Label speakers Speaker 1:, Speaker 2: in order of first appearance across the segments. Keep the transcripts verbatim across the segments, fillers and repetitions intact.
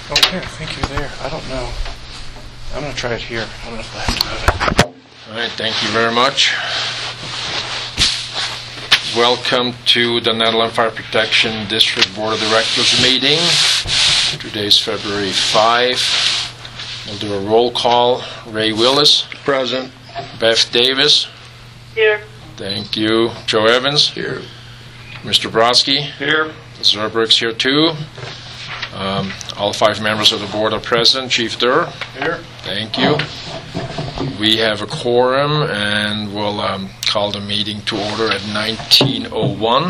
Speaker 1: Okay, I think you're there. I don't know. I'm going to try it here. I don't know if I have to move it.
Speaker 2: All right, thank you very much. Welcome to the Nederland Fire Protection District Board of Directors meeting. Today is February fifth. We'll do a roll call. Ray Willis.
Speaker 3: Present.
Speaker 2: Beth Davis.
Speaker 4: Here.
Speaker 2: Thank you. Joe Evans.
Speaker 3: Here.
Speaker 2: Mister Brodsky.
Speaker 3: Here.
Speaker 2: Zerbrug's here too. Um, all five members of the board are present. Chief Durr.
Speaker 3: Here.
Speaker 2: Thank you. We have a quorum, and we'll um, call the meeting to order at nineteen oh one.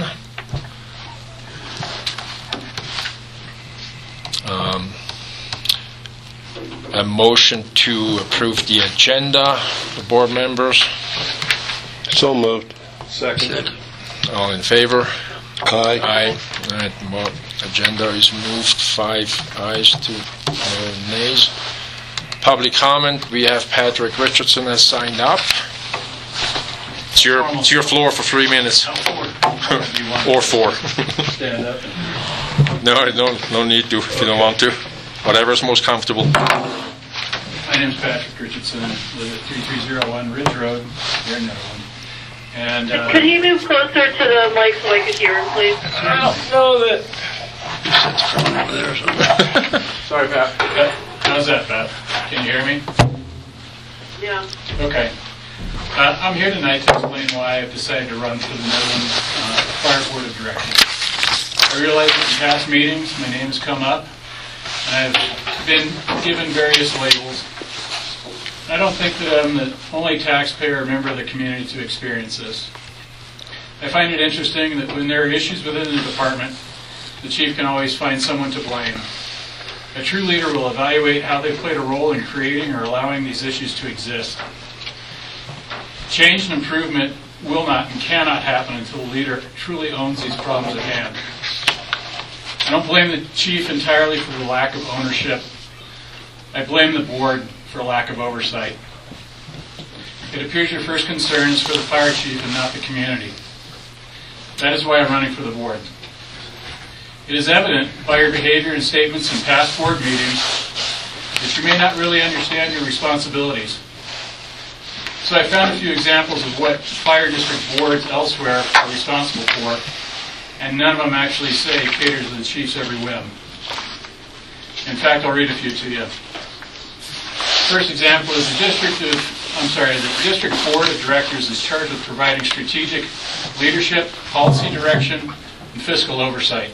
Speaker 2: Um, a motion to approve the agenda, the board members.
Speaker 3: So moved. Second.
Speaker 2: All in favor?
Speaker 3: Aye.
Speaker 2: Aye. All right, well, agenda is moved. Five ayes to no nays. Public comment. We have Patrick Richardson has signed up. It's your it's your floor for three minutes. Or four.
Speaker 5: Stand up.
Speaker 2: No, no, no need to if you don't want to. Whatever's most comfortable.
Speaker 5: My name is Patrick Richardson. I live at three three oh one Ridge Road here in Netherlands. And uh,
Speaker 4: could he move closer to the mic so I could hear him, please?
Speaker 5: I don't know that.
Speaker 3: Over there.
Speaker 5: Sorry, Pat. Uh, How's that, Pat? Can you hear me?
Speaker 4: Yeah.
Speaker 5: Okay. Uh, I'm here tonight to explain why I've decided to run for the Netherlands uh, Fire Board of Directors. I realize that in past meetings my name has come up, and I've been given various labels. I don't think that I'm the only taxpayer or member of the community to experience this. I find it interesting that when there are issues within the department, the chief can always find someone to blame. A true leader will evaluate how they played a role in creating or allowing these issues to exist. Change and improvement will not and cannot happen until the leader truly owns these problems at hand. I don't blame the chief entirely for the lack of ownership. I blame the board for lack of oversight. It appears your first concern is for the fire chief and not the community. That is why I'm running for the board. It is evident by your behavior and statements in past board meetings that you may not really understand your responsibilities. So I found a few examples of what fire district boards elsewhere are responsible for, and none of them actually say cater to the chief's every whim. In fact, I'll read a few to you. First example is the district of, I'm sorry, the district board of directors is charged with providing strategic leadership, policy direction, and fiscal oversight.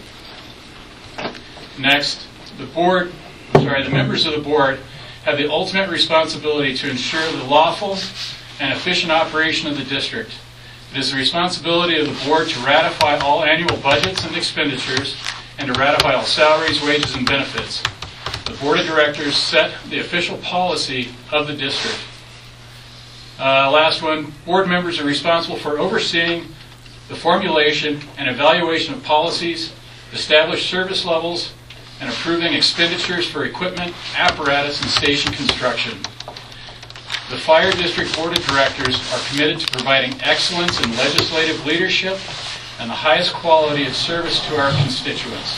Speaker 5: Next, the board, sorry, the members of the board have the ultimate responsibility to ensure the lawful and efficient operation of the district. It is the responsibility of the board to ratify all annual budgets and expenditures and to ratify all salaries, wages, and benefits. The board of directors set the official policy of the district. Uh, last one, board members are responsible for overseeing the formulation and evaluation of policies, establish service levels, and approving expenditures for equipment, apparatus, and station construction. The Fire District Board of Directors are committed to providing excellence in legislative leadership and the highest quality of service to our constituents.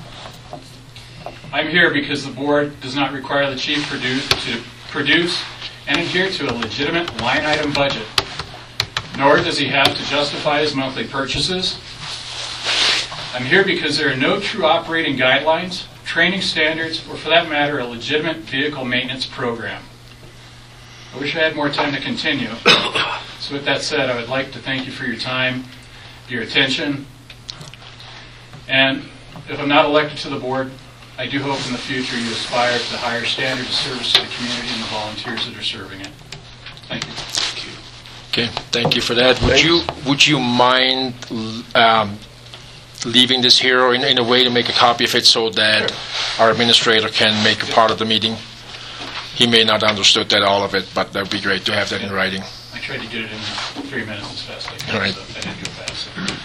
Speaker 5: I'm here because the board does not require the chief produce, to produce and adhere to a legitimate line item budget, nor does he have to justify his monthly purchases. I'm here because there are no true operating guidelines, training standards, or for that matter, a legitimate vehicle maintenance program. I wish I had more time to continue. So with that said, I would like to thank you for your time, your attention, and if I'm not elected to the board, I do hope in the future you aspire to higher standards of service to the community and the volunteers that are serving it. Thank you.
Speaker 2: Thank you. Okay, thank you for that. Would Thanks. you would you mind um, leaving this here in, in a way to make a copy of it so that sure. our administrator can make a part of the meeting? He may not understood that all of it, but that would be great to have that in writing.
Speaker 5: I tried to get it in three minutes as fast as I could,
Speaker 2: all right.
Speaker 5: So I didn't go fast.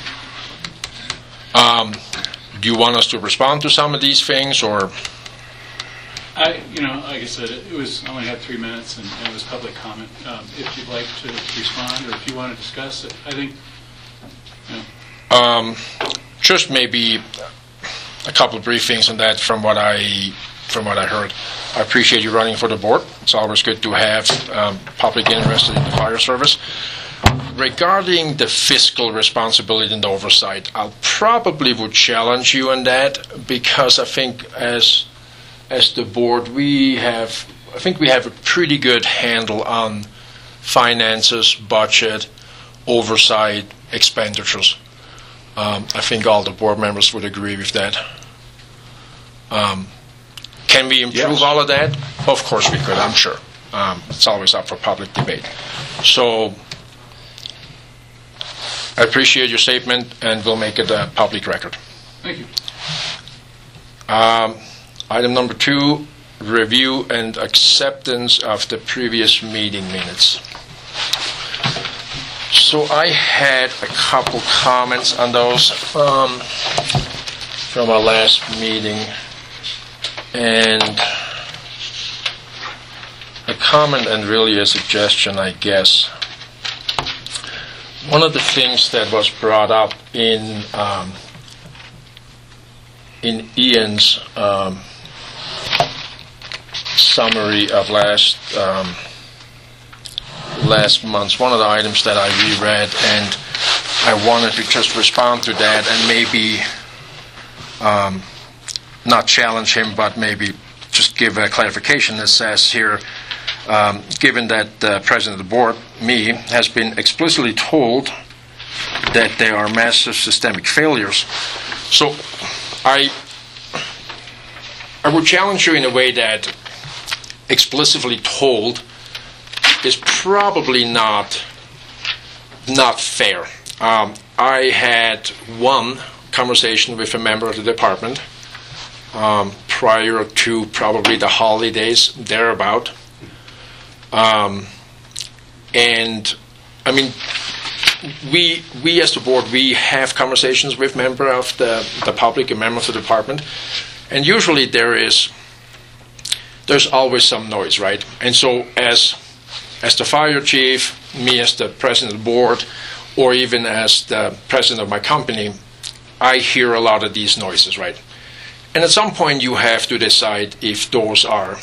Speaker 2: Um, do you want us to respond to some of these things, or?
Speaker 5: I, you know, like I said, it, it was I only had three minutes, and, and it was public comment. Um, if you'd like to respond, or if you want to discuss it, I think. You know.
Speaker 2: Um, just maybe a couple of brief things on that from what I from what I heard. I appreciate you running for the board. It's always good to have um, public interest in the fire service. Regarding the fiscal responsibility and oversight, I probably would challenge you on that, because I think as as the board we have, I think we have a pretty good handle on finances, budget, oversight, expenditures. Um, I think all the board members would agree with that. Um, can we improve
Speaker 3: Yes.
Speaker 2: all of that? Of course we could, I'm sure. Um, it's always up for public debate. So I appreciate your statement, and we'll make it a public record.
Speaker 5: Thank you.
Speaker 2: Um, item number two, review and acceptance of the previous meeting minutes. So I had a couple comments on those um, from our last meeting, and a comment and really a suggestion, I guess. One of the things that was brought up in um, in Ian's um, summary of last um, last month, one of the items that I reread, and I wanted to just respond to that and maybe um, not challenge him, but maybe just give a clarification that says here, um, given that the president of the board, me, has been explicitly told that there are massive systemic failures. So I I would challenge you in a way that explicitly told is probably not not fair. Um, I had one conversation with a member of the department um, prior to probably the holidays, thereabout. Um, and, I mean, we we as the board, we have conversations with members of the, the public and members of the department, and usually there is, there's always some noise, right? And so as as the fire chief, me as the president of the board, or even as the president of my company, I hear a lot of these noises, right? And at some point you have to decide if those are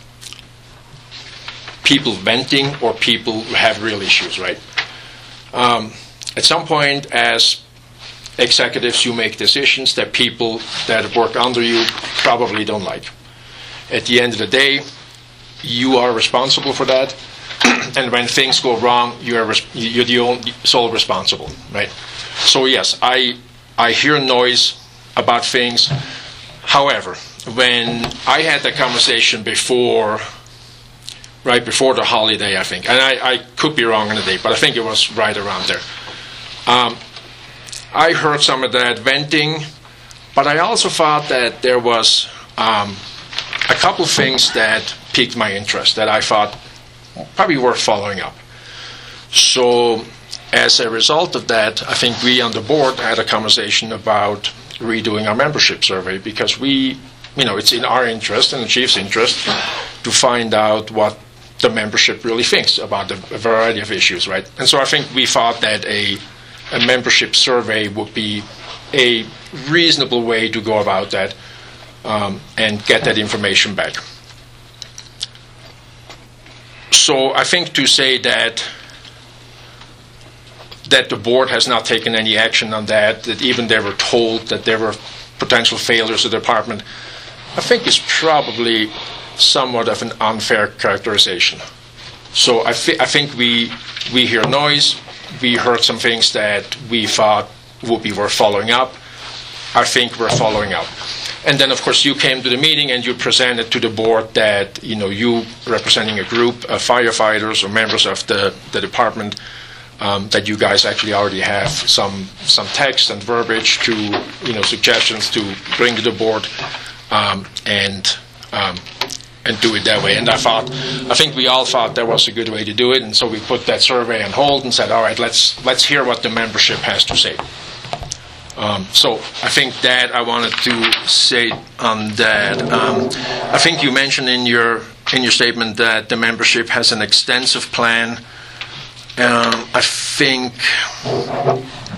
Speaker 2: people venting or people who have real issues, right? Um, at some point, as executives, you make decisions that people that work under you probably don't like. At the end of the day, you are responsible for that. And when things go wrong, you're res- you're the only sole responsible, right? So yes, I I hear noise about things. However, when I had that conversation before, right before the holiday, I think, and I, I could be wrong on the date, but I think it was right around there. Um, I heard some of that venting, but I also thought that there was um, a couple of things that piqued my interest that I thought probably worth following up. So as a result of that, I think we on the board had a conversation about redoing our membership survey, because we, you know, it's in our interest and the chief's interest to find out what the membership really thinks about a variety of issues, right? And so I think we thought that a, a membership survey would be a reasonable way to go about that um, and get that information back. So I think to say that that the board has not taken any action on that, that even they were told that there were potential failures of the department, I think is probably somewhat of an unfair characterization. So I, th- I think we we hear noise, we heard some things that we thought would be worth following up. I think we're following up. And then, of course, you came to the meeting and you presented to the board that, you know, you representing a group of firefighters or members of the, the department, um, that you guys actually already have some some text and verbiage to, you know, suggestions to bring to the board, um, and um, and do it that way. And I thought, I think we all thought that was a good way to do it, and so we put that survey on hold and said, all right, let's let's hear what the membership has to say. Um, so I think that I wanted to say on that. Um, I think you mentioned in your in your statement that the membership has an extensive plan. Um, I think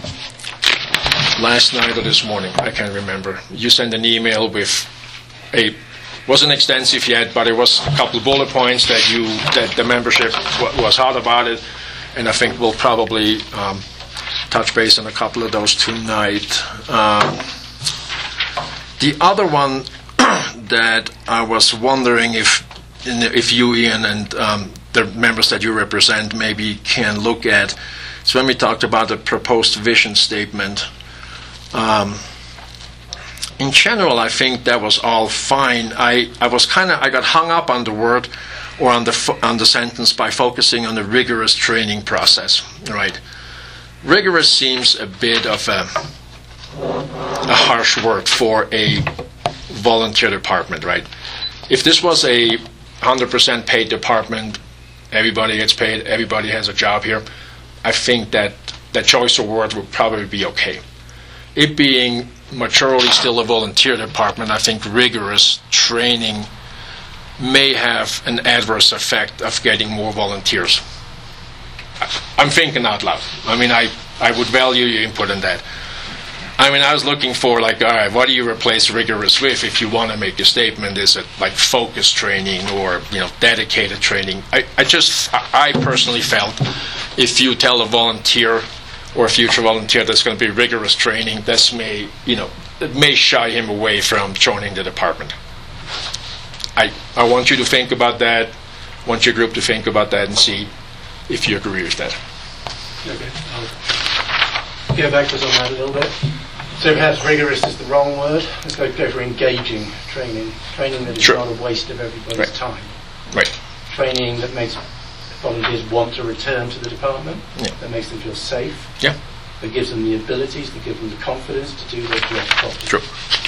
Speaker 2: last night or this morning, I can't remember, you sent an email with a wasn't extensive yet, but it was a couple of bullet points that you that the membership w- was hot about it, and I think we'll probably um, touch base on a couple of those tonight. Um, the other one that I was wondering if if you, Ian, and um, the members that you represent maybe can look at is when we talked about the proposed vision statement. Um, in general, I think that was all fine. I, I was kind of I got hung up on the word or on the fo- on the sentence by focusing on the rigorous training process. Right, rigorous seems a bit of a a harsh word for a volunteer department, right? If this was a one hundred percent paid department, everybody gets paid, everybody has a job here, I think that that choice of word would probably be okay. It being maturely still a volunteer department, I think rigorous training may have an adverse effect of getting more volunteers. I'm thinking out loud. I mean, I, I would value your input on that. I mean, I was looking for, like, all right, what do you replace rigorous with if you want to make a statement? Is it, like, focus training or, you know, dedicated training? I, I just, I personally felt if you tell a volunteer or a future volunteer that's going to be rigorous training, this may, you know, it may shy him away from joining the department. I, I want you to think about that, want your group to think about that and see if you agree with that.
Speaker 6: Okay. I'll go backwards on that a little bit. So perhaps rigorous is the wrong word. Let's go, go for engaging training. Training that is
Speaker 2: Sure.
Speaker 6: not a waste of everybody's
Speaker 2: Right.
Speaker 6: time.
Speaker 2: Right.
Speaker 6: Training that makes volunteers want to return to the department,
Speaker 2: Yeah.
Speaker 6: that makes them feel safe,
Speaker 2: Yeah,
Speaker 6: that gives them the abilities, that gives them the confidence to do their job properly.
Speaker 2: true.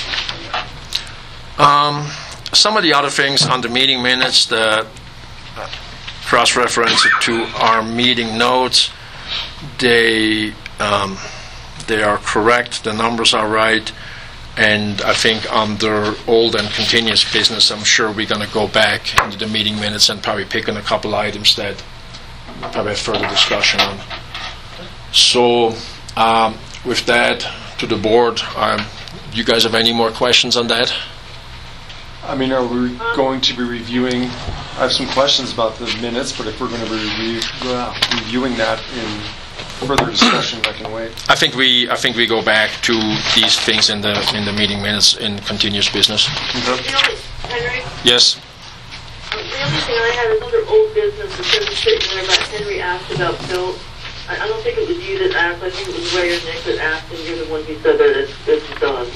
Speaker 2: Um, some of the other things on the meeting minutes, the uh, cross-reference to our meeting notes, they um, they are correct, the numbers are right, and I think under old and continuous business, I'm sure we're going to go back into the meeting minutes and probably pick on a couple items that we'll probably have further discussion on. So, um, with that, to the board, um, you guys have any more questions on that?
Speaker 7: I mean, are we going to be reviewing, I have some questions about the minutes, but if we're going to be review, uh, reviewing that in further discussion, I can wait.
Speaker 2: I think we I think we go back to these things in the in the meeting minutes in continuous business.
Speaker 7: Okay.
Speaker 4: The only, Henry,
Speaker 2: Yes.
Speaker 4: um, the only thing I had is under old business, it says sitting there about Henry asked about Bill. I, I don't think it was you that asked, I think it was Ray or Nick that asked, and you're the one who said that it's, it's done.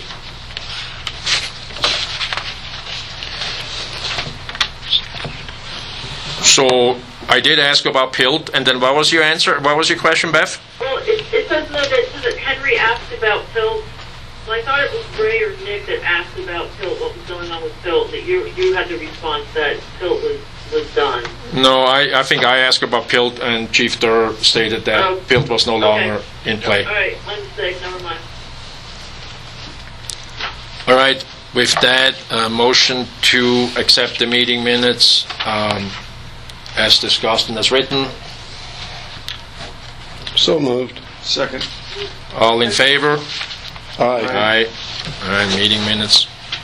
Speaker 2: So I did ask about P I L T, and then what was your answer? What was your question, Beth?
Speaker 4: Well, it, it says no, that, it says that Henry asked about P I L T. So I thought it was Ray or Nick that asked about P I L T, what was going on with P I L T, that you you had the response that P I L T was, was done.
Speaker 2: No, I, I think I asked about P I L T, and Chief Durr stated that
Speaker 4: Oh.
Speaker 2: P I L T was no longer
Speaker 4: Okay.
Speaker 2: in play.
Speaker 4: All right, my mistake, never mind.
Speaker 2: All right. With that, uh, motion to accept the meeting minutes um, as discussed and as written.
Speaker 3: So moved.
Speaker 7: Second.
Speaker 2: All in favor?
Speaker 3: Aye.
Speaker 2: Aye. All right, meeting minutes.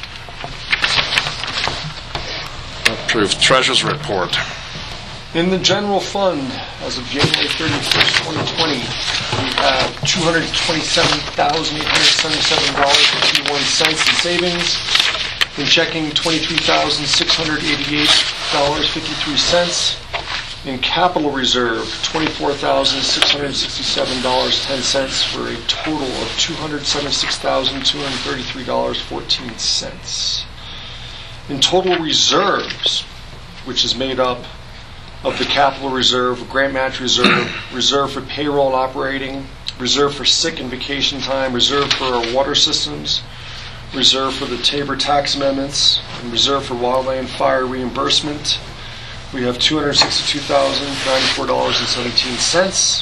Speaker 2: Approved. Treasurer's report.
Speaker 7: In the general fund, as of January thirty-first, twenty twenty, we have two hundred twenty-seven thousand eight hundred seventy-seven dollars and fifty-one cents in savings. In checking, twenty-three thousand six hundred eighty-eight dollars and fifty-three cents. In capital reserve, twenty-four thousand six hundred sixty-seven dollars and ten cents for a total of two hundred seventy-six thousand two hundred thirty-three dollars and fourteen cents. In total reserves, which is made up of the capital reserve, grant match reserve, reserve for payroll and operating, reserve for sick and vacation time, reserve for our water systems, reserve for the Tabor tax amendments, and reserve for wildland and fire reimbursement. We have two hundred sixty-two thousand ninety-four dollars and seventeen cents.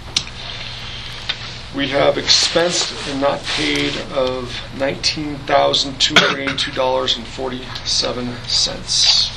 Speaker 7: We have expensed and not paid of nineteen thousand two hundred eighty-two dollars and forty-seven cents.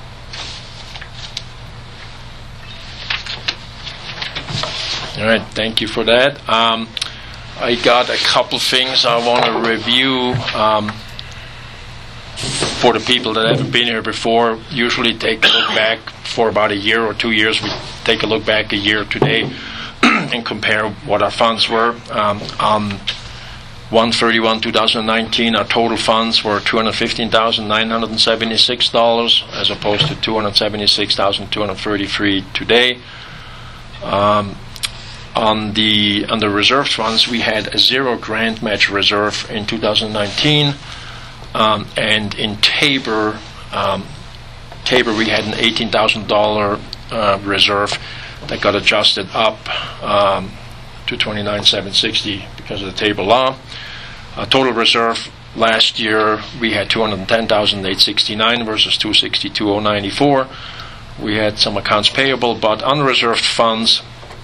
Speaker 2: All right, thank you for that. Um, I got a couple things I want to review. Um, for the people that haven't been here before, usually take a look back for about a year or two years. We take a look back a year today and compare what our funds were. Um, on one thirty-one two thousand nineteen, our total funds were two hundred fifteen thousand nine hundred seventy-six dollars as opposed to two hundred seventy-six thousand two hundred thirty-three dollars today. Um, on the on the reserved funds, we had a zero grant match reserve in two thousand nineteen, um, and in Tabor, um, Tabor we had an eighteen thousand dollars uh, reserve that got adjusted up um, to twenty-nine thousand seven hundred sixty dollars because of the Tabor law. Uh, total reserve last year we had two hundred ten thousand eight hundred sixty-nine versus two hundred sixty-two thousand ninety-four. We had some accounts payable, but unreserved funds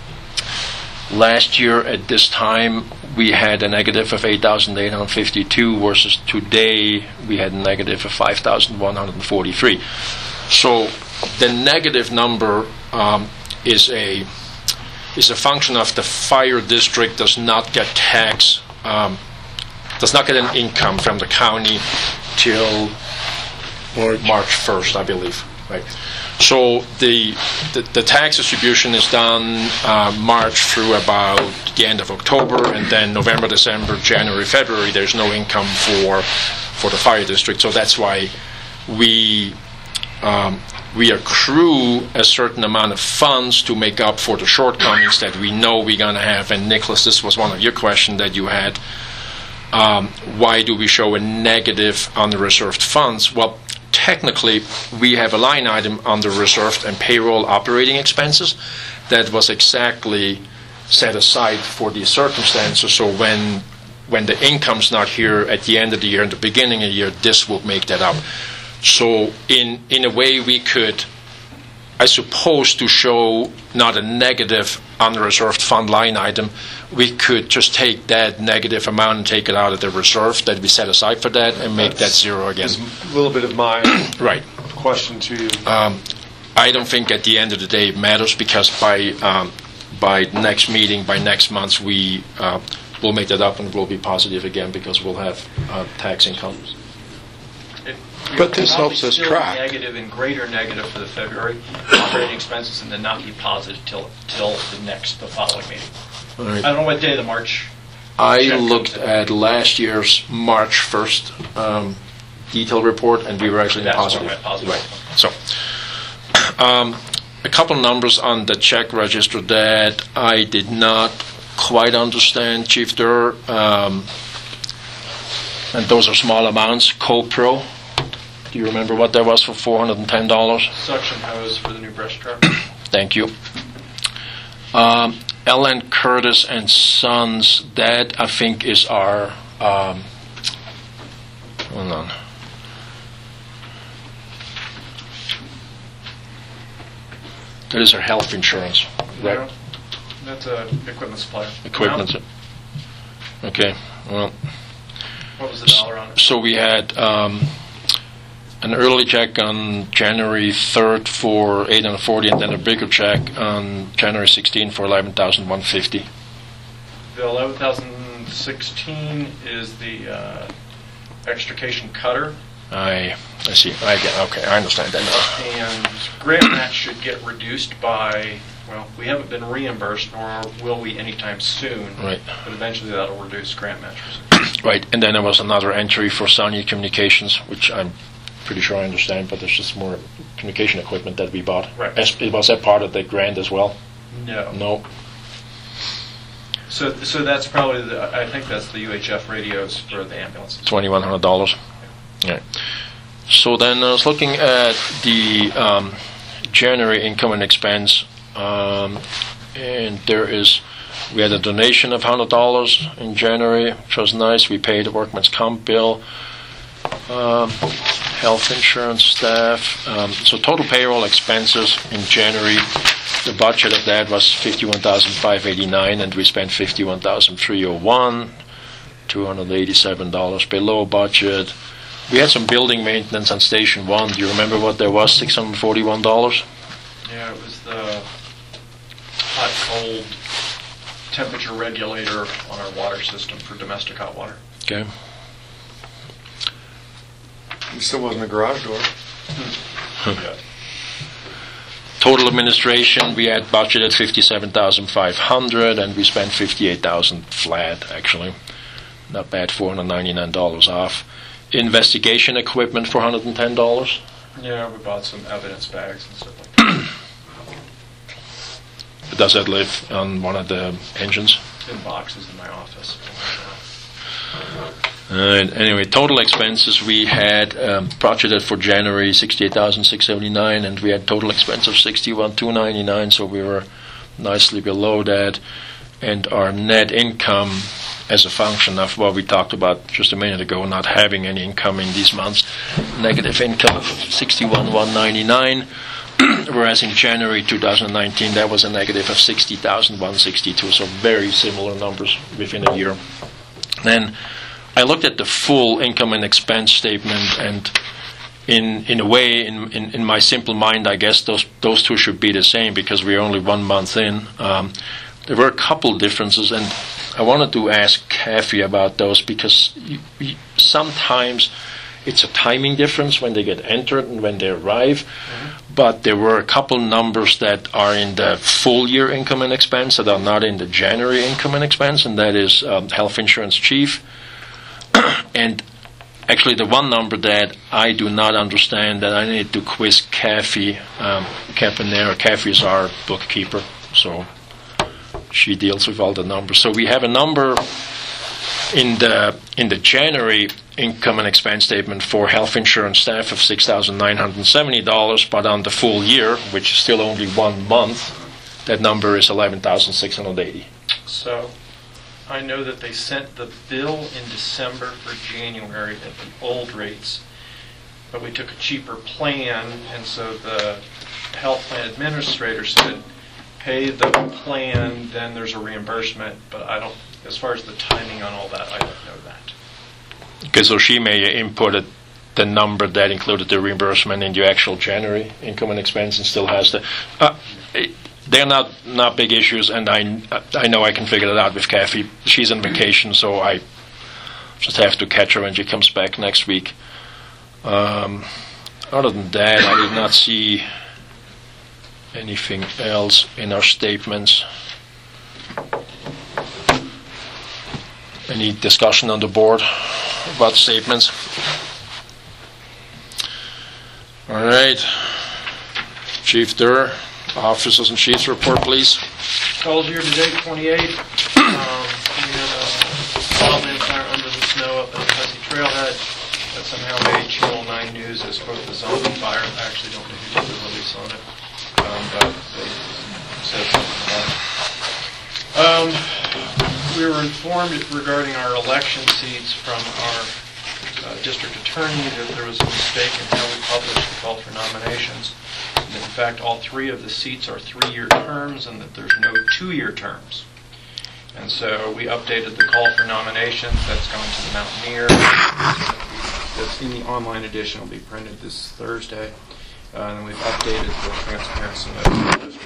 Speaker 2: last year at this time we had a negative of eight thousand eight hundred fifty-two versus today we had a negative of five thousand one hundred forty-three. So the negative number um, is a is a function of the fire district does not get tax um, does not get an income from the county till March first, I believe. Right. So the, the the tax distribution is done uh, March through about the end of October, and then November, December, January, February. There's no income for for the fire district, so that's why we um, we accrue a certain amount of funds to make up for the shortcomings that we know we're going to have. And Nicholas, this was one of your questions that you had. Um, why do we show a negative on the reserved funds? Well, technically, we have a line item on the reserved and payroll operating expenses that was exactly set aside for these circumstances. So when when the income's not here at the end of the year and the beginning of the year, this will make that up. So in in a way, we could, I suppose, to show not a negative unreserved fund line item, we could just take that negative amount and take it out of the reserve that we set aside for that and make that zero again.
Speaker 7: A little bit of my
Speaker 2: right
Speaker 7: question to you.
Speaker 2: Um, I don't think at the end of the day it matters, because by um, by next meeting, by next month, we uh, will make that up and we'll be positive again because we'll have uh, tax income.
Speaker 8: It,
Speaker 3: But this helps us
Speaker 8: still
Speaker 3: track.
Speaker 8: Negative and greater negative for the February operating expenses, and then not be positive till till the next the following meeting.
Speaker 2: All right.
Speaker 8: I don't know what day the March.
Speaker 2: I
Speaker 8: check
Speaker 2: looked
Speaker 8: comes in.
Speaker 2: at last year's March first um, detail report, and we were actually
Speaker 8: That's
Speaker 2: positive.
Speaker 8: what I meant, positive.
Speaker 2: Right. So, um, a couple numbers on the check register that I did not quite understand, Chief Durr, um, and those are small amounts. CoPro, do you remember what that was for four hundred ten dollars?
Speaker 8: Suction hose for the new brush truck.
Speaker 2: Thank you. Um, Ellen Curtis and Sons, that I think is our, um, hold on. That is our health insurance, right?
Speaker 8: No, that's a equipment supplier.
Speaker 2: Equipment. Okay, well,
Speaker 8: What was the dollar on it?
Speaker 2: so we had um, an early check on January third for eight hundred forty, and then a bigger check on January sixteenth for eleven thousand one hundred fifty.
Speaker 8: The eleven thousand sixteen is the uh, extrication cutter,
Speaker 2: I I see. I get. Okay, I understand that now.
Speaker 8: and grant match should get reduced by, well, we haven't been reimbursed, nor will we anytime soon.
Speaker 2: Right.
Speaker 8: But eventually that'll reduce grant match.
Speaker 2: Right, and then there was another entry for Sony Communications, which I'm pretty sure I understand, but there's just more communication equipment that we bought.
Speaker 8: Right.
Speaker 2: As- Was that part of the grant as well?
Speaker 8: No.
Speaker 2: No.
Speaker 8: So, so that's probably the, I think that's the U H F radios for the ambulances.
Speaker 2: twenty-one hundred dollars. Yeah. So then I was looking at the um, January income and expense, um, and there is, we had a donation of one hundred dollars in January, which was nice. We paid the workman's comp bill, um, health insurance staff. Um, so total payroll expenses in January, the budget of that was fifty-one thousand five hundred eighty-nine dollars, and we spent fifty-one thousand three hundred one dollars, two hundred eighty-seven dollars below budget. We had some building maintenance on Station one. Do you remember what there was? six hundred forty-one dollars?
Speaker 8: Yeah, it was the hot cold temperature regulator on our water system for domestic hot water.
Speaker 2: Okay.
Speaker 3: It still wasn't a garage door.
Speaker 8: Yeah.
Speaker 2: Total administration, we had budgeted fifty-seven thousand five hundred, and we spent fifty-eight thousand flat, actually. Not bad, four hundred ninety-nine dollars off. Investigation equipment, four hundred ten dollars.
Speaker 8: Yeah, we bought some evidence bags and stuff like that.
Speaker 2: Does that live on one of the engines?
Speaker 8: In boxes in my office.
Speaker 2: Uh, anyway, total expenses we had um, budgeted for January sixty-eight thousand six hundred seventy-nine, and we had total expense of sixty-one thousand two hundred ninety-nine, so we were nicely below that. And our net income, as a function of what we talked about just a minute ago, not having any income in these months, negative income of sixty-one thousand one hundred ninety-nine, whereas in January two thousand nineteen that was a negative of sixty thousand one hundred sixty-two, so very similar numbers within a year. Then I looked at the full income and expense statement, and in in a way, in, in, in my simple mind, I guess those those two should be the same because we're only one month in. Um, there were a couple differences, and I wanted to ask Kathy about those because you, you, sometimes it's a timing difference when they get entered and when they arrive. Mm-hmm. But there were a couple numbers that are in the full year income and expense that are not in the January income and expense, and that is um, health insurance chief. And actually, the one number that I do not understand that I need to quiz Kathy um, Campanera. Kathy is our bookkeeper, so she deals with all the numbers. So we have a number in the in the January income and expense statement for health insurance staff of six thousand nine hundred seventy dollars, but on the full year, which is still only one month, that number is eleven thousand six hundred eighty dollars.
Speaker 8: So I know that they sent the bill in December for January at the old rates, but we took a cheaper plan, and so the health plan administrator said, pay the plan, then there's a reimbursement, but I don't, as far as the timing on all that, I don't know that.
Speaker 2: Okay, so she may input it, the number that included the reimbursement in the actual January income and expense and still has the... Uh, it, They're not, not big issues, and I, I know I can figure it out with Kathy. She's on vacation, so I just have to catch her when she comes back next week. Um, other than that, I did not see anything else in our statements. Any discussion on the board about statements? All right. Chief Durr. Officers and Chiefs report, please.
Speaker 8: Calls here today, twenty-eight. Um, we had a wildland fire under the snow up at the Hussey Trailhead that somehow made Channel nine News as quote the zombie fire. I actually don't know who did the release on it, um, but they said something about it. Um, we were informed regarding our election seats from our uh, district attorney that there was a mistake in how we published the call for nominations. In fact, all three of the seats are three-year terms and that there's no two-year terms. And so we updated the call for nominations. That's going to the Mountaineer. That's in the online edition. Will be printed this Thursday. Uh, and then we've updated the transparency notice.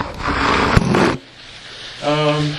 Speaker 8: Um,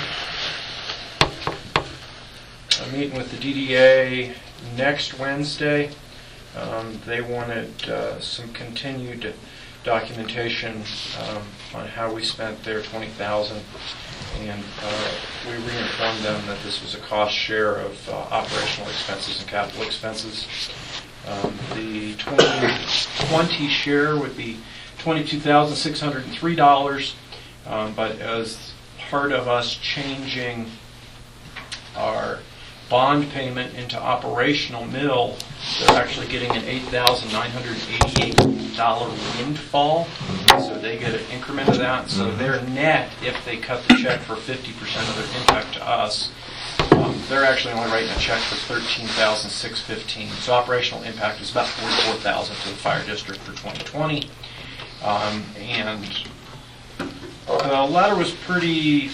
Speaker 8: I'm meeting with the D D A next Wednesday. Um, they wanted uh, some continued documentation um, on how we spent their twenty thousand dollars, and uh, we re-informed them that this was a cost share of uh, operational expenses and capital expenses. Um, the twenty twenty share would be twenty-two thousand six hundred three dollars, um, but as part of us changing our bond payment into operational mill, they're actually getting an eight thousand nine hundred eighty-eight dollars windfall, so they get an increment of that. So their net, if they cut the check for fifty percent of their impact to us, um, they're actually only writing a check for thirteen thousand six hundred fifteen dollars. So operational impact is about forty-four thousand dollars to the fire district for twenty twenty. Um, and the letter was pretty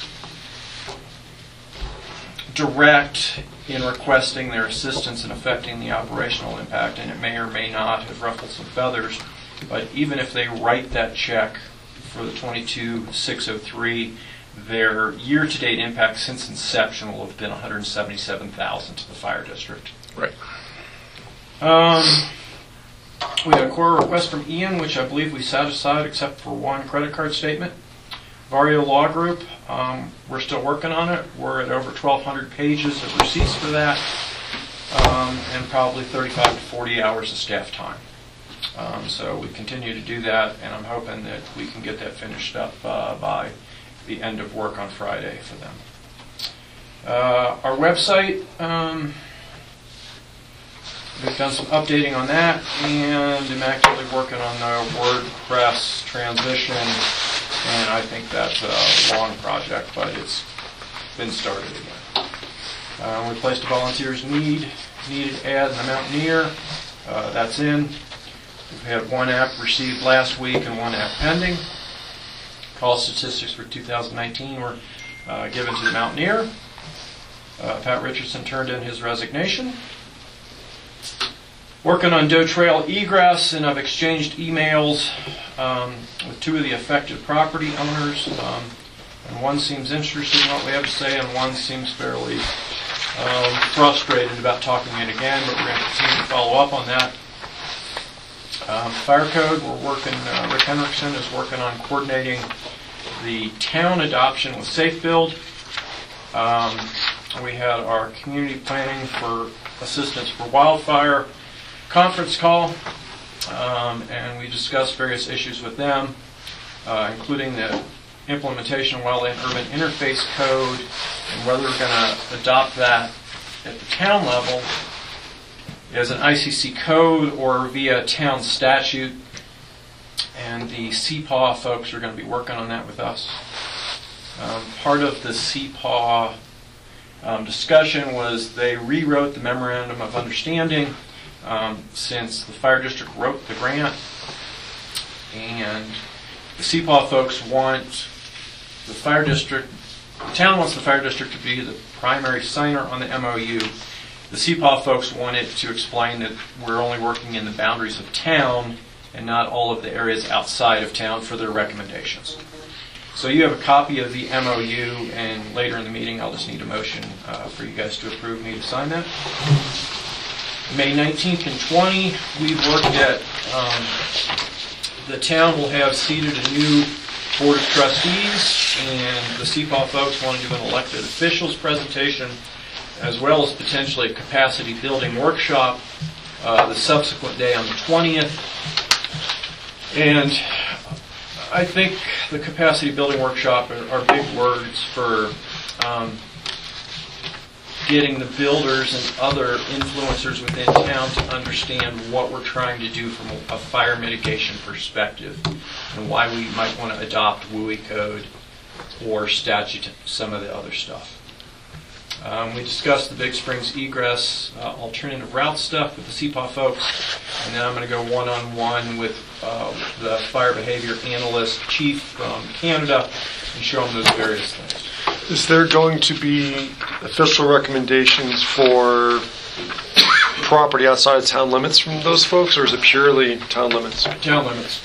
Speaker 8: direct in requesting their assistance in affecting the operational impact, and it may or may not have ruffled some feathers, but even if they write that check for the twenty-two thousand six hundred three, their year-to-date impact since inception will have been one hundred seventy-seven thousand dollars to the fire district.
Speaker 2: Right.
Speaker 8: Um, We had a quarter request from Ian, which I believe we set aside except for one credit card statement. Vario Law Group, um, we're still working on it. We're at over twelve hundred pages of receipts for that, um, and probably thirty-five to forty hours of staff time. Um, so we continue to do that, and I'm hoping that we can get that finished up uh, by the end of work on Friday for them. Uh, our website, um, we've done some updating on that, and I'm actively working on the WordPress transition, and I think that's a long project, but it's been started again. Uh, we placed a volunteers need needed ad in the Mountaineer. Uh, that's in. We've had one app received last week and one app pending. Call statistics for two thousand nineteen were uh, given to the Mountaineer. Uh, Pat Richardson turned in his resignation. Working on Doe Trail egress, and I've exchanged emails um, with two of the affected property owners. Um, and one seems interested in what we have to say, and one seems fairly um, frustrated about talking it again, but we're going to continue to follow up on that. Um, fire code, we're working, uh, Rick Henriksen is working on coordinating the town adoption with Safe Build. Um, we had our community planning for assistance for wildfire conference call, um, and we discussed various issues with them, uh, including the implementation of Wildland Urban Interface Code and whether we're going to adopt that at the town level as an I C C code or via town statute. And the C P A W folks are going to be working on that with us. Um, part of the C P A W um, discussion was they rewrote the Memorandum of Understanding um, since the fire district wrote the grant. And the C P A W folks want the fire district, the town wants the fire district to be the primary signer on the M O U. The C P A W folks wanted to explain that we're only working in the boundaries of town and not all of the areas outside of town for their recommendations. So you have a copy of the M O U, and later in the meeting I'll just need a motion uh, for you guys to approve me to sign that. May nineteenth and twentieth, we've worked at, um, the town will have seated a new Board of Trustees, and the C P A W folks want to do an elected officials presentation as well as potentially a capacity building workshop uh, the subsequent day on the twentieth. And I think the capacity building workshop are, are big words for um, getting the builders and other influencers within town to understand what we're trying to do from a fire mitigation perspective and why we might want to adopt W U I code or statute, some of the other stuff. Um, we discussed the Big Springs egress uh, alternative route stuff with the C P A W folks, and then I'm going to go one-on-one with uh, the fire behavior analyst chief from Canada and show them those various things.
Speaker 7: Is there going to be official recommendations for property outside of town limits from those folks, or is it purely town limits?
Speaker 8: Town limits.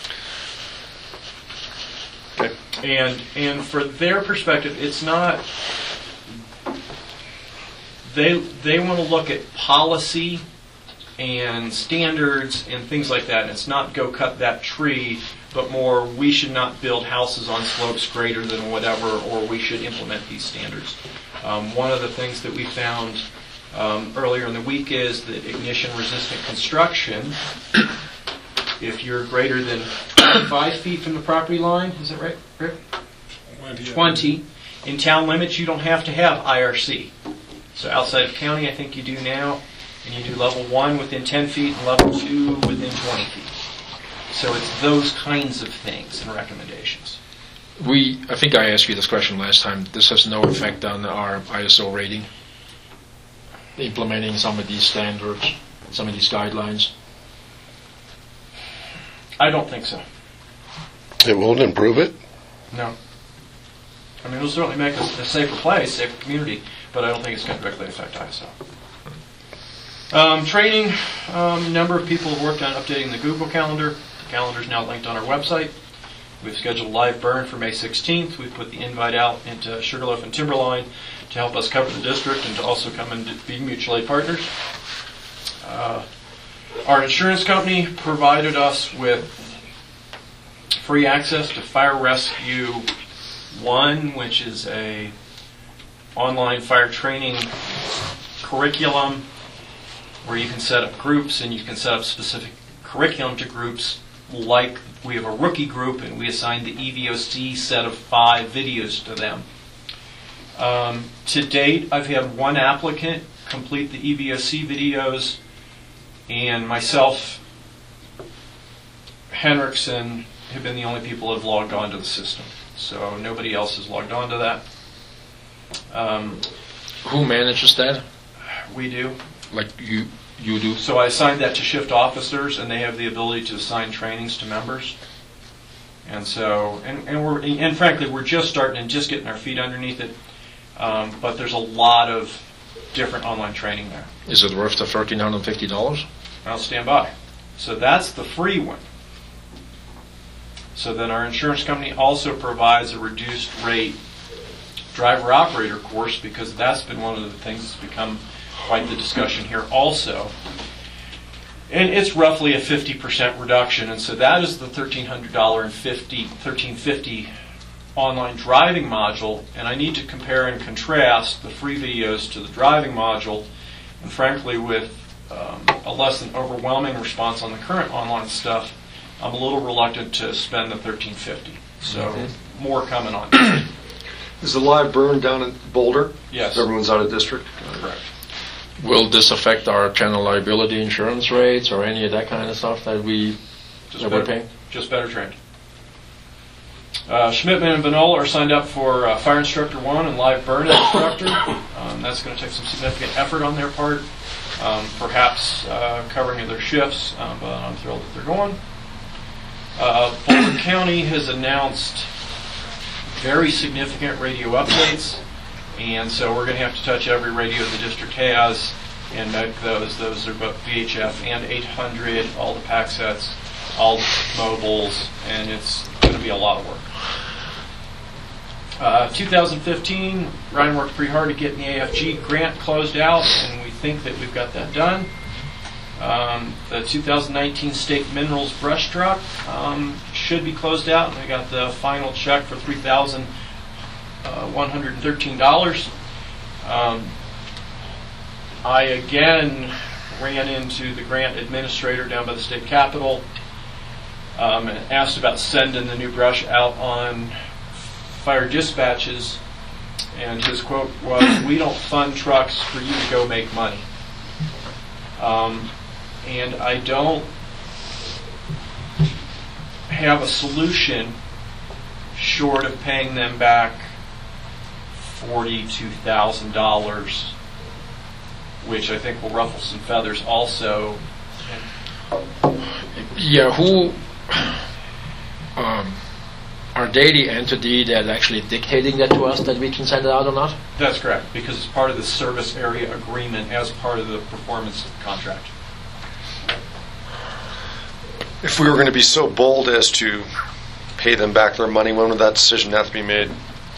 Speaker 7: Okay.
Speaker 8: And and for their perspective, it's not. They they want to look at policy and standards and things like that, and it's not go cut that tree, but more we should not build houses on slopes greater than whatever, or we should implement these standards. Um, one of the things that we found um, earlier in the week is that ignition-resistant construction, if you're greater than twenty-five feet from the property line, is that right, Rick? twenty. In town limits, you don't have to have I R C. So outside of county, I think you do now, and you do level one within ten feet and level two within twenty feet. So it's those kinds of things and recommendations.
Speaker 2: We, I think I asked you this question last time. This has no effect on our I S O rating, implementing some of these standards, some of these guidelines.
Speaker 8: I don't think so.
Speaker 3: It won't improve it?
Speaker 8: No. I mean, it'll certainly make us a safer place, safer community, but I don't think it's going to directly affect I S O. Um, training, um, a number of people have worked on updating the Google Calendar. The calendar is now linked on our website. We've scheduled a live burn for May sixteenth. We've put the invite out into Sugarloaf and Timberline to help us cover the district and to also come and be mutual aid partners. Uh, Our insurance company provided us with free access to Fire Rescue One, which is a online fire training curriculum where you can set up groups and you can set up specific curriculum to groups. Like we have a rookie group and we assign the E V O C set of five videos to them. Um, to date, I've had one applicant complete the E V O C videos, and myself, Henriksen, have been the only people that have logged on to the system. So nobody else has logged on to that. Um,
Speaker 2: Who manages that?
Speaker 8: we do.
Speaker 2: Like you, you do?
Speaker 8: So I assigned that to shift officers, and they have the ability to assign trainings to members. And so, and, and we're, and frankly, we're just starting and just getting our feet underneath it. Um, but there's a lot of different online training there.
Speaker 2: Is it worth the thirteen hundred fifty dollars?
Speaker 8: I'll stand by. So that's the free one. So then our insurance company also provides a reduced rate driver operator course, because that's been one of the things that's become quite the discussion here also. And it's roughly a fifty percent reduction, and so that is the thirteen hundred fifty, thirteen fifty online driving module, and I need to compare and contrast the free videos to the driving module, and frankly, with um, a less than overwhelming response on the current online stuff, I'm a little reluctant to spend the thirteen fifty. So mm-hmm. more coming on.
Speaker 7: Is the live burn down in Boulder?
Speaker 8: Yes.
Speaker 7: Everyone's out of district?
Speaker 8: Correct.
Speaker 2: Will this affect our general liability insurance rates or any of that kind of stuff that we
Speaker 8: Just
Speaker 2: that we're
Speaker 8: better,
Speaker 2: paying?
Speaker 8: just better trained. Uh, Schmidtman and Vanola are signed up for uh, Fire Instructor one and Live Burn Instructor. Um, that's going to take some significant effort on their part, um, perhaps uh, covering of their shifts, um, but I'm thrilled that they're going. Uh, Boulder County has announced very significant radio updates, and so we're going to have to touch every radio the district has and make those. Those are both V H F and eight hundred, all the pack sets, all the mobiles, and it's going to be a lot of work. Uh, two thousand fifteen, Ryan worked pretty hard to get the A F G grant closed out, and we think that we've got that done. Um, the two thousand nineteen State Minerals brush truck um, should be closed out, and we got the final check for three thousand one hundred thirteen dollars. Um, I again ran into the grant administrator down by the state capitol um, and asked about sending the new brush out on fire dispatches, and his quote was, "We don't fund trucks for you to go make money." Um, and I don't have a solution short of paying them back forty-two thousand dollars, which I think will ruffle some feathers also.
Speaker 2: Yeah, who um, are they the entity that actually dictating that to us that we can send it out or not?
Speaker 8: That's correct, because it's part of the service area agreement as part of the performance contract.
Speaker 9: If we were going to be so bold as to pay them back their money, when would that decision have to be made?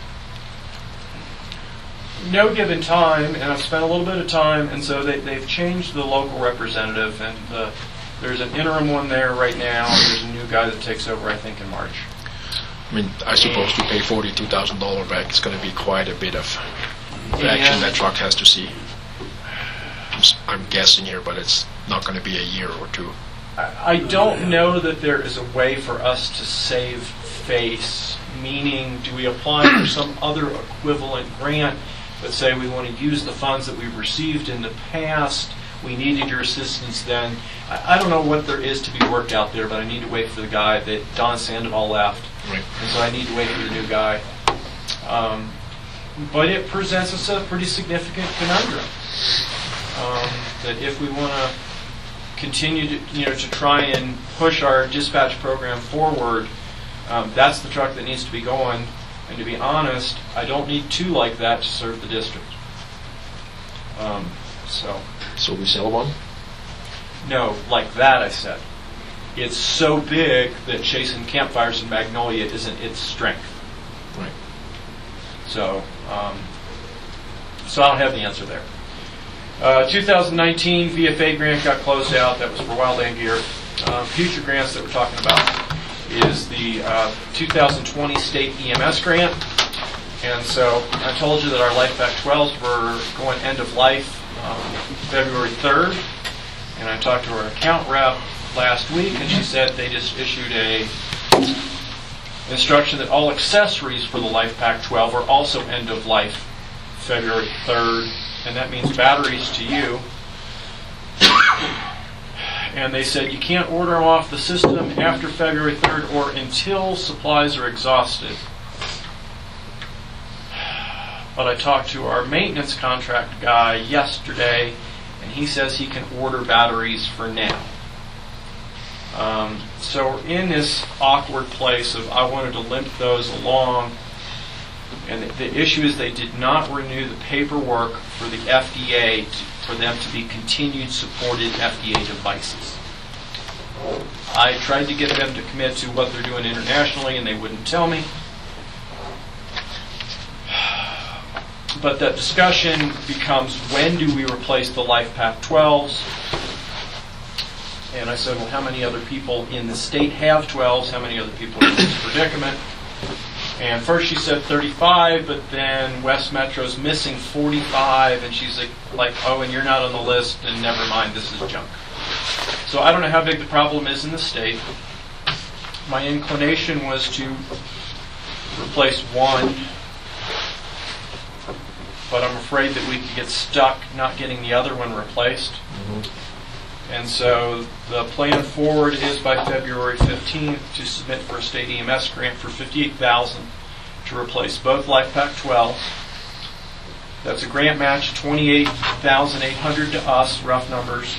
Speaker 8: No given time, and I've spent a little bit of time, and so they, they've changed the local representative, and uh, there's an interim one there right now, and there's a new guy that takes over, I think, in March.
Speaker 2: I mean, I suppose to pay forty-two thousand dollars back, it's going to be quite a bit of action that truck has to see. I'm, s- I'm guessing here, but it's not going to be a year or two.
Speaker 8: I don't know that there is a way for us to save face, meaning do we apply for some other equivalent grant, but say we want to use the funds that we've received in the past, we needed your assistance then. I, I don't know what there is to be worked out there, but I need to wait for the guy that Don Sandoval left,
Speaker 2: Right.
Speaker 8: and so I need to wait for the new guy. Um, but it presents us a pretty significant conundrum, um, that if we want to continue to, you know, to try and push our dispatch program forward, um, that's the truck that needs to be going. And to be honest, I don't need two like that to serve the district. Um, so,
Speaker 2: So we sell one?
Speaker 8: no, like that I said. It's so big that chasing campfires in Magnolia isn't its strength.
Speaker 2: Right.
Speaker 8: So, um, so I don't have the answer there. Uh, two thousand nineteen V F A grant got closed out. That was for wildland gear. Um, future grants that we're talking about is the uh, two thousand twenty state E M S grant. And so I told you that our LifePak twelves were going end of life um, February third. And I talked to our account rep last week, and she said they just issued a instruction that all accessories for the LifePak twelve are also end of life February third. And that means batteries to you. And they said you can't order them off the system after February third or until supplies are exhausted. But I talked to our maintenance contract guy yesterday, and he says he can order batteries for now. Um, so we're in this awkward place of I wanted to limp those along. And the, the issue is they did not renew the paperwork for the F D A to, for them to be continued supported F D A devices. I tried to get them to commit to what they're doing internationally, and they wouldn't tell me. But that discussion becomes, when do we replace the LifePak twelves? And I said, well, how many other people in the state have twelves? How many other people are in this predicament? And first she said thirty-five, but then West Metro's missing forty-five, and she's like, like, oh, and you're not on the list, and never mind, this is junk. So I don't know how big the problem is in the state. My inclination was to replace one, but I'm afraid that we could get stuck not getting the other one replaced. Mm-hmm. And so the plan forward is by February fifteenth to submit for a state E M S grant for fifty-eight thousand dollars to replace both LifePak twelves. That's a grant match, twenty-eight thousand eight hundred dollars to us, rough numbers.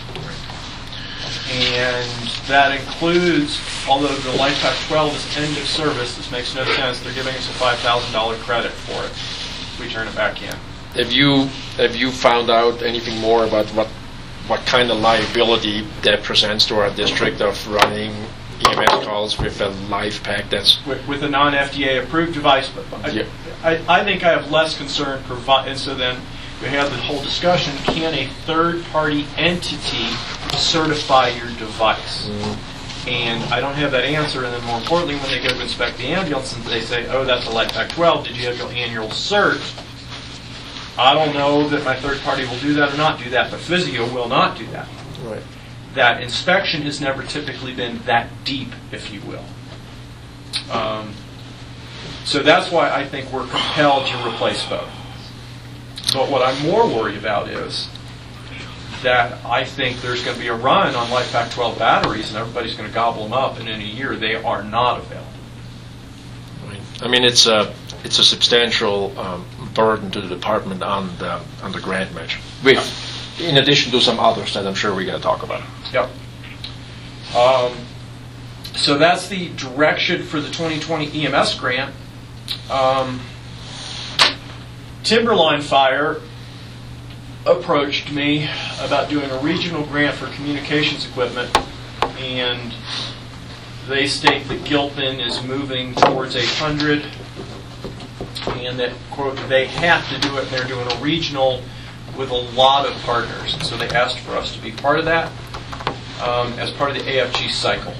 Speaker 8: And that includes, although the LifePak twelve is end of service, this makes no sense, they're giving us a five thousand dollars credit for it if we turn it back in.
Speaker 2: Have you have you found out anything more about what what kind of liability that presents to our district of running E M S calls with a LifePak that's
Speaker 8: with, with a non-F D A approved device? But I,
Speaker 2: yeah.
Speaker 8: I, I think I have less concern. Provi- and so then we have the whole discussion: can a third-party entity certify your device? Mm. And I don't have that answer. And then more importantly, when they go to inspect the ambulance and they say, "Oh, that's a LifePak twelve. Did you have your annual cert?" I don't know that my third party will do that or not do that, but Physio will not do that.
Speaker 2: Right.
Speaker 8: That inspection has never typically been that deep, if you will. Um, so that's why I think we're compelled to replace both. But what I'm more worried about is that I think there's going to be a run on LifePak twelve batteries, and everybody's going to gobble them up, and in a year they are not available.
Speaker 2: I mean, it's a it's a substantial um, burden to the department on the on the grant match, with in addition to some others that I'm sure we're going to talk about.
Speaker 8: Yep. Um, so that's the direction for the twenty twenty E M S grant. Um, Timberline Fire approached me about doing a regional grant for communications equipment, and they state that Gilpin is moving towards eight hundred, and that, quote, they have to do it, and they're doing a regional with a lot of partners. And so they asked for us to be part of that um, as part of the A F G cycle.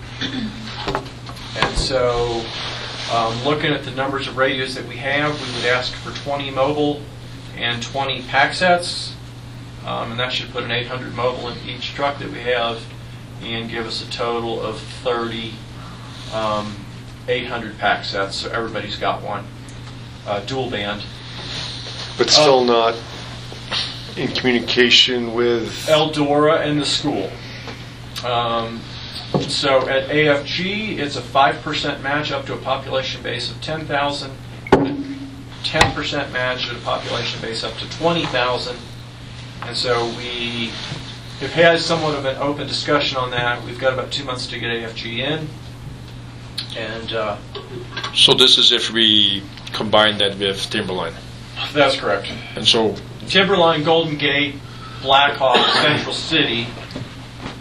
Speaker 8: And so um, looking at the numbers of radios that we have, we would ask for twenty mobile and twenty pack sets, um, and that should put an eight hundred mobile in each truck that we have, and give us a total of thirty um, eight hundred pack sets, so everybody's got one. Uh, dual band.
Speaker 9: But still
Speaker 8: Um,
Speaker 9: not in communication with...
Speaker 8: Eldora and the school. Um, so at A F G, it's a five percent match up to a population base of ten thousand, ten percent match at a population base up to twenty thousand, and so we have had somewhat of an open discussion on that. We've got about two months to get A F G in. And uh,
Speaker 2: So this is if we combine that with Timberline.
Speaker 8: that's correct.
Speaker 2: And so
Speaker 8: Timberline, Golden Gate, Blackhawk, Central City.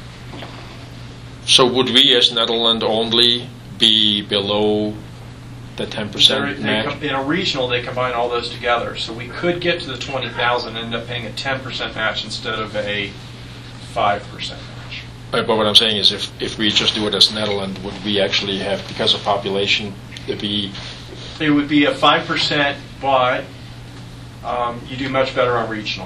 Speaker 2: so would we as Netherlands only be below the ten
Speaker 8: They're-
Speaker 2: percent
Speaker 8: they
Speaker 2: match?
Speaker 8: com- In a regional, they combine all those together. So we could get to the twenty thousand and end up paying a ten percent match instead of a five percent match.
Speaker 2: But but what I'm saying is, if, if we just do it as Netherlands, would we actually have, because of population, it'd be,
Speaker 8: It would be a five percent, but um, you do much better on regional.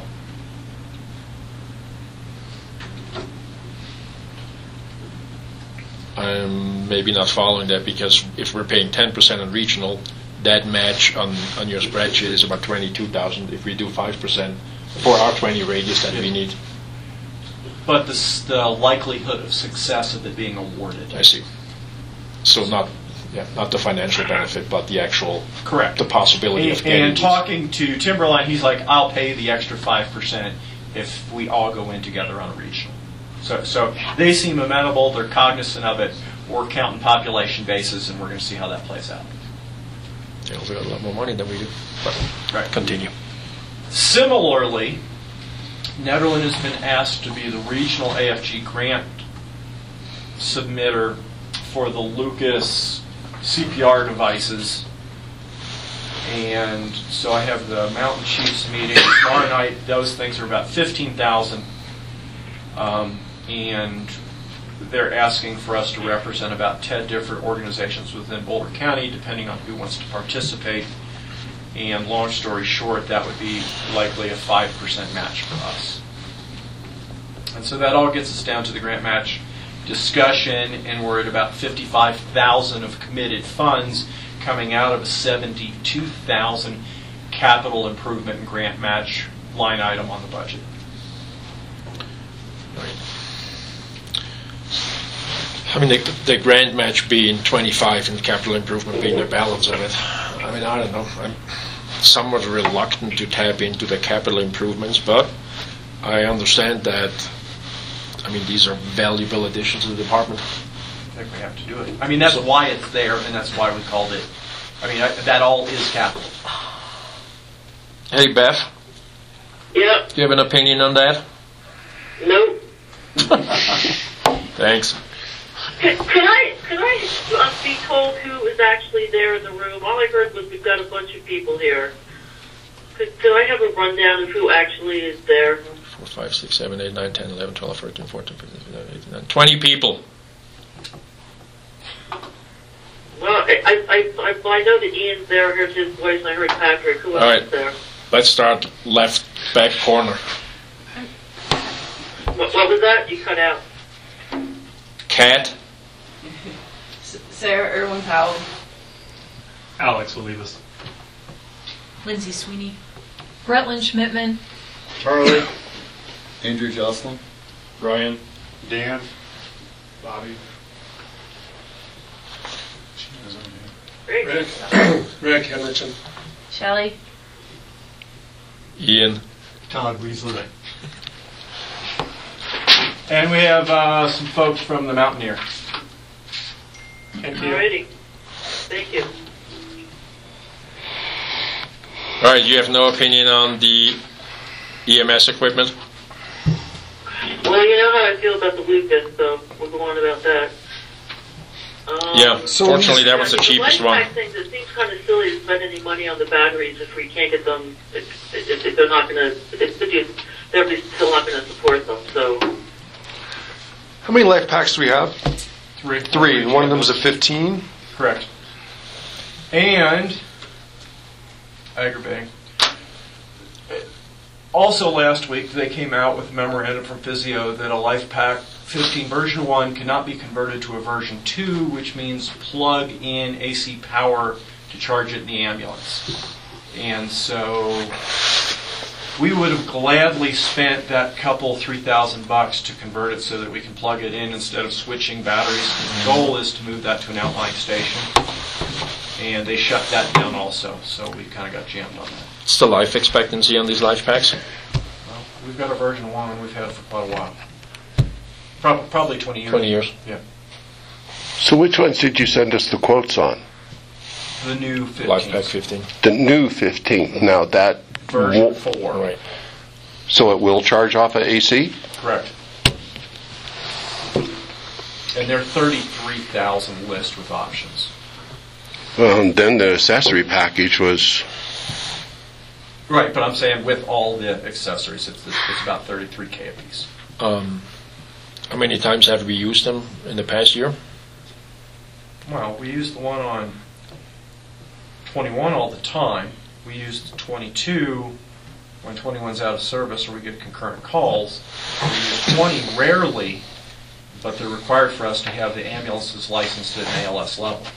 Speaker 2: I'm maybe not following that, because if we're paying ten percent on regional, that match on, on your spreadsheet is about twenty-two thousand. If we do five percent for our twenty radius that we need.
Speaker 8: But the, s- the likelihood of success of it being awarded.
Speaker 2: I see. So not, yeah, not the financial benefit, but the actual,
Speaker 8: Correct.
Speaker 2: the possibility of
Speaker 8: And,
Speaker 2: getting
Speaker 8: and
Speaker 2: these.
Speaker 8: talking to Timberline, he's like, I'll pay the extra five percent if we all go in together on a regional. So, so they seem amenable, they're cognizant of it. We're counting population bases, and we're going to see how that plays out.
Speaker 2: They also got a lot more money than we do. But
Speaker 8: Right.
Speaker 2: continue.
Speaker 8: Similarly, Netherlands has been asked to be the regional A F G grant submitter for the Lucas C P R devices. And so I have the Mountain Chiefs meeting tomorrow night. Those things are about fifteen thousand. Um, and they're asking for us to represent about ten different organizations within Boulder County, depending on who wants to participate. And long story short, that would be likely a five percent match for us. And so that all gets us down to the grant match discussion, and we're at about fifty-five thousand of committed funds coming out of a seventy-two thousand capital improvement and grant match line item on the budget.
Speaker 2: Right. I mean, the, the grant match being twenty-five and capital improvement being the balance of it. I mean, I don't know. I'm somewhat reluctant to tap into the capital improvements, but I understand that, I mean, these are valuable additions to the department.
Speaker 8: I think we have to do it. I mean, that's why it's there, and that's why we called it. I mean, I, that all is capital.
Speaker 2: Hey, Beth,
Speaker 4: Yep.
Speaker 2: do you have an opinion on that?
Speaker 4: Nope.
Speaker 2: Thanks.
Speaker 4: Can, can I can I uh, be told who is actually there in the room? All I heard was we've got a bunch of people here. Could, could I have a rundown of who actually is there?
Speaker 2: four, five, six, seven, eight, nine, ten, eleven, twelve, thirteen, fourteen, fifteen, sixteen, eighteen, nineteen, twenty people.
Speaker 4: Well, I I, I, I know that Ian's there. I heard his voice, and I heard Patrick. Who else
Speaker 2: All right.
Speaker 4: is there?
Speaker 2: Let's start left back corner.
Speaker 4: What, what was that? You cut out.
Speaker 2: Cat,
Speaker 10: Sarah Irwin Powell.
Speaker 5: Alex will leave us.
Speaker 10: Lindsay Sweeney. Bretland Schmidtman.
Speaker 11: Charlie. Andrew Jocelyn.
Speaker 5: Brian.
Speaker 11: Dan.
Speaker 5: Bobby.
Speaker 4: Very good.
Speaker 6: Rick Henderson.
Speaker 10: Shelley.
Speaker 2: Ian,
Speaker 6: Todd Weasley.
Speaker 8: And we have uh, some folks from the Mountaineer.
Speaker 6: Thank you.
Speaker 4: Alrighty. Thank you.
Speaker 2: all right, you have no opinion on the E M S equipment?
Speaker 4: Well, you know how I feel about the Lucas, so we'll go on about that. Um,
Speaker 2: Yeah, fortunately that was the cheapest
Speaker 4: the
Speaker 2: one.
Speaker 4: life things, it seems kind of silly to spend any money on the batteries if we can't get them, if, if, if they're not going to, if, if you, they're still not going to support them. So,
Speaker 9: How many life packs do we have?
Speaker 8: Three.
Speaker 9: Three, and one of them is a fifteen.
Speaker 8: Correct. And, aggravating. Also last week, they came out with a memorandum from Physio that a Life Pack fifteen version one cannot be converted to a version two, which means plug in A C power to charge it in the ambulance. And so we would have gladly spent that couple three thousand bucks to convert it so that we can plug it in instead of switching batteries. The goal is to move that to an outlying station, and they shut that down also. So we kind of got jammed on that.
Speaker 2: What's the life expectancy on these life packs?
Speaker 8: Well, we've got a version one, and we've had it for quite a while. Pro- probably twenty years.
Speaker 2: twenty years.
Speaker 8: Yeah.
Speaker 3: So which ones did you send us the quotes on?
Speaker 8: The new fifteen.
Speaker 2: Life pack fifteen.
Speaker 3: The new fifteen. Now that
Speaker 8: Version
Speaker 3: wo-
Speaker 8: four.
Speaker 2: Right.
Speaker 3: so it will charge off of A C?
Speaker 8: Correct. And they're thirty-three thousand list with options.
Speaker 3: Well, and then the accessory package was,
Speaker 8: Right, but I'm saying with all the accessories, it's, it's about thirty-three K a piece.
Speaker 2: Um, how many times have we used them in the past year?
Speaker 8: Well, we use the one on twenty-one all the time. We use the twenty-two when twenty-one's out of service or we get concurrent calls. We use twenty rarely, but they're required for us to have the ambulances licensed at an A L S level.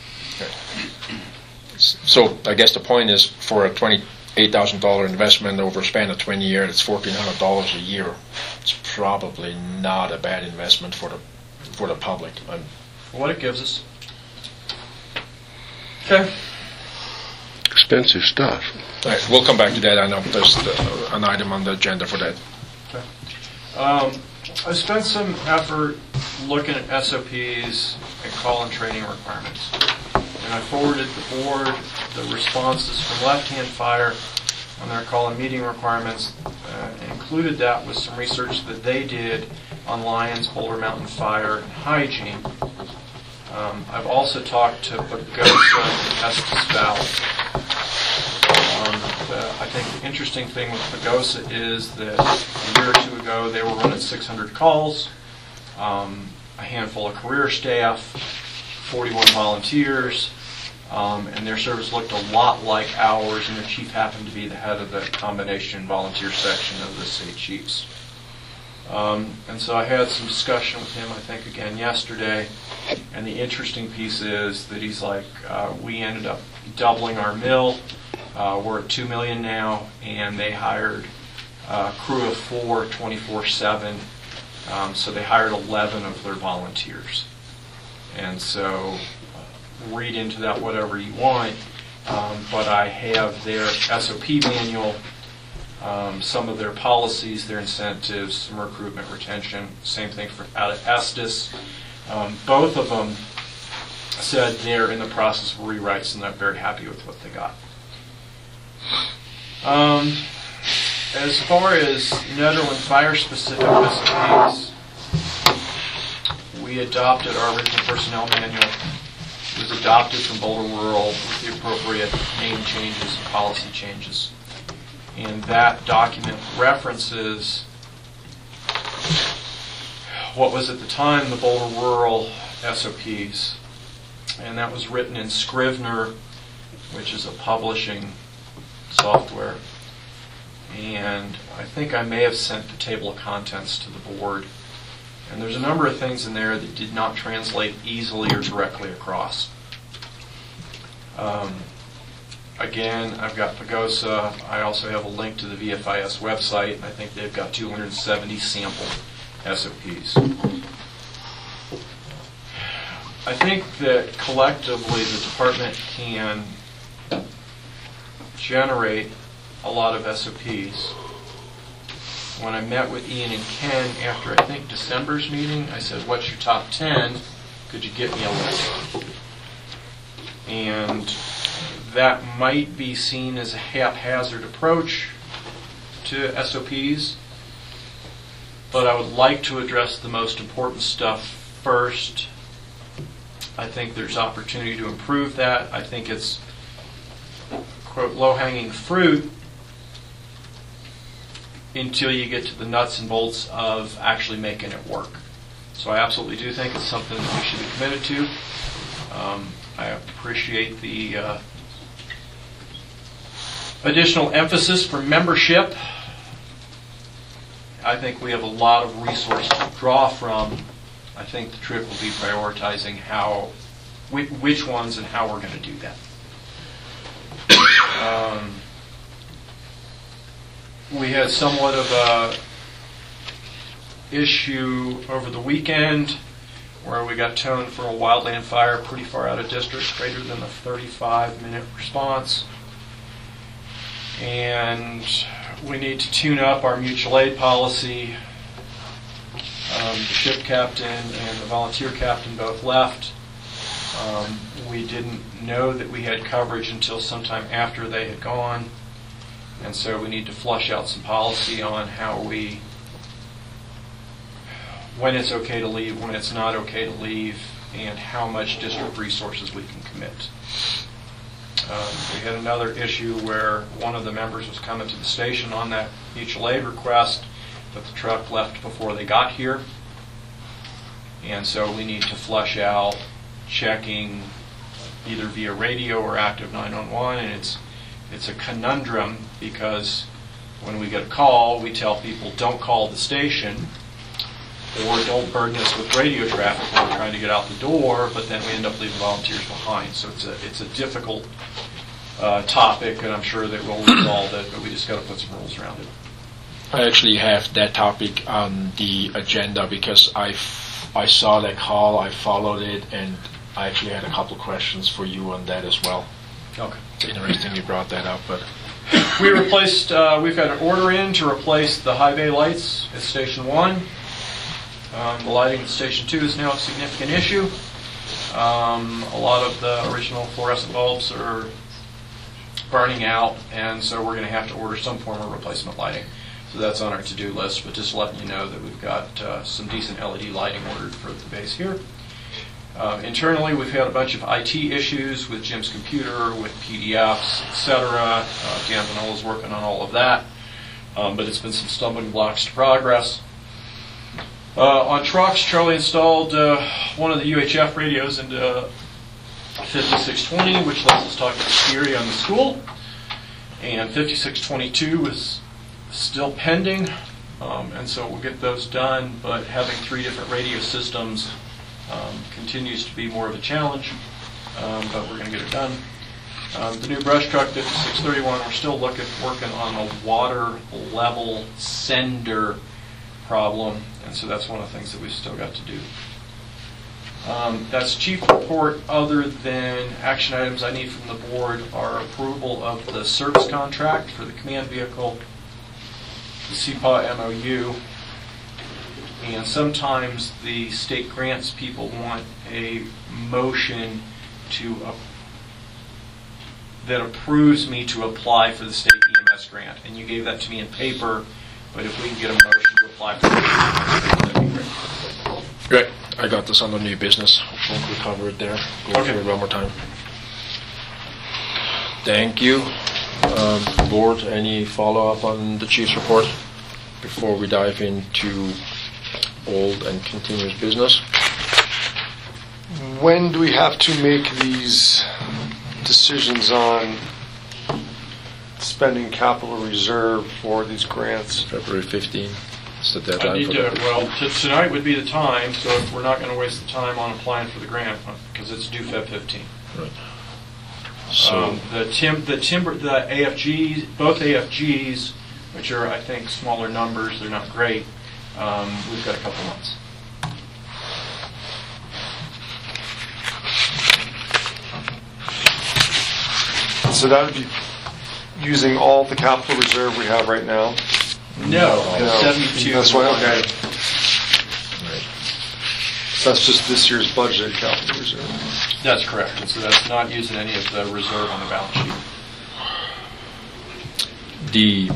Speaker 2: So I guess the point is, for a twenty-eight thousand dollars investment over a span of twenty years, it's fourteen hundred dollars a year. It's probably not a bad investment for the for the public. Um,
Speaker 8: What it gives us. Okay.
Speaker 3: expensive stuff.
Speaker 2: all right, we'll come back to that. I know there's the, an item on the agenda for that.
Speaker 8: Um, I spent some effort looking at S O Ps and call and training requirements. And I forwarded the board the responses from Left Hand Fire on their call and meeting requirements, uh, and included that with some research that they did on Lions, Boulder Mountain Fire, and hygiene. Um, I've also talked to Pagosa and Estes Valley. Um, the, I think the interesting thing with Pagosa is that a year or two ago they were running six hundred calls, um, a handful of career staff, forty-one volunteers, um, and their service looked a lot like ours, and their chief happened to be the head of the combination volunteer section of the state chiefs. Um, and so I had some discussion with him, I think, again yesterday. And the interesting piece is that he's like, uh, we ended up doubling our mill. Uh, we're at two million dollars now, and they hired a crew of four, twenty-four seven. Um, so they hired eleven of their volunteers. And so uh, read into that whatever you want, um, but I have their S O P manual, um, some of their policies, their incentives, some recruitment, retention. Same thing for out of Estes. Um, both of them said they're in the process of rewrites and they're very happy with what they got. Um, as far as Nederland fire-specific S O Ps, we adopted our original personnel manual. It was adopted from Boulder Rural with the appropriate name changes and policy changes. And that document references what was at the time the Boulder Rural S O Ps, and that was written in Scrivener, which is a publishing software. And I think I may have sent the table of contents to the board. And there's a number of things in there that did not translate easily or directly across. Um, again, I've got Pagosa. I also have a link to the V F I S website. I think they've got two hundred seventy sample S O Ps. I think that collectively the department can generate a lot of S O Ps. When I met with Ian and Ken after I think December's meeting, I said, what's your top ten? Could you get me a list? And that might be seen as a haphazard approach to S O Ps, but I would like to address the most important stuff first. I think there's opportunity to improve that. I think it's, quote, low-hanging fruit until you get to the nuts and bolts of actually making it work. So I absolutely do think it's something that we should be committed to. Um, I appreciate the uh, additional emphasis for membership. I think we have a lot of resources to draw from. I think the trick will be prioritizing how, which ones and how we're going to do that. Um, we had somewhat of a issue over the weekend where we got towed for a wildland fire pretty far out of district, greater than a thirty-five minute response. And we need to tune up our mutual aid policy. Um, the ship captain and the volunteer captain both left. Um, we didn't know that we had coverage until sometime after they had gone. And so we need to flush out some policy on how we, when it's okay to leave, when it's not okay to leave, and how much district resources we can commit. Um, We had another issue where one of the members was coming to the station on that mutual aid request, but the truck left before they got here. And so we need to flush out checking either via radio or active nine one one, and it's it's a conundrum because when we get a call, we tell people don't call the station or don't burden us with radio traffic when we're trying to get out the door, but then we end up leaving volunteers behind. So it's a it's a difficult uh, topic, and I'm sure that we'll resolve it, but we just got to put some rules around it.
Speaker 2: I actually have that topic on the agenda because I, f- I saw that call, I followed it, and I actually had a couple questions for you on that as well.
Speaker 8: Okay.
Speaker 2: It's interesting you brought that up, but
Speaker 8: We replaced, uh, we've got an order in to replace the high bay lights at Station one. Um, the lighting at Station two is now a significant issue. Um, a lot of the original fluorescent bulbs are burning out, and so we're going to have to order some form of replacement lighting. So that's on our to-do list, but just letting you know that we've got uh, some decent L E D lighting ordered for the base here. Uh, internally, we've had a bunch of I T issues with Jim's computer, with P D Fs, et cetera. Uh, Dan Vanola's working on all of that, um, but it's been some stumbling blocks to progress. Uh, on trucks, Charlie installed uh, one of the U H F radios into fifty-six twenty, which lets us talk to Siri on the school, and fifty-six twenty-two is still pending, um, and so we'll get those done, but having three different radio systems um, continues to be more of a challenge, um, but we're going to get it done. Um, the new brush truck, fifty-six thirty-one, we're still looking, working on a water level sender problem, and so that's one of the things that we've still got to do. Um, that's chief report. Other than action items I need from the board are approval of the service contract for the command vehicle, the C P A M O U, and sometimes the state grants people want a motion to uh, that approves me to apply for the state E M S grant, and you gave that to me in paper, but if we can get a motion to apply for the state E M S grant, that'd be great.
Speaker 2: great. I got this on the new business. Won't we cover it there? Go
Speaker 8: Okay.
Speaker 2: through it one more time. Thank you. Um, board, any follow-up on the chief's report before we dive into old and continuous business?
Speaker 9: When do we have to make these decisions on spending capital reserve for these grants?
Speaker 2: February fifteenth. It's the deadline.
Speaker 8: I need
Speaker 2: for
Speaker 8: to,
Speaker 2: that.
Speaker 8: well, t- tonight would be the time, so if we're not going to waste the time on applying for the grant, because it's due February fifteenth.
Speaker 2: Right. So
Speaker 8: Um, the tim, the timber, the A F Gs, both A F Gs, which are, I think, smaller numbers, they're not great, um, we've got a couple months.
Speaker 9: So that would be using all the capital reserve we have right now?
Speaker 8: No,
Speaker 9: No.
Speaker 8: seventy-two.
Speaker 9: That's why, okay. So that's just this year's budgeted capital reserve.
Speaker 8: That's correct, and so that's not using any of the reserve on the balance sheet.
Speaker 2: the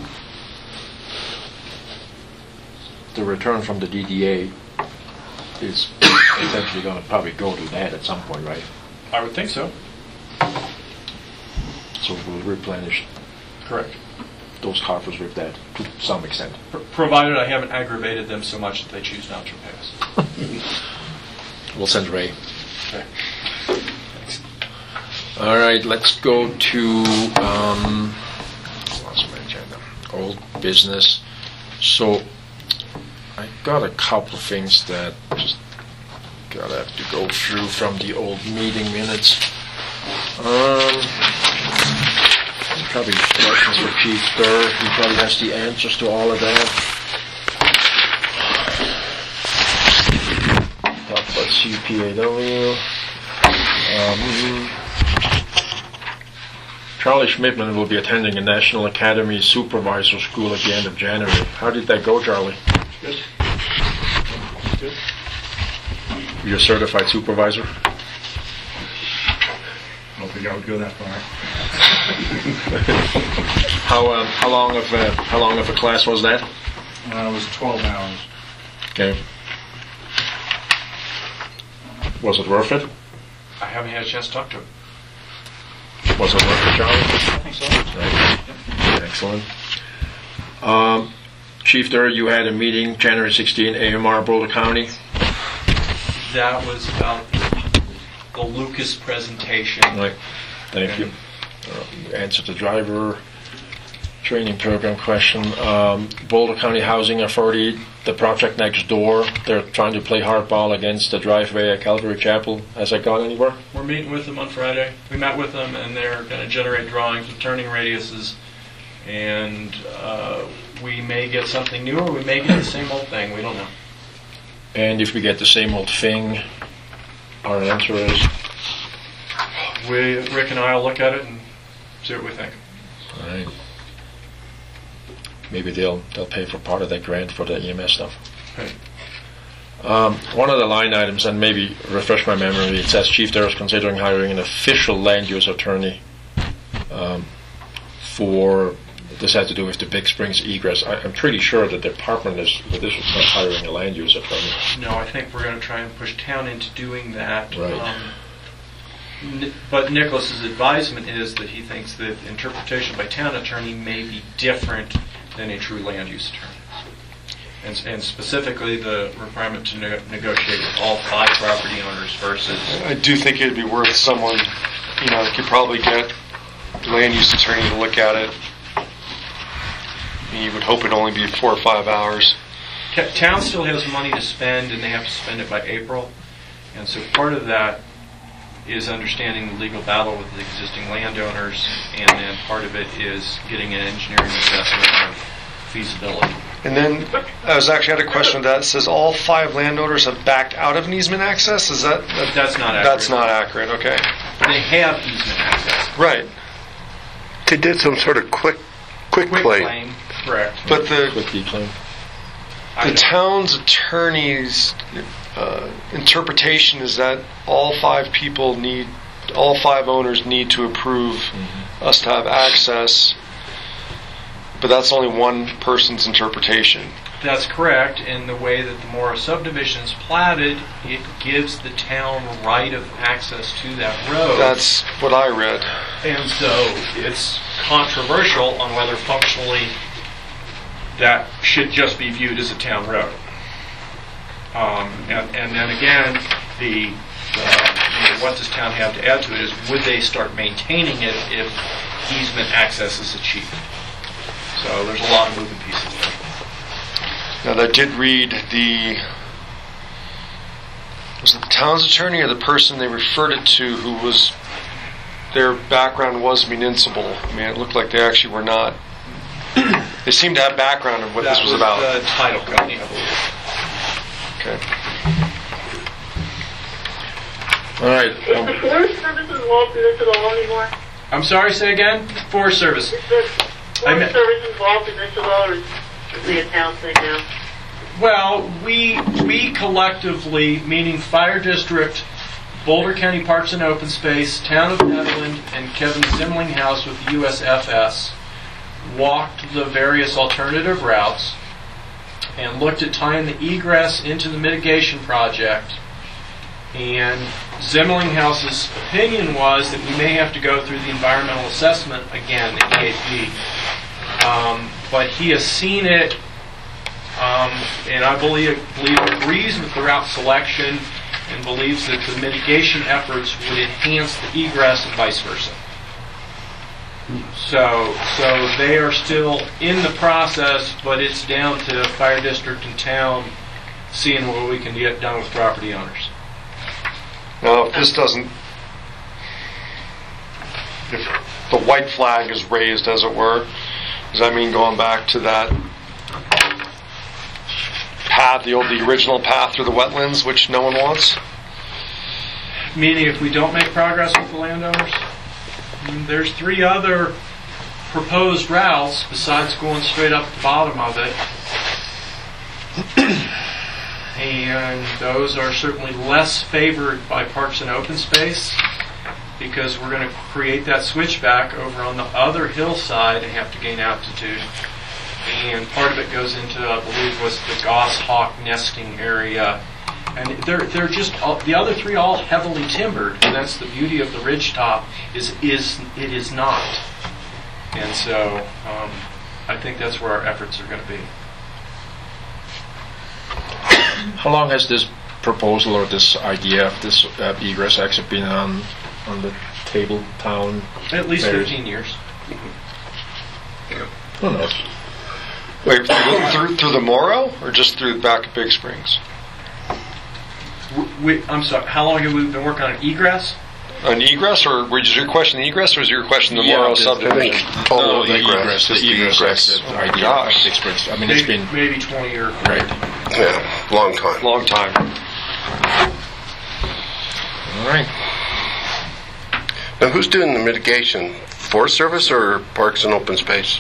Speaker 2: the return from the D D A is essentially going to probably go to that at some point, right?
Speaker 8: I would think so.
Speaker 2: So we'll replenish
Speaker 8: Correct.
Speaker 2: those coffers with that to some extent.
Speaker 8: P- provided I haven't aggravated them so much that they choose not to pay us.
Speaker 2: We'll send Ray.
Speaker 8: Okay.
Speaker 2: All right, let's go to um, lost my agenda. Old business. So I got a couple of things that just gotta have to go through from the old meeting minutes. Um, probably questions for Chief Durr. He probably has the answers to all of that. Talk about C P A W. Um, Charlie Schmidtman will be attending a National Academy Supervisor School at the end of January. How did that go, Charlie?
Speaker 6: Good. Good.
Speaker 2: You're a certified supervisor?
Speaker 11: I don't think I would go that far.
Speaker 2: How um, how long of a, how long of a class was that?
Speaker 11: Uh, it was twelve hours.
Speaker 2: Okay. Was it worth it?
Speaker 8: I haven't had a chance to talk to him.
Speaker 2: Was it work for Charlie?
Speaker 5: I think so.
Speaker 2: Right. Excellent. Um, Chief, there you had a meeting January sixteenth, A M R Boulder County.
Speaker 8: That was about the Lucas presentation.
Speaker 2: Right. Thank you. Uh, answered the driver training program question. Um, Boulder County Housing Authority, the project next door, they're trying to play hardball against the driveway at Calvary Chapel. Has that gone anywhere?
Speaker 8: We're meeting with them on Friday. We met with them, and they're going to generate drawings with turning radiuses, and uh, we may get something new, or we may get the same old thing. We don't know.
Speaker 2: And if we get the same old thing, our answer is?
Speaker 8: We, Rick and I will look at it and see what we think.
Speaker 2: All right. Maybe they'll they'll pay for part of that grant for the E M S stuff.
Speaker 8: Right.
Speaker 2: Um, one of the line items, and maybe refresh my memory, it says Chief Darrow is considering hiring an official land use attorney um, for, this had to do with the Big Springs egress. I, I'm pretty sure that the department is, but this is not hiring a land use attorney.
Speaker 8: No, I think we're going to try and push town into doing that.
Speaker 2: Right.
Speaker 8: Um, N- But Nicholas's advisement is that he thinks that interpretation by town attorney may be different than a true land use attorney. And, s- and specifically the requirement to ne- negotiate with all five property owners versus...
Speaker 9: I do think it'd be worth someone, you know, could probably get the land use attorney to look at it. You would hope it'd only be four or five hours.
Speaker 8: T- town still has money to spend, and they have to spend it by April. And so part of that is understanding the legal battle with the existing landowners, and then part of it is getting an engineering assessment of feasibility.
Speaker 9: And then I was actually had a question with that. It says all five landowners have backed out of an easement access. Is that, that
Speaker 8: That's not accurate.
Speaker 9: That's not accurate. Okay.
Speaker 8: They have easement access.
Speaker 9: Right.
Speaker 3: They did some sort of quick, quick,
Speaker 8: Quick
Speaker 3: claim.
Speaker 8: claim, correct.
Speaker 9: But the
Speaker 2: Quick decline.
Speaker 8: I
Speaker 9: the
Speaker 8: don't-
Speaker 9: town's attorney's uh, interpretation is that all five people need, all five owners need to approve
Speaker 2: Mm-hmm.
Speaker 9: us to have access. But that's only one person's interpretation.
Speaker 8: That's correct. In the way that the Mora subdivision is platted, it gives the town right of access to that road.
Speaker 9: That's what I read.
Speaker 8: And so it's controversial on whether functionally that should just be viewed as a town road. Um, and, and then again, the, the you know, what does town have to add to it is would they start maintaining it if easement access is achieved? So there's a lot of moving pieces there.
Speaker 9: Now, I did read the, was it the town's attorney or the person they referred it to who was, their background was municipal. I mean, it looked like they actually were not, they seemed to have background of what
Speaker 8: That
Speaker 9: this was about.
Speaker 8: the title company, I believe.
Speaker 9: Okay.
Speaker 2: All right.
Speaker 4: Is
Speaker 2: Um,
Speaker 4: the Forest Service involved in this at all anymore?
Speaker 8: I'm sorry, say again? Forest Service.
Speaker 4: Is the
Speaker 8: I
Speaker 4: Forest
Speaker 8: meant-
Speaker 4: Service involved in this at all, or is it a town thing now?
Speaker 8: Well, we we collectively, meaning Fire District, Boulder County Parks and Open Space, Town of Netherland, and Kevin Zimlinghouse with the U S F S, walked the various alternative routes and looked at tying the egress into the mitigation project. And Zimlinghouse's opinion was that we may have to go through the environmental assessment again, the E A P. Um, but he has seen it, um, and I believe, believe agrees with the route selection and believes that the mitigation efforts would enhance the egress and vice versa. So, so they are still in the process, but it's down to fire district and town seeing what we can get done with property owners.
Speaker 9: Now, if this doesn't, if the white flag is raised, as it were, does that mean going back to that path, the old, the original path through the wetlands, which no one wants?
Speaker 8: Meaning if we don't make progress with the landowners? Mm, There's three other proposed routes besides going straight up the bottom of it. And those are certainly less favored by Parks and Open Space because we're going to create that switchback over on the other hillside and have to gain altitude. And part of it goes into, I believe, was the goshawk nesting area. And they're they're just all, the other three all heavily timbered, and that's the beauty of the ridge top is is it is not. And so um, I think that's where our efforts are going to be.
Speaker 2: How long has this proposal or this idea of this uh, egress exit been on on the table, town?
Speaker 8: At least
Speaker 2: fairs?
Speaker 8: fifteen years.
Speaker 2: Who knows?
Speaker 9: Wait, through, through the Morrow or just through the back of Big Springs?
Speaker 8: We, we, I'm sorry. How long have we been working on egress?
Speaker 9: An egress, or was your question the egress, or was your question the
Speaker 2: Yeah,
Speaker 9: Morrow
Speaker 2: the-
Speaker 9: subdivision?
Speaker 3: I think total
Speaker 2: No, the
Speaker 3: egress,
Speaker 2: egress, the
Speaker 3: just the
Speaker 2: egress
Speaker 3: egress.
Speaker 2: exit
Speaker 9: Oh my
Speaker 2: idea of
Speaker 9: gosh.
Speaker 2: Big Springs. I mean, it's
Speaker 8: Maybe,
Speaker 2: been
Speaker 8: maybe twenty or
Speaker 2: right.
Speaker 3: Yeah, long time.
Speaker 9: Long time.
Speaker 2: All right.
Speaker 3: Now, who's doing the mitigation? Forest Service or Parks and Open Space?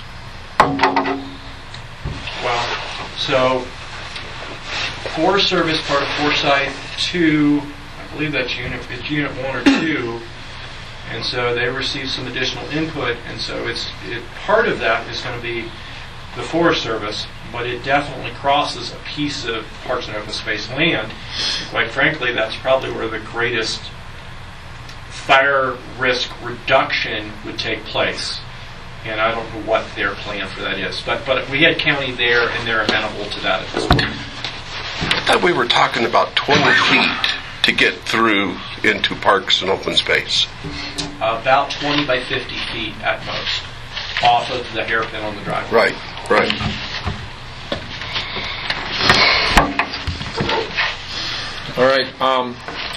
Speaker 8: Well, so Forest Service, part of Foresight two, I believe that's unit, it's unit one or two, and so they received some additional input, and so it's it, part of that is going to be the Forest Service, but it definitely crosses a piece of Parks and Open Space land. Quite frankly, that's probably where the greatest fire risk reduction would take place. And I don't know what their plan for that is. But but we had county there, and they're amenable to that at this point.
Speaker 3: I thought we were talking about twenty feet to get through into Parks and Open Space.
Speaker 8: About twenty by fifty feet at most, off of the hairpin on the driveway.
Speaker 3: Right, right.
Speaker 2: All right. Um,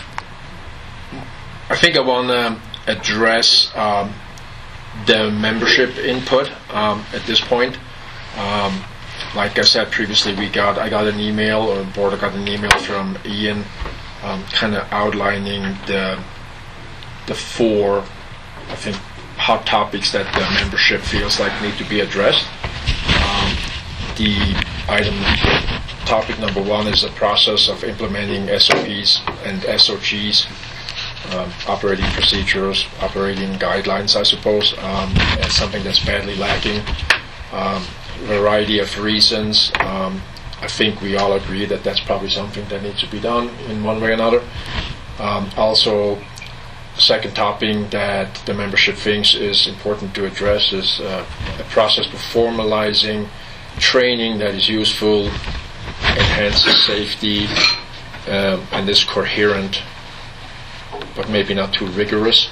Speaker 2: I think I want to address um, the membership input um, at this point. Um, like I said previously, we got I got an email, or the board got an email from Ian, um, kind of outlining the the four, I think, hot topics that the membership feels like need to be addressed. Um, the item, topic number one is the process of implementing S O Ps and S O Gs. Um, operating procedures, operating guidelines, I suppose, um, and something that's badly lacking. Um, variety of reasons. Um, I think we all agree that that's probably something that needs to be done in one way or another. Um, also, second topic that the membership thinks is important to address is uh, a process for formalizing training that is useful, enhances safety, um, and is coherent, but maybe not too rigorous.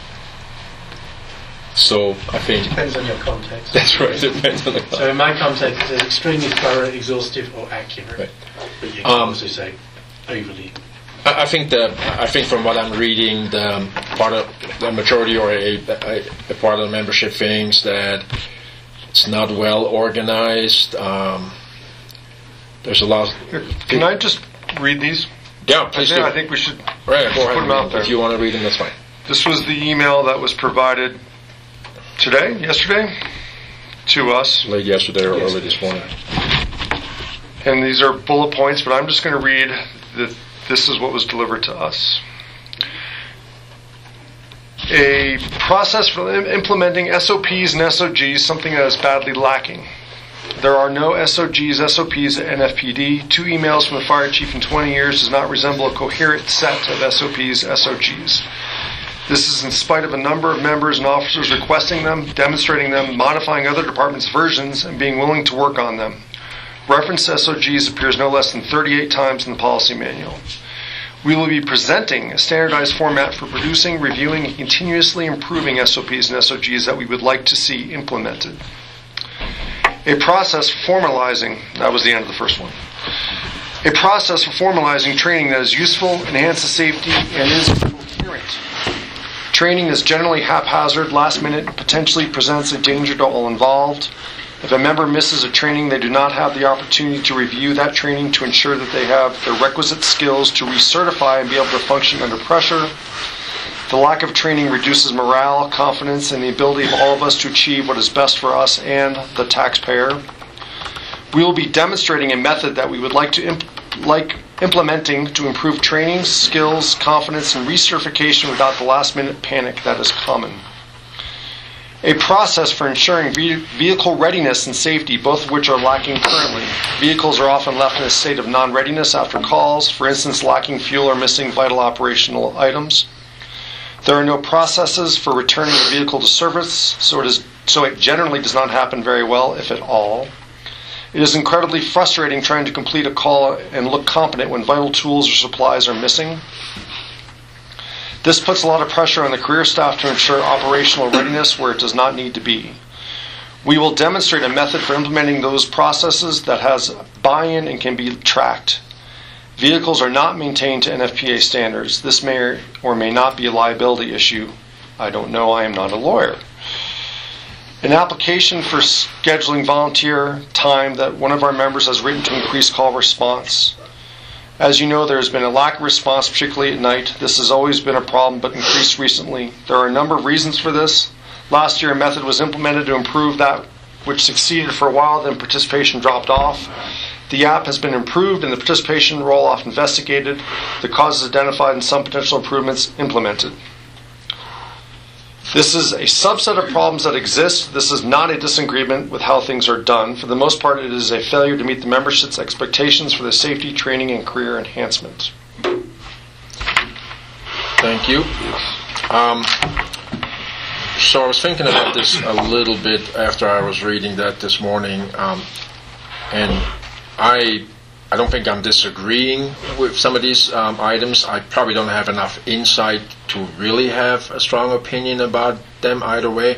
Speaker 2: So I think
Speaker 6: Depends on your context.
Speaker 2: that's right. It depends on the
Speaker 6: So in my context, it's extremely thorough, exhaustive, or accurate.
Speaker 2: Right.
Speaker 6: But you can
Speaker 2: Um,
Speaker 6: also say overly.
Speaker 2: I I think that I think from what I'm reading, the um, part of the majority or a, a, a part of the membership thinks that it's not well organized. Um, there's a lot.
Speaker 9: Can I just read these?
Speaker 2: Yeah,
Speaker 9: I
Speaker 2: please
Speaker 9: think,
Speaker 2: do.
Speaker 9: I think we should
Speaker 2: Right,
Speaker 9: just
Speaker 2: go ahead.
Speaker 9: put them out there.
Speaker 2: If you want to read them, that's fine.
Speaker 9: This was the email that was provided today, yesterday, to us.
Speaker 2: Late yesterday or early this morning.
Speaker 9: And these are bullet points, but I'm just going to read that this is what was delivered to us. A process for im- implementing S O Ps and S O Gs, something that is badly lacking. There are no S O Gs, S O Ps at N F P D. Two emails from the fire chief in twenty years does not resemble a coherent set of S O Ps, S O Gs. This is in spite of a number of members and officers requesting them, demonstrating them, modifying other departments' versions, and being willing to work on them. Reference to S O Gs appears no less than thirty-eight times in the policy manual. We will be presenting a standardized format for producing, reviewing, and continuously improving S O Ps and S O Gs that we would like to see implemented. A process for formalizing, that was the end of the first one. A process for formalizing training that is useful, enhances safety, and is coherent. Training is generally haphazard, last minute, and potentially presents a danger to all involved. If a member misses a training, they do not have the opportunity to review that training to ensure that they have the requisite skills to recertify and be able to function under pressure. The lack of training reduces morale, confidence, and the ability of all of us to achieve what is best for us and the taxpayer. We will be demonstrating a method that we would like to imp- like implementing to improve training, skills, confidence, and recertification without the last-minute panic that is common. A process for ensuring ve- vehicle readiness and safety, both of which are lacking currently. Vehicles are often left in a state of non-readiness after calls, for instance, lacking fuel or missing vital operational items. There are no processes for returning a vehicle to service, so it, is, so it generally does not happen very well, if at all. It is incredibly frustrating trying to complete a call and look competent when vital tools or supplies are missing. This puts a lot of pressure on the career staff to ensure operational readiness where it does not need to be. We will demonstrate a method for implementing those processes that has buy-in and can be tracked. Vehicles are not maintained to N F P A standards. This may or may not be a liability issue. I don't know. I am not a lawyer. An application for scheduling volunteer time that one of our members has written to increase call response. As you know, there has been a lack of response, particularly at night. This has always been a problem, but increased recently. There are a number of reasons for this. Last year, a method was implemented to improve that which succeeded for a while, then participation dropped off. The app has been improved and the participation roll-off investigated, the causes identified, and some potential improvements implemented. This is a subset of problems that exist. This is not a disagreement with how things are done. For the most part, it is a failure to meet the membership's expectations for the safety, training, and career enhancement.
Speaker 2: Thank you. Um, so I was thinking about this a little bit after I was reading that this morning, um, and I I don't think I'm disagreeing with some of these um, items. I probably don't have enough insight to really have a strong opinion about them either way.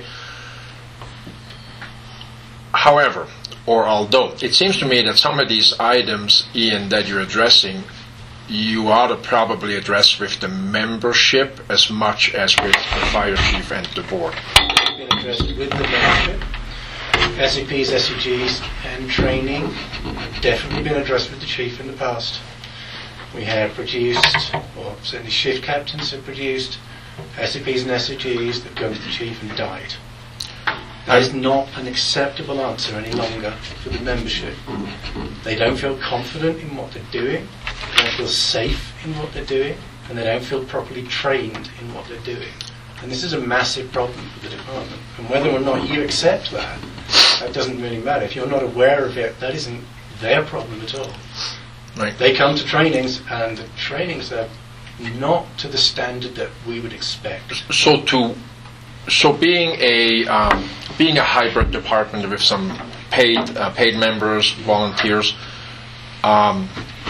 Speaker 2: However, or although, it seems to me that some of these items, Ian, that you're addressing, you ought to probably address with the membership as much as with the fire chief and the board.
Speaker 6: Been addressed with the membership. S E Ps, S E Gs, and training have definitely been addressed with the chief in the past. We have produced, or certainly shift captains have produced, S E Ps and S E Gs that go to the chief and died. That is not an acceptable answer any longer for the membership. They don't feel confident in what they're doing, they don't feel safe in what they're doing, and they don't feel properly trained in what they're doing. And this is a massive problem for the department. And whether or not you accept that, that doesn't really matter. If you're not aware of it, that isn't their problem at all.
Speaker 2: Right.
Speaker 6: They come to trainings, and the trainings are not to the standard that we would expect.
Speaker 2: So to so being a um, being a hybrid department with some paid uh, paid members, volunteers, um,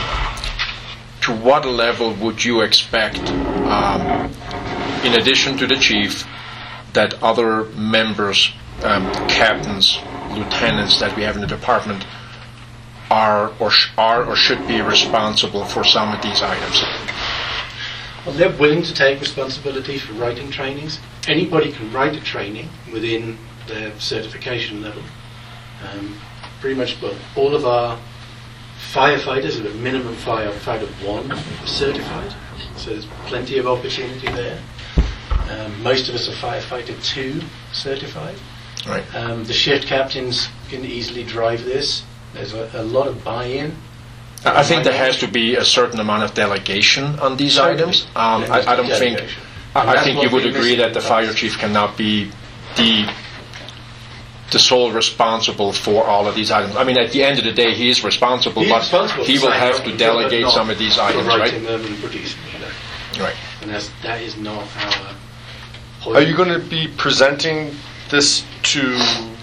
Speaker 2: to what level would you expect, um, in addition to the chief, that other members, um, captains, lieutenants that we have in the department are or sh- are or should be responsible for some of these items?
Speaker 6: Well, they're willing to take responsibility for writing trainings. Anybody can write a training within their certification level. Um, pretty much, well, all of our firefighters are a minimum firefighter one certified, so there's plenty of opportunity there. Um, most of us are firefighter two certified.
Speaker 2: Right.
Speaker 6: Um, the shift captains can easily drive this. There's a, a lot of buy-in.
Speaker 2: I think there has to be a certain amount of delegation on these
Speaker 6: Certainly.
Speaker 2: items. Um, I, I don't think.
Speaker 6: Delegation.
Speaker 2: I,
Speaker 6: And
Speaker 2: I
Speaker 6: that's
Speaker 2: think
Speaker 6: what
Speaker 2: you would
Speaker 6: we
Speaker 2: agree
Speaker 6: miss
Speaker 2: that
Speaker 6: in
Speaker 2: the
Speaker 6: the
Speaker 2: fire
Speaker 6: past.
Speaker 2: chief cannot be the the sole responsible for all of these items. I mean, at the end of the day, he is responsible,
Speaker 6: He's
Speaker 2: but
Speaker 6: responsible
Speaker 2: he
Speaker 6: for
Speaker 2: will
Speaker 6: signing
Speaker 2: have
Speaker 6: off
Speaker 2: to
Speaker 6: on them, but
Speaker 2: delegate
Speaker 6: not
Speaker 2: some of these
Speaker 6: for
Speaker 2: items,
Speaker 6: writing
Speaker 2: right?
Speaker 6: them and producing them.
Speaker 2: Right.
Speaker 6: And that's, that is not our point.
Speaker 9: Are you going to be presenting this to...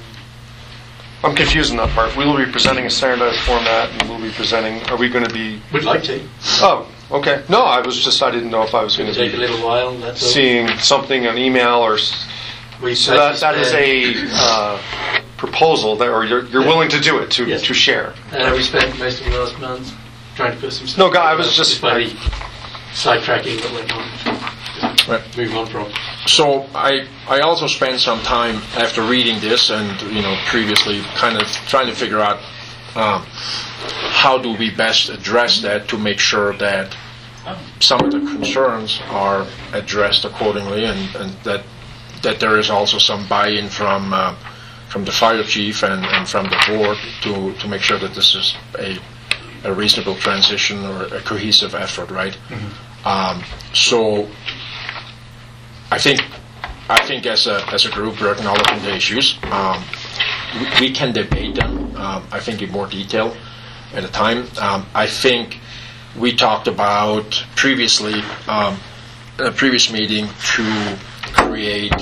Speaker 9: I'm confused in that part. We will be presenting a standardized format, and we'll be presenting... Are we going to be...
Speaker 6: We'd like to.
Speaker 9: Oh, okay. No, I was just... I didn't know if I was going
Speaker 6: It'll
Speaker 9: to
Speaker 6: take a
Speaker 9: be
Speaker 6: little while, that's all.
Speaker 9: seeing something on email or... s-
Speaker 6: We
Speaker 9: So that, that is a uh, proposal, that, or you're, you're willing to do it, to,
Speaker 6: Yes.
Speaker 9: to share.
Speaker 6: Uh, we spent most of the last month trying to put some stuff...
Speaker 9: No, guy, I was just-
Speaker 6: By the sidetracking that went on.
Speaker 2: Right.
Speaker 6: Move on from.
Speaker 2: So I I also spent some time after reading this and you know previously kind of trying to figure out um, how do we best address that to make sure that some of the concerns are addressed accordingly, and, and that that there is also some buy-in from uh, from the fire chief and, and from the board to to make sure that this is a a reasonable transition or a cohesive effort, right? Mm-hmm. Um, so. I think I think as a as a group, we're acknowledging the issues. Um, we, we can debate them, um, I think, in more detail at a time. Um, I think we talked about previously, um, in a previous meeting, to create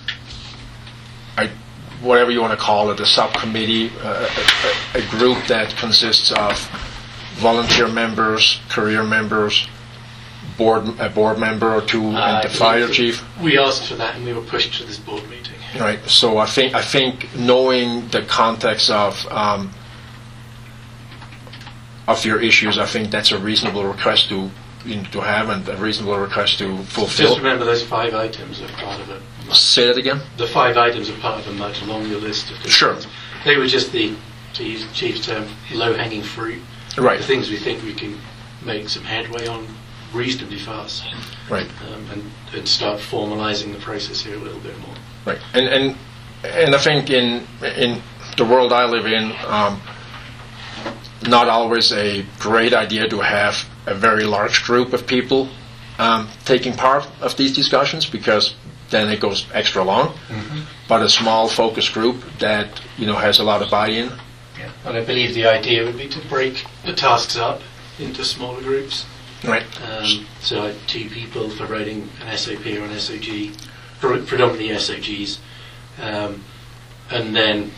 Speaker 2: a, whatever you want to call it, a subcommittee, uh, a, a, a group that consists of volunteer members, career members, board a board member or two,
Speaker 6: Uh,
Speaker 2: and the fire chief.
Speaker 6: We asked for that and we were pushed to this board meeting.
Speaker 2: Right. So I think I think knowing the context of um, of your issues, I think that's a reasonable request to you know, to have and a reasonable request to fulfill.
Speaker 6: Just remember those five items are part of it.
Speaker 2: Say that again.
Speaker 6: The five items are part of a much longer list of things.
Speaker 2: Sure.
Speaker 6: They were just the, to use the chief's term, low-hanging fruit.
Speaker 2: Right.
Speaker 6: The things we think we can make some headway on reasonably fast.
Speaker 2: Right.
Speaker 6: Um, and, and start formalizing the process here a little bit more.
Speaker 2: Right. And and and I think in in the world I live in, um, not always a great idea to have a very large group of people um, taking part of these discussions, because then it goes extra long.
Speaker 6: Mm-hmm.
Speaker 2: But a small focus group that you know has a lot of buy-in.
Speaker 6: Yeah. And I believe the idea would be to break the tasks up into smaller groups.
Speaker 2: Right.
Speaker 6: Um, so like two people for writing an S O P or an S O G, pre- predominantly S O Gs, um, and then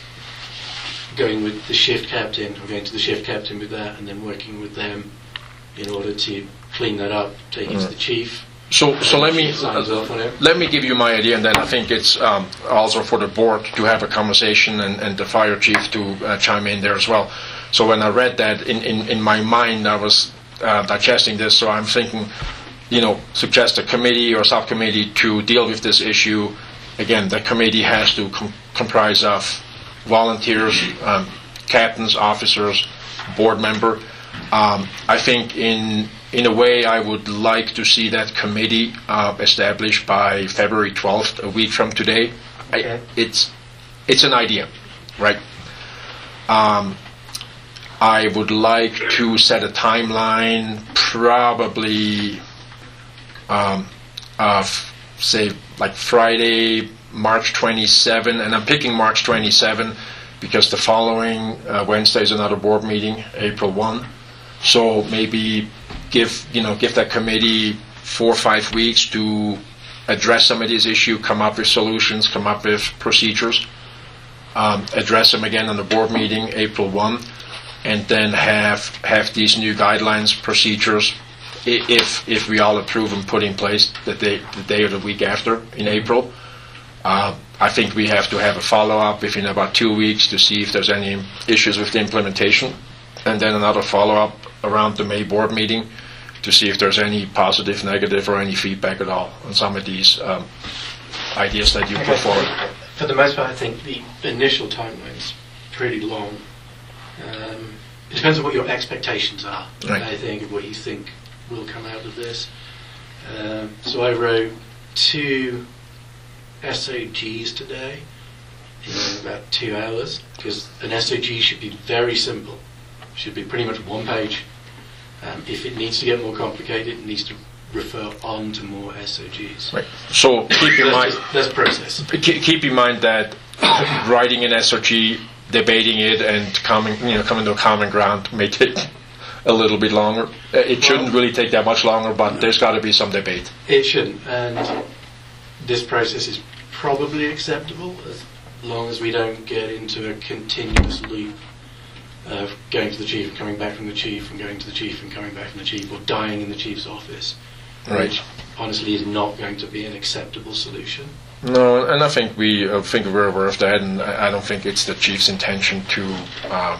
Speaker 6: going with the shift captain, or going to the shift captain with that, and then working with them in order to clean that up, take it to the chief.
Speaker 2: So, so let me
Speaker 6: Signs off on it.
Speaker 2: let me give you my idea, and then I think it's um, also for the board to have a conversation, and, and the fire chief to uh, chime in there as well. So when I read that, in, in, in my mind, I was uh, digesting this. So I'm thinking, you know, suggest a committee or subcommittee to deal with this issue. Again, the committee has to com- comprise of volunteers, um, captains, officers, board member. Um, I think in in a way I would like to see that committee uh, established by February twelfth, a week from today. I, it's it's an idea, right? Um, I would like to set a timeline, probably um, of say like Friday, March twenty-seventh, and I'm picking March twenty-seventh because the following uh, Wednesday is another board meeting, April first. So maybe give you know give that committee four or five weeks to address some of these issues, come up with solutions, come up with procedures, um, address them again on the board meeting April first, and then have have these new guidelines, procedures, i- if if we all approve and put in place the day the day or the week after in April. Uh, I think we have to have a follow-up within about two weeks to see if there's any issues with the implementation, and then another follow-up around the May board meeting to see if there's any positive, negative, or any feedback at all on some of these um, ideas that you put forward.
Speaker 6: For the most part, I think the initial timeline's pretty long. Um, it depends on what your expectations are,
Speaker 2: Right.
Speaker 6: I think, of what you think will come out of this. Um, so I wrote two S O Gs today in about two hours, because an S O G should be very simple. Should be pretty much one page. Um, if it needs to get more complicated, it needs to refer on to more S O Gs.
Speaker 2: Right. So keep in
Speaker 6: That's
Speaker 2: mind,
Speaker 6: just- that's process.
Speaker 2: keep keep in mind that writing an S O G, debating it, and coming you know coming to a common ground may take a little bit longer. Uh, It shouldn't really take that much longer, but there's got to be some debate.
Speaker 6: It shouldn't, and this process is probably acceptable as long as we don't get into a continuous loop of going to the chief and coming back from the chief and going to the chief and coming back from the chief, or dying in the chief's office,
Speaker 2: Right.
Speaker 6: which honestly is not going to be an acceptable solution.
Speaker 2: No, and I think we uh, think we're aware of that, and I I don't think it's the chief's intention to um,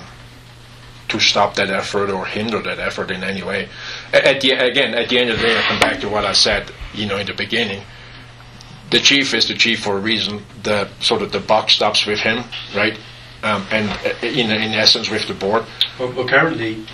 Speaker 2: to stop that effort or hinder that effort in any way. A- At the again, at the end of the day, I come back to what I said, you know, in the beginning. The chief is the chief for a reason. The sort of the buck stops with him, right? Um, and uh, in in essence, with the board.
Speaker 6: Well, well, currently,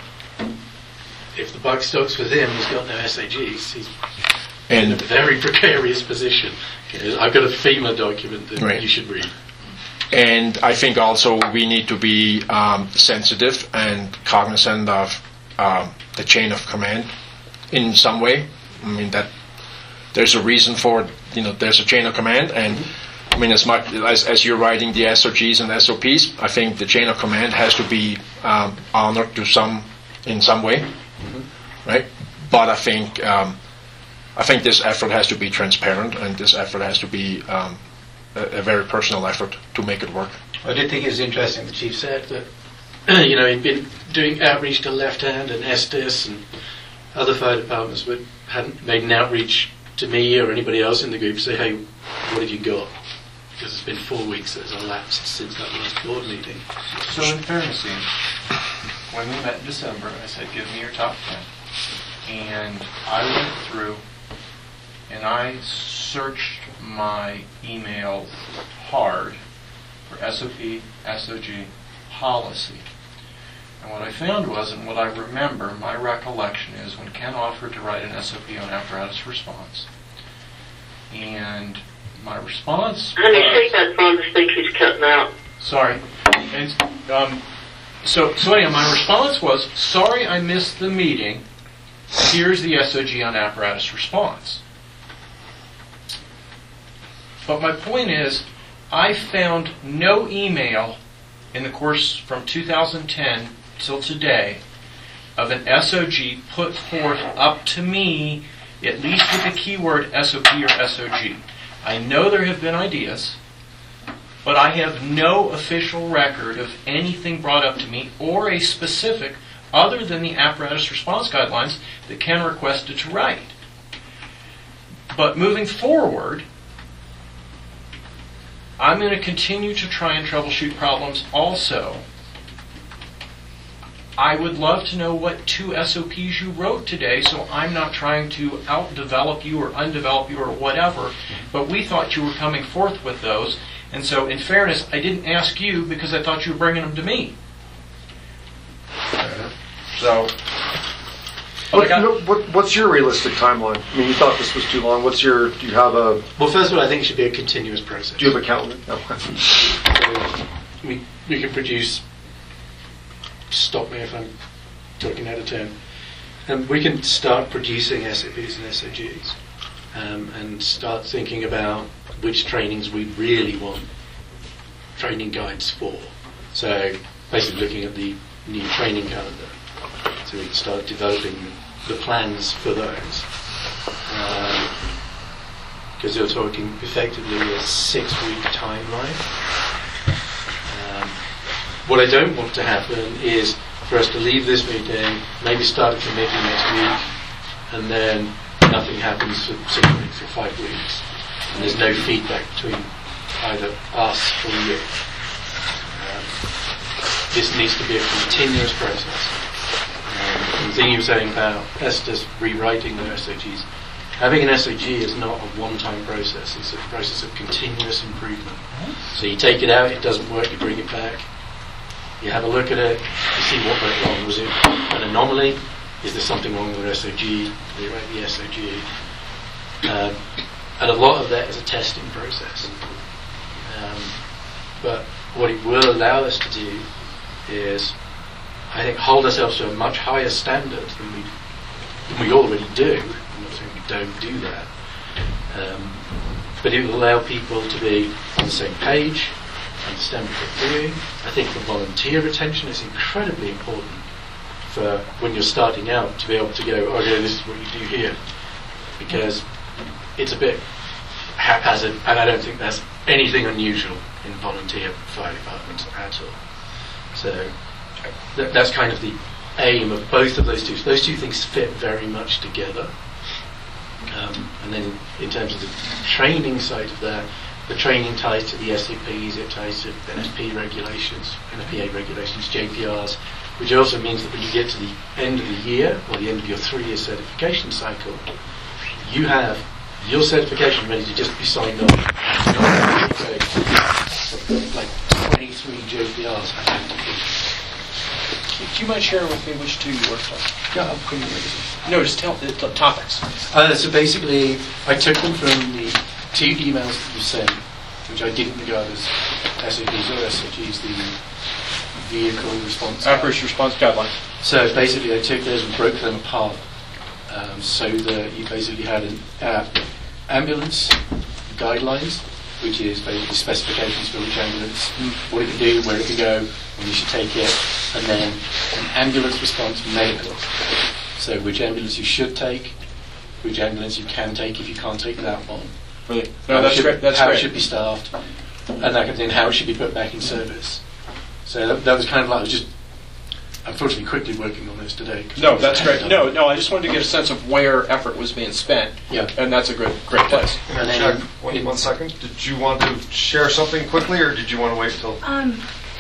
Speaker 6: if the buck stops with him, he's got no S A Gs. He's in a
Speaker 2: And
Speaker 6: very precarious position. I've got a FEMA document that
Speaker 2: Right.
Speaker 6: you should read.
Speaker 2: And I think also we need to be um, sensitive and cognizant of um, the chain of command in some way. I mean, that there's a reason for it. You know, there's a chain of command, and I mean, as much as, as you're writing the S O Gs and S O Ps, I think the chain of command has to be um, honored to some in some way, mm-hmm. right? But I think um, I think this effort has to be transparent, and this effort has to be um, a, a very personal effort to make it work.
Speaker 6: I did think it was interesting. The chief said that you know he'd been doing outreach to Left Hand and Estes and other fire departments, but hadn't made an outreach to me or anybody else in the group to say, hey, what have you got? Because it's been four weeks that has elapsed since that last board meeting.
Speaker 8: So in fairness, Ian, when we met in December, I said, give me your top ten. And I went through and I searched my email hard for S O P, S O G, policy. And what I found was, and what I remember, my recollection is when Ken offered to write an S O P on apparatus response, and my response
Speaker 4: Let me
Speaker 8: was,
Speaker 4: take that phone to think he's cutting out.
Speaker 8: sorry. And, um, so, so anyway, my response was, sorry I missed the meeting. Here's the S O G on apparatus response. But my point is, I found no email in the course from two thousand ten till today of an S O G put forth up to me, at least with the keyword S O P or S O G. I know there have been ideas, but I have no official record of anything brought up to me or a specific other than the apparatus response guidelines that Ken requested to write. But moving forward, I'm going to continue to try and troubleshoot problems also. I would love to know what two S O Ps you wrote today, so I'm not trying to outdevelop you or undevelop you or whatever, but we thought you were coming forth with those, and so in fairness, I didn't ask you because I thought you were bringing them to me. So,
Speaker 9: What, you know, what, what's your realistic timeline? I mean, you thought this was too long. What's your, do you have a...
Speaker 6: Well, first of all, I think it should be a continuous process.
Speaker 9: Do you have a calendar? No.
Speaker 6: So we, we can produce, stop me if I'm talking out of turn, and we can start producing S O Ps and S O Gs um, and start thinking about which trainings we really want training guides for. So basically looking at the new training calendar so we can start developing the plans for those. Because um, you're talking effectively a six-week timeline. Um, what I don't want to happen is for us to leave this meeting, maybe start a committee next week, and then nothing happens for six weeks or five weeks, and there's no feedback between either us or you. Um, this needs to be a continuous process. Um, the thing you were saying about Estes rewriting their S O Gs, having an S O G is not a one-time process. It's a process of continuous improvement. So you take it out, it doesn't work, you bring it back, you have a look at it, you see what went wrong. Was it an anomaly? Is there something wrong with the S O G? They write the S O G. Um, and a lot of that is a testing process. Um, but what it will allow us to do is, I think, hold ourselves to a much higher standard than we than we already do. I'm not saying we don't do that. Um, but it will allow people to be on the same page, understand what they're doing. I think the volunteer retention is incredibly important for when you're starting out, to be able to go, okay, this is what you do here. Because it's a bit haphazard, and I don't think there's anything unusual in volunteer fire departments at all. So th- that's kind of the aim of both of those two. So those two things fit very much together. Um, and then in terms of the training side of that, the training ties to the S O Ps, it ties to N S P regulations, N F P A regulations, J P Rs, which also means that when you get to the end of the year, or the end of your three-year certification cycle, you have your certification ready to just be signed off. Like twenty-three J P Rs.
Speaker 7: Do you mind sharing with me which two you worked on?
Speaker 6: Yeah, I'll come with
Speaker 7: No, just tell the, the topics.
Speaker 6: Uh, so basically, I took them from the two emails that you sent, which I didn't regard as S O Ps or S O Gs, the vehicle response.
Speaker 7: Apparatus response guideline.
Speaker 6: So basically, I took those and broke them apart, um, so that you basically had an app ambulance guidelines, which is basically specifications for each ambulance, what it can do, where it can go, when you should take it, and then an ambulance response medical. So which ambulance you should take, which ambulance you can take if you can't take that one.
Speaker 8: Really?
Speaker 6: How
Speaker 8: No,
Speaker 6: it
Speaker 8: that's
Speaker 6: should-
Speaker 8: great. That's
Speaker 6: how
Speaker 8: great.
Speaker 6: it should be staffed, and that kind of thing, how it should be put back in service. So that, that was kind of like, I was just, unfortunately, quickly working on this today. 'cause
Speaker 8: No,
Speaker 6: I
Speaker 8: that's
Speaker 6: hadn't
Speaker 8: great.
Speaker 6: done
Speaker 8: No,
Speaker 6: it.
Speaker 8: no, I just wanted to get a sense of where effort was being spent.
Speaker 6: Yeah.
Speaker 8: And that's a great, great place.
Speaker 6: And then
Speaker 9: Chuck,
Speaker 6: in-
Speaker 9: one,
Speaker 6: in-
Speaker 9: one second. Did you want to share something quickly, or did you want to wait till?
Speaker 12: Um,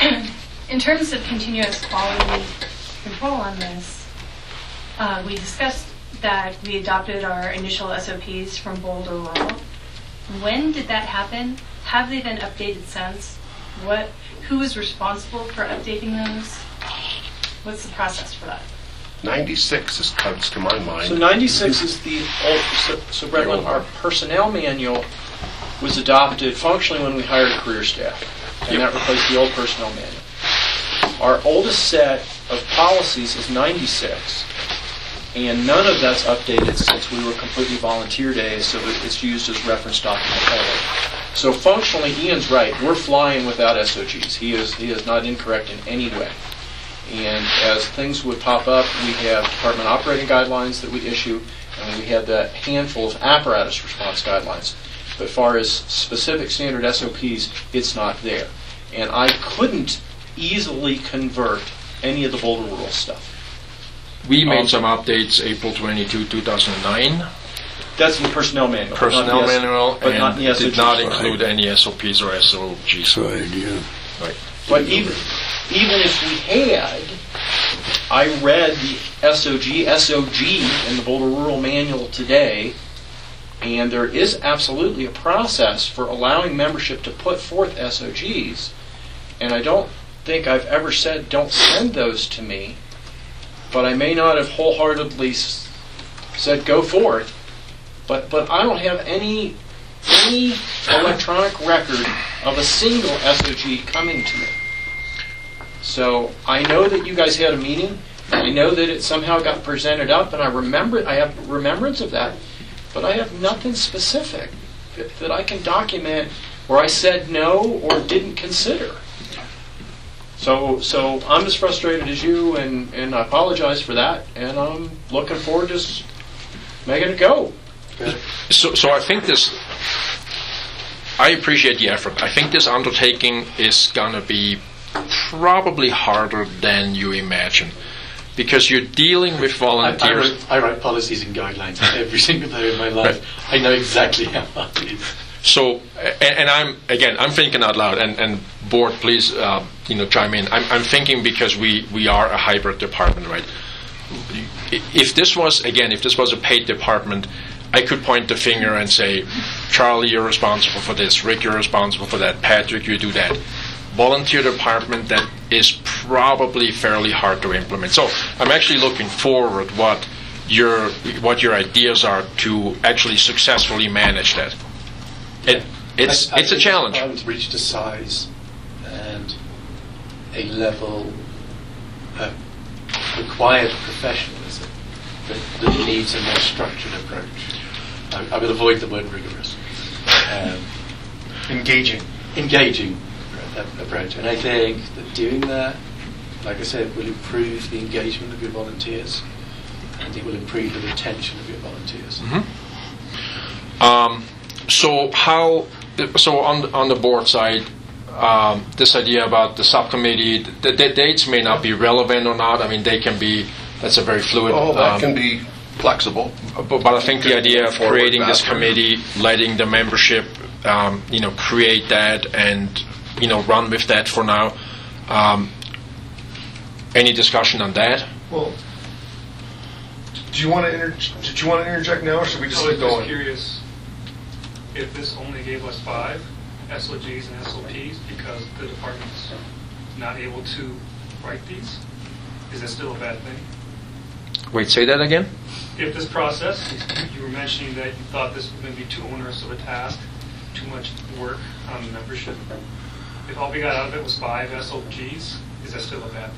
Speaker 12: in terms of continuous quality control on this, uh, we discussed that we adopted our initial S O Ps from Boulder Rural. When did that happen? Have they been updated since? What? Who is responsible for updating those? What's the process for that?
Speaker 3: ninety-six is comes to my mind.
Speaker 8: So ninety-six is the old, so, so Bretland, our personnel manual was adopted functionally when we hired a career staff, and that replaced the old personnel manual. Our oldest set of policies is ninety-six, and none of that's updated since we were completely volunteer days, so that it's used as reference document only. So functionally, Ian's right. We're flying without S O Gs. He is he is not incorrect in any way. And as things would pop up, we have department operating guidelines that we issue, and we had that handful of apparatus response guidelines. But as far as specific standard S O Ps, it's not there. And I couldn't easily convert any of the Boulder Rural stuff.
Speaker 2: We made
Speaker 8: Um,
Speaker 2: some updates April twenty-second, two thousand nine,
Speaker 8: That's in the personnel manual. but not
Speaker 2: personnel
Speaker 8: the S-
Speaker 2: manual,
Speaker 8: but not
Speaker 2: and
Speaker 8: the S O Gs.
Speaker 2: did not include any S O Ps or S O Gs. Right.
Speaker 8: But even even if we had, I read the S O G, S O G in the Boulder Rural Manual today, and there is absolutely a process for allowing membership to put forth S O Gs, and I don't think I've ever said don't send those to me, but I may not have wholeheartedly s- said go forth, but but I don't have any any electronic record of a single S O G coming to me. So I know that you guys had a meeting. I know that it somehow got presented up, and I remember I have remembrance of that, but I have nothing specific that, that I can document where I said no or didn't consider. So so I'm as frustrated as you, and, and I apologize for that, and I'm looking forward to s- making it go.
Speaker 2: So, so I think this, I appreciate the effort. I think this undertaking is going to be probably harder than you imagine, because you're dealing with
Speaker 6: I, I,
Speaker 2: volunteers.
Speaker 6: write, I write policies and guidelines every single day of my life. I know exactly how that is.
Speaker 2: So, and, and I'm again, I'm thinking out loud, and, and board, please, uh, you know, chime in. I'm, I'm thinking because we, we are a hybrid department, right? If this was again, if this was a paid department, I could point the finger and say, Charlie, you're responsible for this. Rick, you're responsible for that. Patrick, you do that. Volunteer department, that is probably fairly hard to implement. So I'm actually looking forward what your what your ideas are to actually successfully manage that. It, it's
Speaker 6: I- I
Speaker 2: it's a
Speaker 6: think
Speaker 2: challenge.
Speaker 6: I've reached a size and a level of required professionalism that, that needs a more structured approach. I, I will avoid the word rigorous. Um,
Speaker 7: Engaging.
Speaker 6: engaging uh, approach. And I think that doing that, like I said, will improve the engagement of your volunteers, and it will improve the retention of your volunteers.
Speaker 2: Mm-hmm. Um, so how? So on the, on the board side, um, this idea about the subcommittee, the, the dates may not be relevant or not. I mean, they can be. That's a very fluid.
Speaker 3: Oh, that
Speaker 2: um,
Speaker 3: can be flexible.
Speaker 2: But, but I think the idea of
Speaker 3: Forward
Speaker 2: creating this
Speaker 3: faster.
Speaker 2: committee, letting the membership, um, you know, create that and, you know, run with that for now. Um, any discussion on that?
Speaker 9: Well, do you want to inter- did you want to interject now, or should we just
Speaker 13: I was
Speaker 9: keep
Speaker 13: just
Speaker 9: going?
Speaker 13: curious if this only gave us five S O Gs and S O Ps because the department's not able to write these. Is that still a bad thing?
Speaker 2: Wait, say that again?
Speaker 13: If this process, you were mentioning that you thought this was going to be too onerous of a task, too much work on the membership. If all we got out of it was five S O Gs, is that still a bad thing?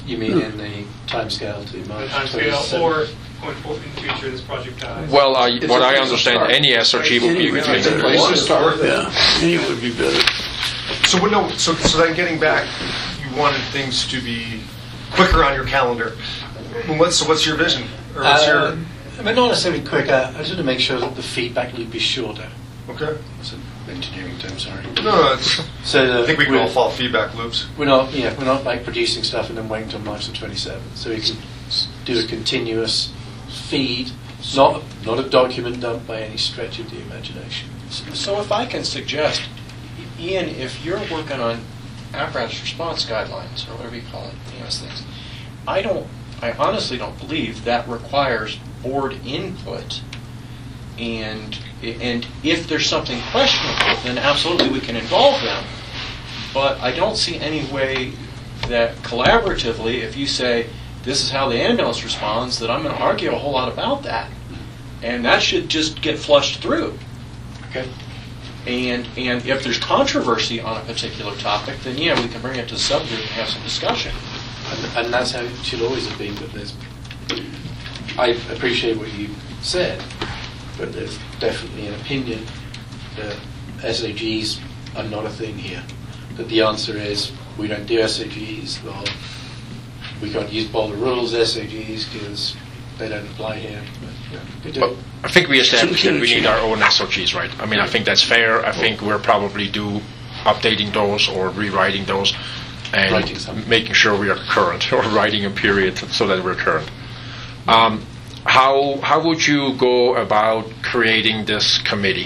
Speaker 6: You mean in the timescale to
Speaker 13: The
Speaker 6: March
Speaker 13: timescale, or going forward in the future, this project dies?
Speaker 2: Well, I, what I understand, any S R G would be a good thing.
Speaker 9: Place to start.
Speaker 14: Yeah, any would be better.
Speaker 9: So, what- no, so, so then getting back, you wanted things to be quicker on your calendar. Well, What's, so what's your vision? Or what's your,
Speaker 6: Uh, I mean, not necessarily quicker. I just want to make sure that the feedback loop is shorter.
Speaker 9: okay.
Speaker 6: It's an engineering term, sorry.
Speaker 9: No, no, it's,
Speaker 6: So uh,
Speaker 9: I think we can
Speaker 6: we're-
Speaker 9: all follow feedback loops.
Speaker 6: We're not, yeah, we're not like producing stuff and then waiting until March the twenty-seventh. So we can s- do a continuous feed, not not a document dump by any stretch of the imagination.
Speaker 8: So if I can suggest, Ian, if you're working on apparatus response guidelines, or whatever you call it, you know, those things, I don't, I honestly don't believe that requires board input. And and if there's something questionable, then absolutely we can involve them. But I don't see any way that collaboratively, if you say, this is how the ambulance responds, that I'm going to argue a whole lot about that. And that should just get flushed through.
Speaker 6: Okay.
Speaker 8: And and if there's controversy on a particular topic, then yeah, we can bring it to the subgroup and have some discussion.
Speaker 6: And, and that's how it should always have been. But there's, I appreciate what you said, but there's definitely an opinion that S O Gs are not a thing here. That the answer is we don't do S O Gs, or we can't use Boulder rules S O Gs because they don't apply here. But, yeah, we do.
Speaker 2: Well, I think we established that we need our own S O Gs, right? I mean, I think that's fair. I think we're probably due updating those or rewriting those and
Speaker 6: Writing some.
Speaker 2: making sure we are current, or writing a period so that we're current. Um, how how would you go about creating this committee?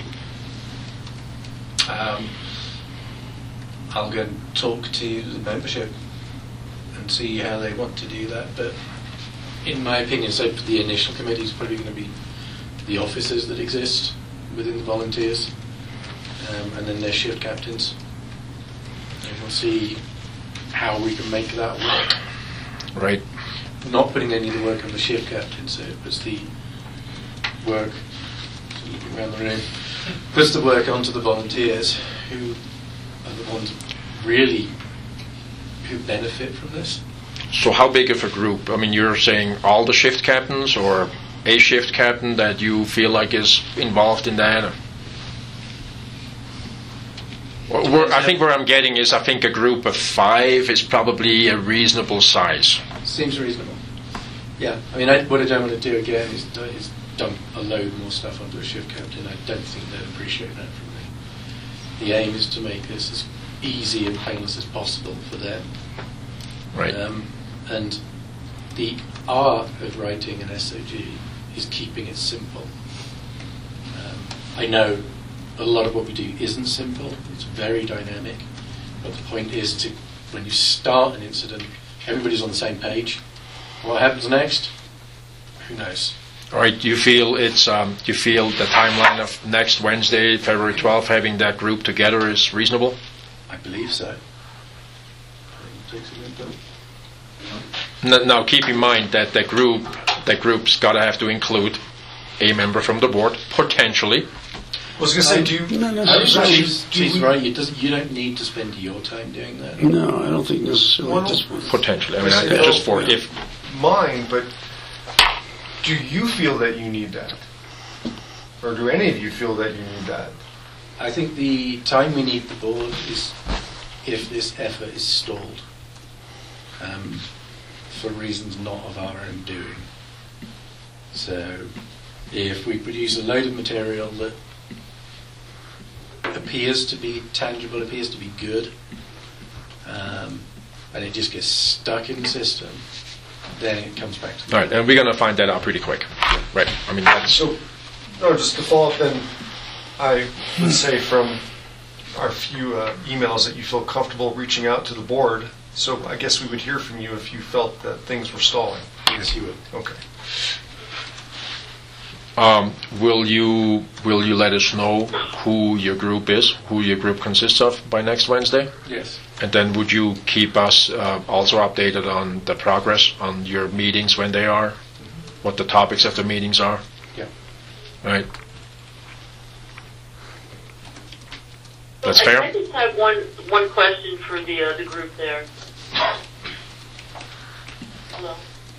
Speaker 6: Um, I'll go and talk to the membership and see how they want to do that. But in my opinion, so for the initial committee is probably going to be the officers that exist within the volunteers, um, and then their shift captains. And we'll see how we can make that work.
Speaker 2: Right.
Speaker 6: Not putting any of the work on the shift captain, so it puts the work, looking around the room, puts the work onto the volunteers, who are the ones really who benefit from this.
Speaker 2: So how big of a group? I mean, you're saying all the shift captains, or a shift captain that you feel like is involved in that? Or? Well, where, I think where I'm getting is I think a group of five is probably a reasonable size.
Speaker 6: Seems reasonable. Yeah, I mean, I, what I don't want to do again is, do- is dump a load more stuff onto a shift captain. I don't think they'd appreciate that from me. The aim is to make this as easy and painless as possible for them.
Speaker 2: Right.
Speaker 6: Um, and the art of writing an S O G is keeping it simple. Um, I know a lot of what we do isn't simple. It's very dynamic. But the point is to, when you start an incident, everybody's on the same page. What happens next? Who knows?
Speaker 2: All right. Do you feel it's? Um, do you feel the timeline of next Wednesday, February twelfth, having that group together is reasonable?
Speaker 6: I believe so.
Speaker 2: Now, now keep in mind that the group, that group's got to have to include a member from the board, potentially.
Speaker 9: I was going to say, do you...
Speaker 14: Not
Speaker 6: I
Speaker 14: necessarily.
Speaker 6: she's, she's right. You, doesn't, you don't need to spend your time doing that.
Speaker 14: No, I don't think necessarily
Speaker 9: Well,
Speaker 14: at this point.
Speaker 2: Potentially. I mean, I, just for if.
Speaker 9: Mine, but do you feel that you need that? Or do any of you feel that you need that?
Speaker 6: I think the time we need the board is if this effort is stalled um, for reasons not of our own doing. So if we produce a load of material that appears to be tangible, appears to be good, um, and it just gets stuck in the system, then it comes back to the
Speaker 2: All right, and we're going to find that out pretty quick. Right. I mean, that's.
Speaker 9: So, no, just to follow up then, I would say from our few uh, emails that you feel comfortable reaching out to the board, so I guess we would hear from you if you felt that things were stalling.
Speaker 6: Yes, you would.
Speaker 9: Okay.
Speaker 2: Um, will you will you let us know who your group is, who your group consists of by next Wednesday?
Speaker 6: Yes.
Speaker 2: And then would you keep us uh, also updated on the progress on your meetings when they are, what the topics of the meetings are?
Speaker 6: Yeah.
Speaker 2: Right. That's
Speaker 4: I-
Speaker 2: fair?
Speaker 4: I just have one one question for the uh, the group there. Hello?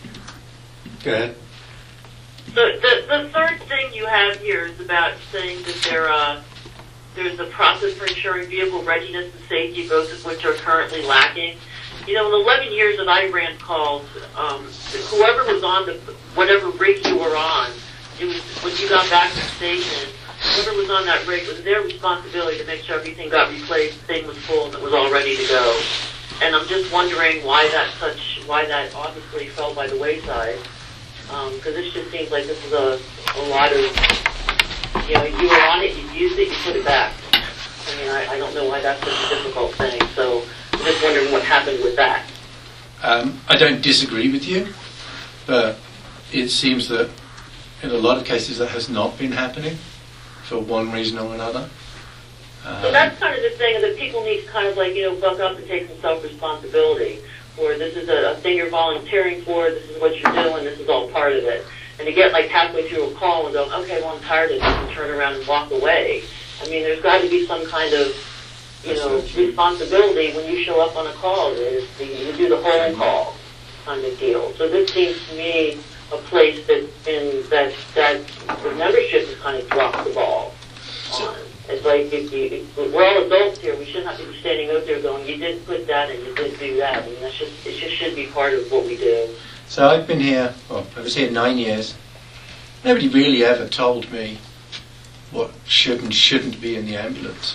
Speaker 6: Go ahead.
Speaker 4: The, the, the third thing you have here is about saying that there, uh, there's a process for ensuring vehicle readiness and safety, both of which are currently lacking. You know, in the eleven years that I ran calls, um, whoever was on the, whatever rig you were on, it was, when you got back to the station, whoever was on that rig, it was their responsibility to make sure everything got replaced, the thing was full, and it was all ready to go. And I'm just wondering why that such, why that obviously fell by the wayside. Because um, this just seems like this is a, a lot of, you know, you were on it, you used it, you put it back. I mean, I, I don't know why that's such a difficult thing. So I'm just wondering what happened with that.
Speaker 6: Um, I don't disagree with you, but it seems that in a lot of cases that has not been happening for one reason or another. Um,
Speaker 4: so that's kind of the thing that people need to kind of like, you know, buck up and take some self-responsibility. Or this is a, a thing you're volunteering for, this is what you're doing, this is all part of it. And to get like halfway through a call and go, okay, well I'm tired of this, and turn around and walk away. I mean, there's got to be some kind of, you know, responsibility when you show up on a call. Is the, you do the whole call kind of deal. So this seems to me a place that in that that the membership has kind of dropped the ball on. It's like, if you, if we're all adults here, we shouldn't have to be standing out there going, you did put that and you did do that. I mean, that's just, it just should be part of what we do.
Speaker 6: So I've been here, well, I was here nine years. Nobody really ever told me what should and shouldn't be in the ambulance.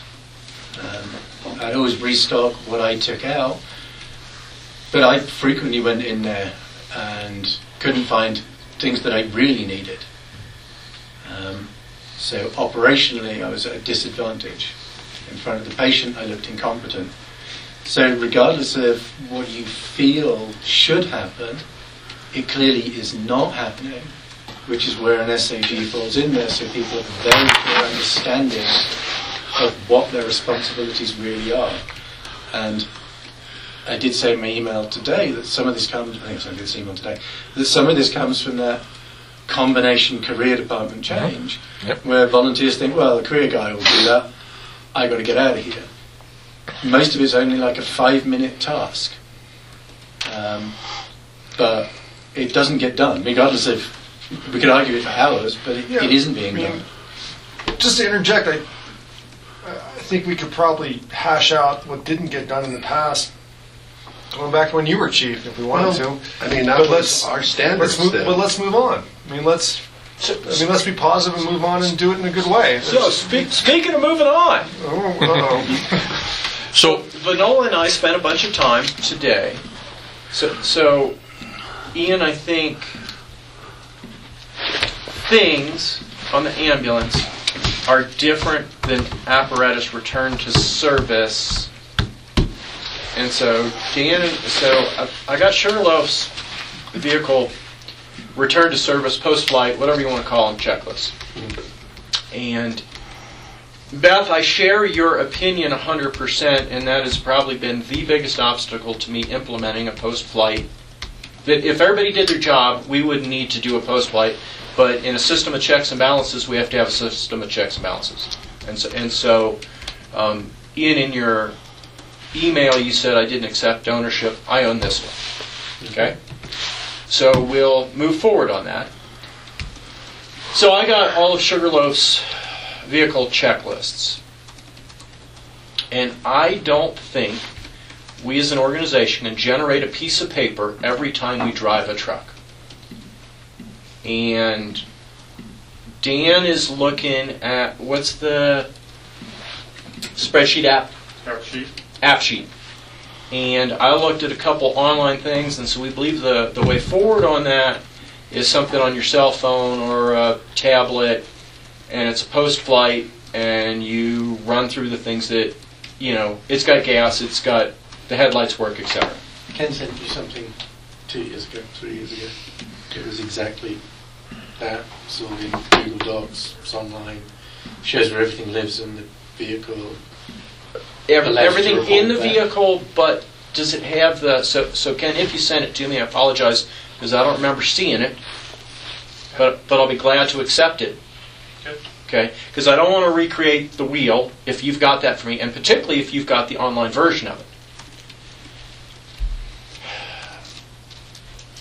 Speaker 6: Um, I'd always restock what I took out, but I frequently went in there and couldn't find things that I really needed. Um, So operationally, I was at a disadvantage. In front of the patient, I looked incompetent. So regardless of what you feel should happen, it clearly is not happening, which is where an S A G falls in there, so people have a very clear understanding of what their responsibilities really are. And I did say in my email today that some of this comes, I think I sent this email today, that some of this comes from that combination career department change, yep. Where volunteers think, well, the career guy will do that, I got to get out of here. Most of it's only like a five minute task, um, but it doesn't get done, regardless of, we could argue it for hours, but it, yeah, it isn't being I mean, done.
Speaker 9: Just to interject, I, I think we could probably hash out what didn't get done in the past, going back to when you were chief, if we wanted
Speaker 3: well,
Speaker 9: to.
Speaker 3: I mean, that
Speaker 9: but
Speaker 3: was our standards.
Speaker 9: Let's move,
Speaker 3: then.
Speaker 9: but let's move on. I mean, let's. I mean, let's be positive and move on and do it in a good way.
Speaker 8: So, speak, speaking of moving on,
Speaker 9: oh, uh-oh.
Speaker 8: So Vanola and I spent a bunch of time today. So, so Ian, I think things on the ambulance are different than apparatus return to service. And so Dan, so I, I got Sugarloaf's vehicle return to service, post-flight, whatever you want to call them, checklist. And Beth, I share your opinion one hundred percent, and that has probably been the biggest obstacle to me implementing a post-flight. That if everybody did their job, we wouldn't need to do a post-flight. But in a system of checks and balances, we have to have a system of checks and balances. And so, and so um, Ian, in your email, you said I didn't accept ownership. I own this one. Okay? So we'll move forward on that. So I got all of Sugarloaf's vehicle checklists. And I don't think we as an organization can generate a piece of paper every time we drive a truck. And Dan is looking at, what's the spreadsheet app?
Speaker 11: App sheet.
Speaker 8: App sheet. And I looked at a couple online things, and so we believe the, the way forward on that is something on your cell phone or a tablet, and it's a post-flight, and you run through the things that, you know, it's got gas, it's got, the headlights work, et cetera.
Speaker 6: Ken sent you something two years ago, three years ago. It was exactly that. It's all in Google Docs, it's online, shows where everything lives in the vehicle.
Speaker 8: Every, everything in the vehicle, but does it have the... So, so Ken, if you send it to me, I apologize, because I don't remember seeing it, but but I'll be glad to accept it. Okay? Because I don't want to recreate the wheel if you've got that for me, and particularly if you've got the online version of it.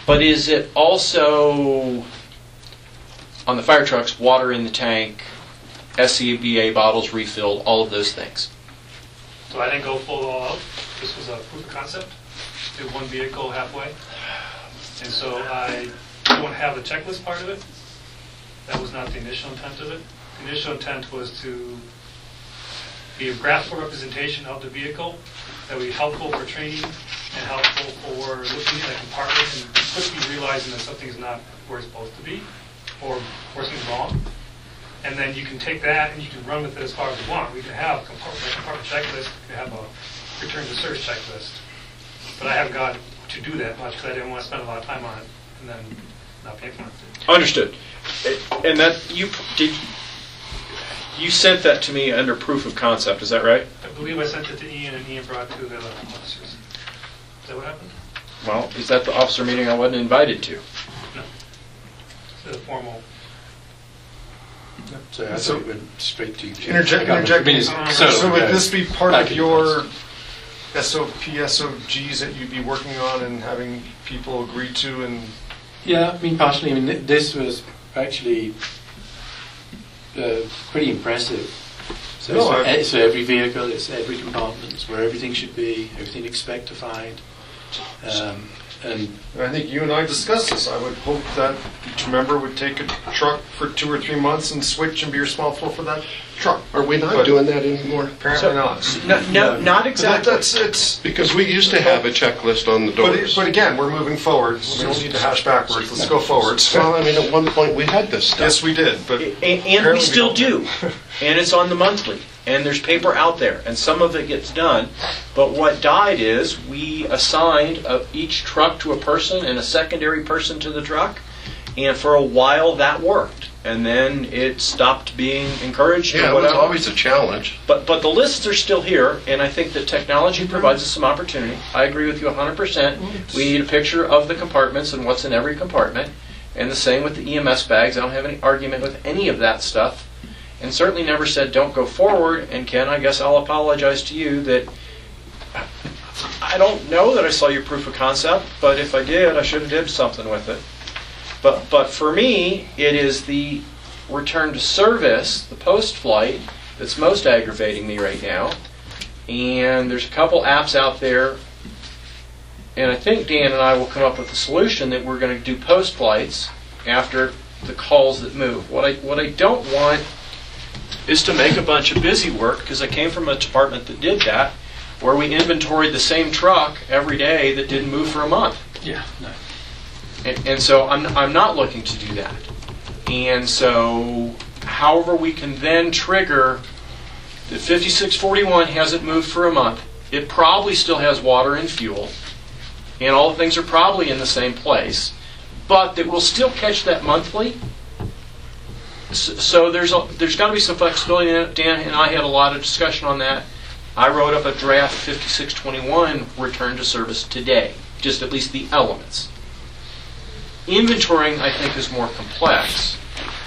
Speaker 8: But is it also, on the fire trucks, water in the tank, S C B A bottles refilled, all of those things?
Speaker 13: So I didn't go full all out. This was a proof of concept. Did one vehicle halfway. And so I don't have the checklist part of it. That was not the initial intent of it. The initial intent was to be a graphical representation of the vehicle that would be helpful for training and helpful for looking at a compartment and quickly realizing that something is not where it's supposed to be or where something's wrong. And then you can take that and you can run with it as far as you want. We can have a compartment, a compartment checklist, we can have a return to search checklist. But I haven't got to do that much because I didn't want to spend a lot of time on it and then not pay for it.
Speaker 8: Understood. And that you did. You sent that to me under proof of concept. Is that right?
Speaker 13: I believe I sent it to Ian, and Ian brought it to the other officers. Is that what happened?
Speaker 8: Well, is that the officer meeting I wasn't invited to?
Speaker 13: No. It's a formal.
Speaker 14: So I
Speaker 9: So-
Speaker 14: thought it went straight to you.
Speaker 9: Interject, interjecting.
Speaker 13: So-
Speaker 9: So, so would this be part of
Speaker 14: Back in
Speaker 9: your S O P, S O Gs that you'd be working on and having people agree to? And
Speaker 14: Yeah, I mean, partially. I mean, th- this was actually uh, pretty impressive. So,
Speaker 9: No,
Speaker 14: it's,
Speaker 9: I-
Speaker 14: for, so every vehicle, it's every compartment, it's where everything should be, everything you expect to find. Um, and
Speaker 9: I think you and I discussed this. I would hope that each member would take a truck for two or three months and switch and be responsible for that truck.
Speaker 3: Are we not
Speaker 9: But
Speaker 3: doing that anymore?
Speaker 9: Apparently not.
Speaker 8: No, no, not
Speaker 9: But
Speaker 8: exactly.
Speaker 9: that's it's.
Speaker 3: Because we used to have a checklist on the
Speaker 9: But,
Speaker 3: doors.
Speaker 9: but again, we're moving forward. We don't need to hash backwards. Let's go forwards.
Speaker 3: Well, I mean, at one point we had this stuff.
Speaker 9: Yes, we did. But
Speaker 8: A- And, we
Speaker 9: apparently
Speaker 8: still
Speaker 9: don't.
Speaker 8: do. And it's on the monthly. And there's paper out there. And some of it gets done. But what died is we assigned uh, each truck to a person and a secondary person to the truck. And for a while that worked. And then it stopped being encouraged
Speaker 3: Yeah,
Speaker 8: or
Speaker 3: it was
Speaker 8: whatever.
Speaker 3: always a challenge.
Speaker 8: But but the lists are still here, and I think that technology provides us some opportunity. I agree with you one hundred percent. We need a picture of the compartments and what's in every compartment, and the same with the E M S bags. I don't have any argument with any of that stuff, and certainly never said don't go forward. And Ken, I guess I'll apologize to you that I don't know that I saw your proof of concept, but if I did, I should have did something with it. But but for me, it is the return to service, the post-flight, that's most aggravating me right now. And there's a couple apps out there, and I think Dan and I will come up with a solution that we're going to do post-flights after the calls that move. What I what I don't want is to make a bunch of busy work, because I came from a department that did that, where we inventoried the same truck every day that didn't move for a month.
Speaker 14: yeah, no.
Speaker 8: And, and so I'm, I'm not looking to do that. And so, however we can then trigger that fifty-six forty-one hasn't moved for a month, it probably still has water and fuel, and all the things are probably in the same place, but that we'll still catch that monthly. So, so there's a, there's got to be some flexibility in it. Dan and I had a lot of discussion on that. I wrote up a draft fifty-six twenty-one return to service today, just at least the elements. Inventorying, I think, is more complex.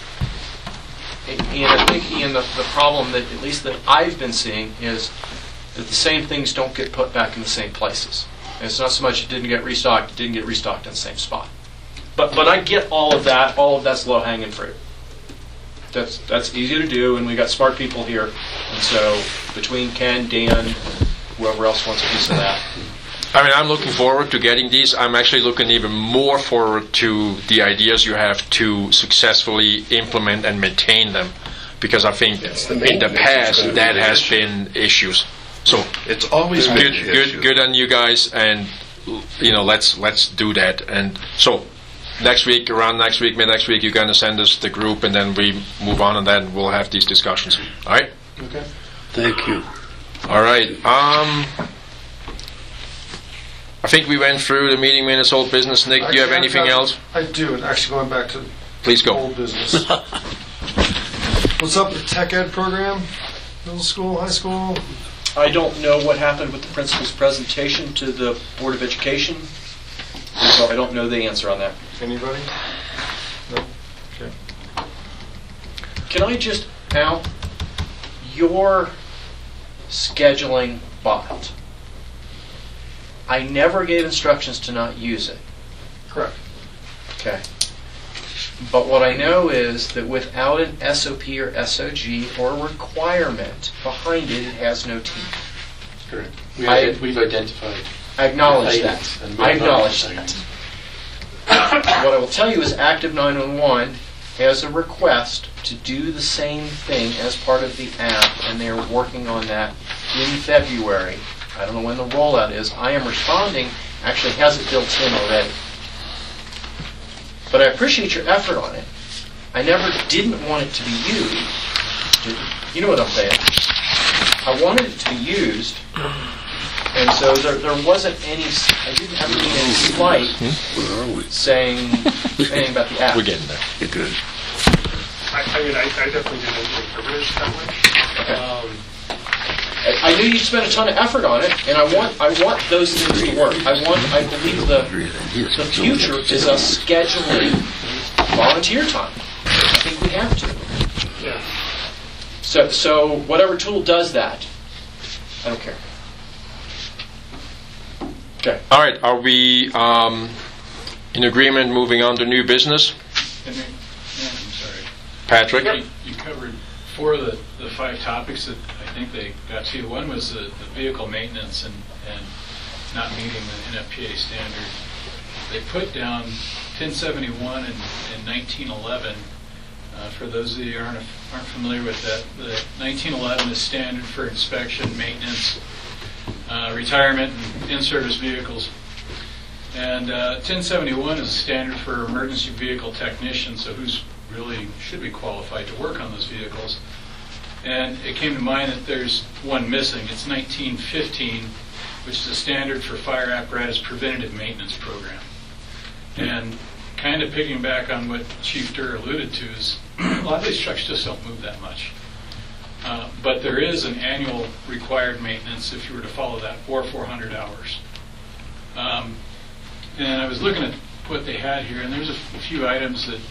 Speaker 8: And and I think, Ian, the, the problem that, at least that I've been seeing, is that the same things don't get put back in the same places. And it's not so much it didn't get restocked, it didn't get restocked in the same spot. But but I get all of that. All of that's low-hanging fruit. That's that's easy to do, and we got smart people here. And so between Ken, Dan, whoever else wants a piece of that.
Speaker 2: I mean, I'm looking forward to getting these. I'm actually looking even more forward to the ideas you have to successfully implement and maintain them, because I think
Speaker 3: the
Speaker 2: in the
Speaker 3: maintenance
Speaker 2: past
Speaker 3: is gonna
Speaker 2: that
Speaker 3: be the
Speaker 2: has
Speaker 3: issue.
Speaker 2: been issues. So
Speaker 3: It's always been
Speaker 2: good,
Speaker 3: the
Speaker 2: good,
Speaker 3: issue.
Speaker 2: good on you guys, and you know, let's let's do that. And so next week, around next week, mid next week, you're going to send us the group, and then we move on, and then we'll have these discussions. All right.
Speaker 14: Okay. Thank you.
Speaker 2: All right. Um, I think we went through the meeting minutes, old business. Nick, do you have
Speaker 9: Actually,
Speaker 2: anything
Speaker 9: I've got-
Speaker 2: else?
Speaker 9: I do. And actually, going back to
Speaker 2: Please go.
Speaker 9: old business. What's up with the tech ed program? Middle school, high school?
Speaker 8: I don't know what happened with the principal's presentation to the Board of Education, so I don't know the answer on that.
Speaker 9: Anybody? No. Okay.
Speaker 8: Can I just, Al, your scheduling bot, I never gave instructions to not use it.
Speaker 9: Correct.
Speaker 15: Okay. But what I know is that without an S O P or S O G or requirement behind it, it has no teeth.
Speaker 14: Correct. We
Speaker 15: I-
Speaker 14: ident- we've identified.
Speaker 15: I acknowledge
Speaker 14: the
Speaker 15: that.
Speaker 14: failings, and we
Speaker 15: I
Speaker 14: are not
Speaker 15: acknowledge
Speaker 14: saying
Speaker 15: that. What I will tell you is Active nine one one has a request to do the same thing as part of the app, and they're working on that in February. I don't know when the rollout is. I am responding, actually has it built in already. But I appreciate your effort on it. I never didn't want it to be used. You know what I'm saying? I wanted it to be used, and so there, there wasn't any, I didn't have to be any slight saying anything about the app.
Speaker 2: We're getting there.
Speaker 3: You're good.
Speaker 13: I, I mean, I, I definitely didn't interpret it that way. Um,
Speaker 15: I I knew you spent a ton of effort on it, and I want I want those things to work. I want I believe the the future is us scheduling volunteer time. I think we have to.
Speaker 13: yeah.
Speaker 15: So so whatever tool does that, I don't care. Okay.
Speaker 2: All right, are we um, in agreement moving on to new business?
Speaker 5: And then- yeah, I'm sorry.
Speaker 2: Patrick?
Speaker 5: You, you covered four of the, the five topics that I think they got to. One was the, the vehicle maintenance and, and not meeting the N F P A standard. They put down ten seventy-one and, and nineteen eleven. Uh, for those of you who aren't, aren't familiar with that, the nineteen eleven is standard for inspection, maintenance, uh, retirement, and in-service vehicles. And uh, ten seventy-one is a standard for emergency vehicle technicians, so who's really should be qualified to work on those vehicles. And it came to mind that there's one missing. It's nineteen fifteen, which is a standard for fire apparatus preventative maintenance program. And kind of piggyback on what Chief Durr alluded to is a lot of these trucks just don't move that much. Uh, but there is an annual required maintenance if you were to follow that, or four hundred hours. Um, and I was looking at what they had here, and there's a, f- a few items that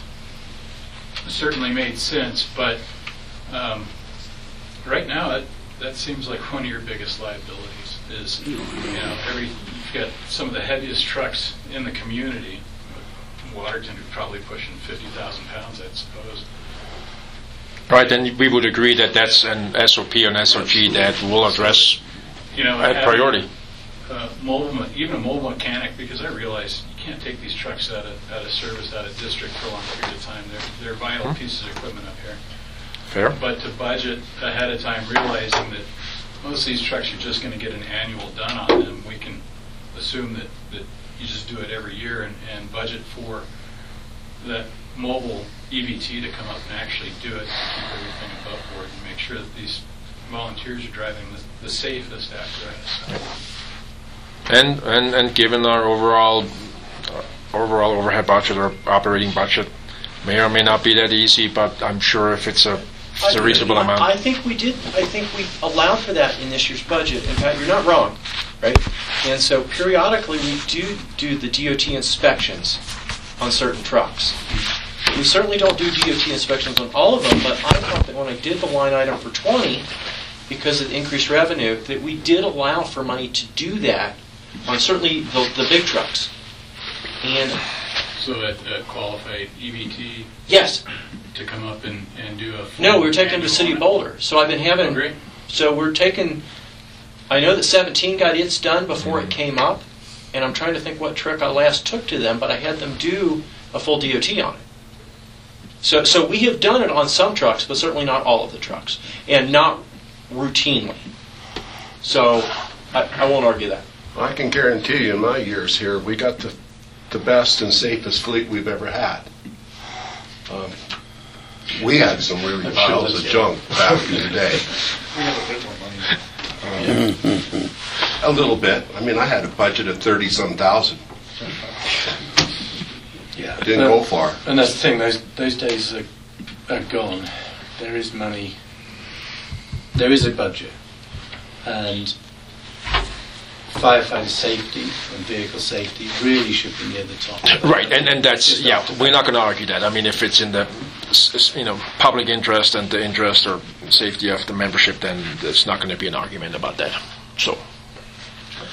Speaker 5: certainly made sense, but um, right now that, that seems like one of your biggest liabilities is, you know, every, you've got some of the heaviest trucks in the community. Waterton are probably pushing fifty thousand pounds, I suppose.
Speaker 2: All right, then we would agree that that's an S O P or an S O G that will address
Speaker 5: You know,
Speaker 2: at
Speaker 5: having
Speaker 2: priority.
Speaker 5: a mobile, me- even a mobile mechanic, because I realize you can't take these trucks out of, out of service, out of district for a long period of time. They're, they're vital
Speaker 2: Hmm.
Speaker 5: pieces of equipment up here.
Speaker 2: Fair.
Speaker 5: But to budget ahead of time, realizing that most of these trucks are just going to get an annual done on them, we can assume that, that you just do it every year and, and budget for that mobile E V T to come up and actually do it, keep everything above board, and make sure that these volunteers are driving the, the safest apparatus.
Speaker 2: And, and, and given our overall uh, overall overhead budget or operating budget, may or may not be that easy, but I'm sure if it's a, if it's a reasonable
Speaker 15: I,
Speaker 2: amount.
Speaker 15: I think we did. I think we allowed for that in this year's budget. In fact, you're not wrong, right? And so periodically we do do the D O T inspections on certain trucks. We certainly don't do D O T inspections on all of them, but I thought that when I did the line item for twenty, because of the increased revenue, that we did allow for money to do that on certainly the, the big trucks. And
Speaker 5: So that uh, qualified E V T
Speaker 15: yes,
Speaker 5: to come up and, and do a full
Speaker 15: no, we were taking them to
Speaker 5: annual
Speaker 15: City
Speaker 5: on it?
Speaker 15: Boulder. So I've been having.
Speaker 5: Oh, great.
Speaker 15: So we're taking. I know that seventeen got its done before it came up, and I'm trying to think what truck I last took to them, but I had them do a full D O T on it. So, so we have done it on some trucks, but certainly not all of the trucks, and not routinely. So I, I won't argue that.
Speaker 3: I can guarantee you in my years here, we got the, the best and safest fleet we've ever had. Um, we had some really piles of junk back in the day.
Speaker 11: We have a bit more money.
Speaker 3: Um, a little bit. I mean, I had a budget of thirty-some thousand.
Speaker 14: Yeah.
Speaker 3: Didn't go far.
Speaker 14: And that's the thing, those, those days are, are gone. There is money, there is a budget, and firefighter safety and vehicle safety really should be near the top.
Speaker 2: Right, and, and that's, yeah, we're not going to argue that. I mean, if it's in the, s- s- you know, public interest and the interest or safety of the membership, then there's not going to be an argument about that. So,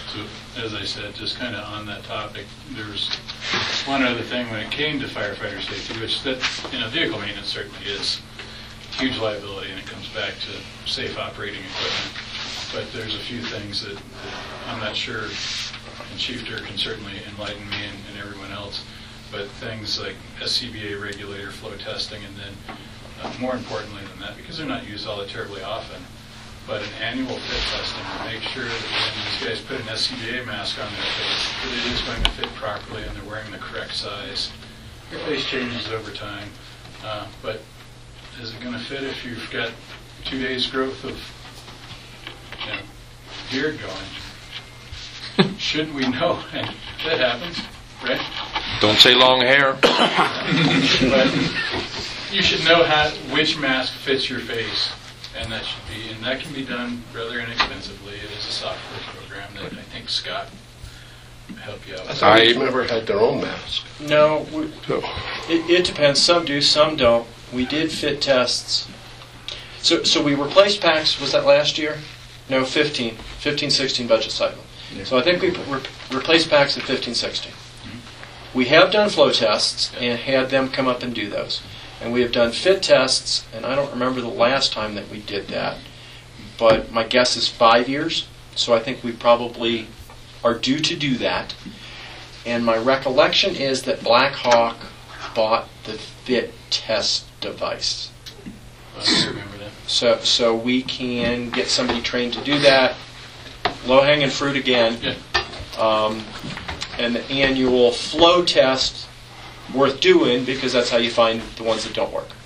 Speaker 5: So, as I said, just kind of on that topic, there's one other thing when it came to firefighter safety, which that, you know, vehicle maintenance certainly is huge liability, and it comes back to safe operating equipment. But there's a few things that, that I'm not sure, and Chief Durr can certainly enlighten me and, and everyone else, but things like S C B A regulator flow testing, and then uh, more importantly than that, because they're not used all that terribly often, but an annual fit testing to make sure that when these guys put an S C B A mask on their face, that it is going to fit properly and they're wearing the correct size. Your face changes over time, uh, but is it going to fit if you've got two days growth of, you know, beard going? Shouldn't we know? And that happens, right?
Speaker 2: Don't say long hair.
Speaker 5: But you should know how which mask fits your face, and that should be, and that can be done rather inexpensively. It is a software program that I think Scott can help you out.
Speaker 3: I thought each member had their own mask.
Speaker 15: No, we, it, it depends. Some do, some don't. We did fit tests. So, so we replaced packs. Was that last year? No, fifteen, fifteen, sixteen budget cycle. Yeah. So I think we re- replaced packs in fifteen, sixteen. Mm-hmm. We have done flow tests and had them come up and do those. And we have done fit tests, and I don't remember the last time that we did that, but my guess is five years. So I think we probably are due to do that. And my recollection is that Black Hawk bought the fit test device.
Speaker 5: I remember that.
Speaker 15: So, so we can get somebody trained to do that. Low-hanging fruit again.
Speaker 5: Yeah.
Speaker 15: Um, and the annual flow test, worth doing, because that's how you find the ones that don't work.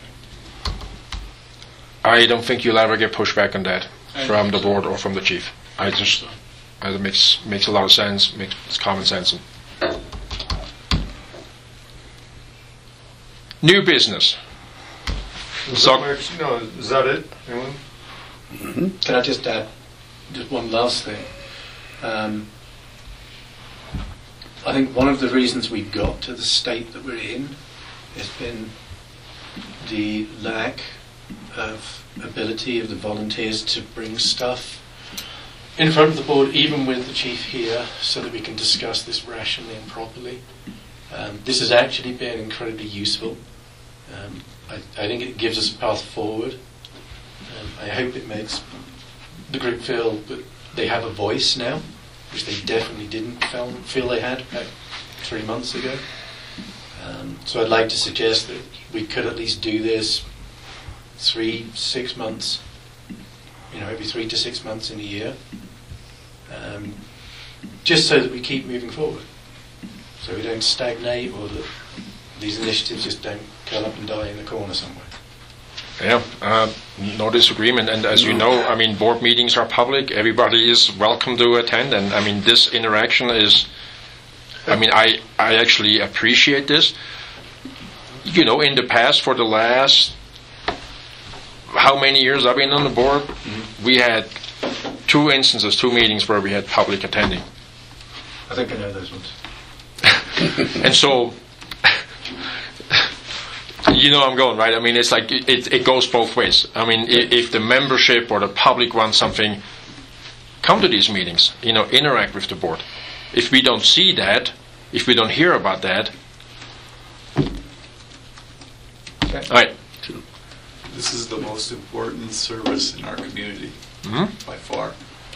Speaker 2: I don't think you'll ever get pushback on that from the board or from the chief. I just, it makes makes a lot of sense, makes it's common sense. New business.
Speaker 9: Is
Speaker 2: So-
Speaker 9: that, no, is that it? Anyone?
Speaker 6: Mm-hmm. Can I just add just one last thing? Um, I think one of the reasons we got to the state that we're in has been the lack of ability of the volunteers to bring stuff in front of the board, even with the chief here, so that we can discuss this rationally and properly. Um, this has actually been incredibly useful. Um, I, I think it gives us a path forward. Um, I hope it makes the group feel that they have a voice now, which they definitely didn't feel, feel they had about three months ago. Um, so I'd like to suggest that we could at least do this three, six months, you know, every three to six months in a year, um, just so that we keep moving forward, so we don't stagnate or that these initiatives just don't curl up and die in the corner somewhere.
Speaker 2: Yeah, uh, no disagreement. And as you know, I mean, board meetings are public. Everybody is welcome to attend. And I mean, this interaction is, I mean, I, I actually appreciate this. You know, in the past, for the last, how many years I've been on the board, mm-hmm. we had two instances, two meetings where we had public attending.
Speaker 6: I think I know those ones.
Speaker 2: And so, you know I'm going, right? I mean, it's like it, it goes both ways. I mean, if the membership or the public wants something, come to these meetings, you know, interact with the board. If we don't see that, if we don't hear about that,
Speaker 11: okay.
Speaker 2: All right.
Speaker 11: This is the most important service in our community,
Speaker 2: mm-hmm.
Speaker 11: by far.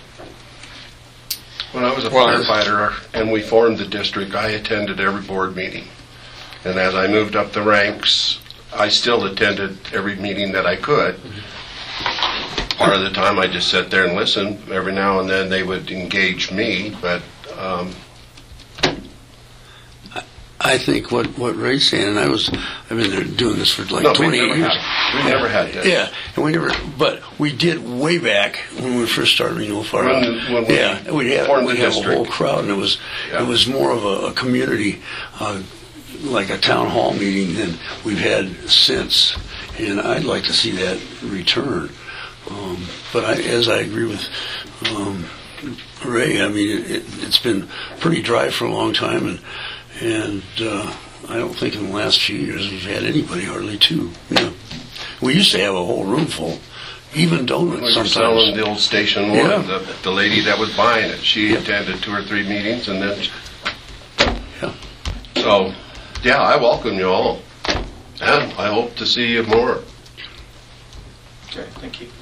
Speaker 3: When I was a
Speaker 2: Well,
Speaker 3: firefighter and we formed the district, I attended every board meeting. And as I moved up the ranks, I still attended every meeting that I could. Part of the time I just sat there and listened. Every now and then they would engage me, but um,
Speaker 16: I think what, what Ray's saying, and I was, I've been there doing this for like
Speaker 3: no, we
Speaker 16: twenty-eight
Speaker 3: never
Speaker 16: years.
Speaker 3: had, we never had that.
Speaker 16: Yeah, and we never, but we did way back when we first started Renewal Fire.
Speaker 3: When, when we
Speaker 16: yeah, we had
Speaker 3: formed
Speaker 16: we
Speaker 3: the
Speaker 16: have a
Speaker 3: district.
Speaker 16: whole crowd, and it was
Speaker 3: Yeah.
Speaker 16: it was more of a, a community, uh, like a town hall meeting than we've had since, and I'd like to see that return. Um, but I, as I agree with um, Ray, I mean it, it, it's been pretty dry for a long time, and and. Uh, I don't think in the last few years we've had anybody hardly two. You know, we used to have a whole room full, even donuts
Speaker 3: We were
Speaker 16: sometimes.
Speaker 3: selling the old Station One.
Speaker 16: Yeah.
Speaker 3: The, the lady that was buying it, she attended two or three meetings, and then.
Speaker 16: Yeah.
Speaker 3: So, yeah, I welcome you all, and I hope to see you more.
Speaker 15: Okay, thank you.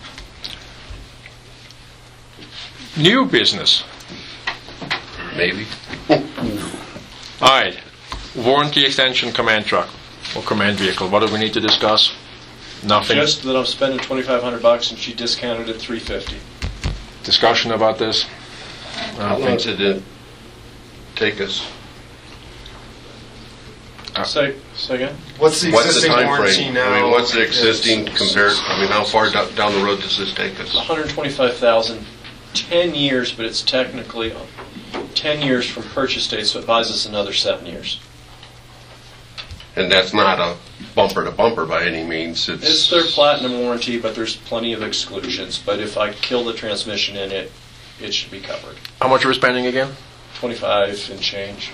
Speaker 2: New business.
Speaker 3: Maybe.
Speaker 2: All right. Warranty extension command truck or command vehicle. What do we need to discuss? Nothing.
Speaker 15: Just that I'm spending twenty-five hundred bucks and she discounted it three fifty.
Speaker 2: Discussion about this?
Speaker 3: How long did it take us?
Speaker 15: Say, say again?
Speaker 9: What's the
Speaker 3: What's the
Speaker 9: existing
Speaker 3: time
Speaker 9: warranty
Speaker 3: frame?
Speaker 9: now?
Speaker 3: I mean, what's the existing compared? I mean, how far do- down the road does this take us?
Speaker 15: one hundred twenty-five thousand, ten years, but it's technically ten years from purchase date, so it buys us another seven years.
Speaker 3: And that's not a bumper to bumper by any means. It's,
Speaker 15: It's their platinum warranty, but there's plenty of exclusions. But if I kill the transmission in it, it should be covered.
Speaker 2: How much are we spending again?
Speaker 15: twenty-five and change.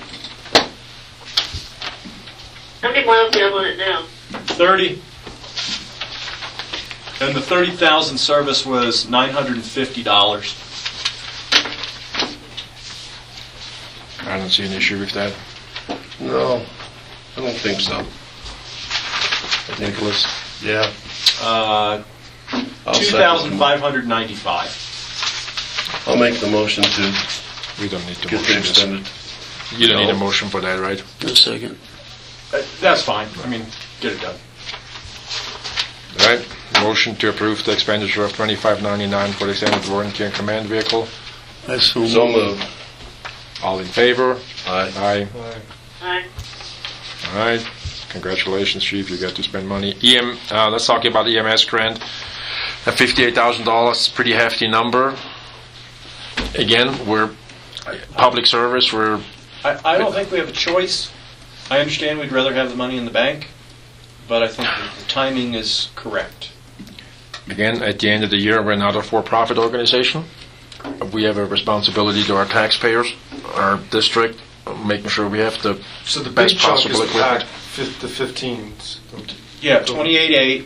Speaker 4: How many miles do you have on it now?
Speaker 15: thirty. And the thirty thousand service was nine hundred fifty dollars.
Speaker 2: I don't see an issue with that.
Speaker 3: No, I don't think so.
Speaker 2: Nicholas?
Speaker 3: Yeah.
Speaker 15: Uh,
Speaker 3: I'll
Speaker 15: two
Speaker 3: second
Speaker 15: thousand five hundred ninety-five.
Speaker 3: I'll make the motion to
Speaker 2: We don't need to
Speaker 3: get the
Speaker 2: motion this.
Speaker 3: extended.
Speaker 2: You don't need a
Speaker 3: No.
Speaker 2: motion for that, right?
Speaker 16: A second.
Speaker 15: Uh, That's fine. I mean, get it done.
Speaker 2: All right. Motion to approve the expenditure of twenty-five ninety-nine for the extended warranty and command vehicle.
Speaker 16: I so
Speaker 3: So
Speaker 16: moved.
Speaker 3: moved.
Speaker 2: All in favor?
Speaker 3: Aye.
Speaker 2: Aye.
Speaker 4: Aye.
Speaker 2: All right. Congratulations, Chief. You got to spend money. E M. Uh, let's talk about E M S grant. At fifty-eight thousand dollars, pretty hefty number. Again, we're public service. We're
Speaker 15: I, I don't think we have a choice. I understand we'd rather have the money in the bank, but I think that the timing is correct.
Speaker 2: again at the end of the year. We're not a for-profit organization. We have a responsibility to our taxpayers, our district, making sure we have the
Speaker 9: So the
Speaker 2: best
Speaker 9: big chunk is
Speaker 2: possible
Speaker 9: the
Speaker 2: equipment.
Speaker 9: pack, fif- the fifteens.
Speaker 15: Yeah, twenty-eight eight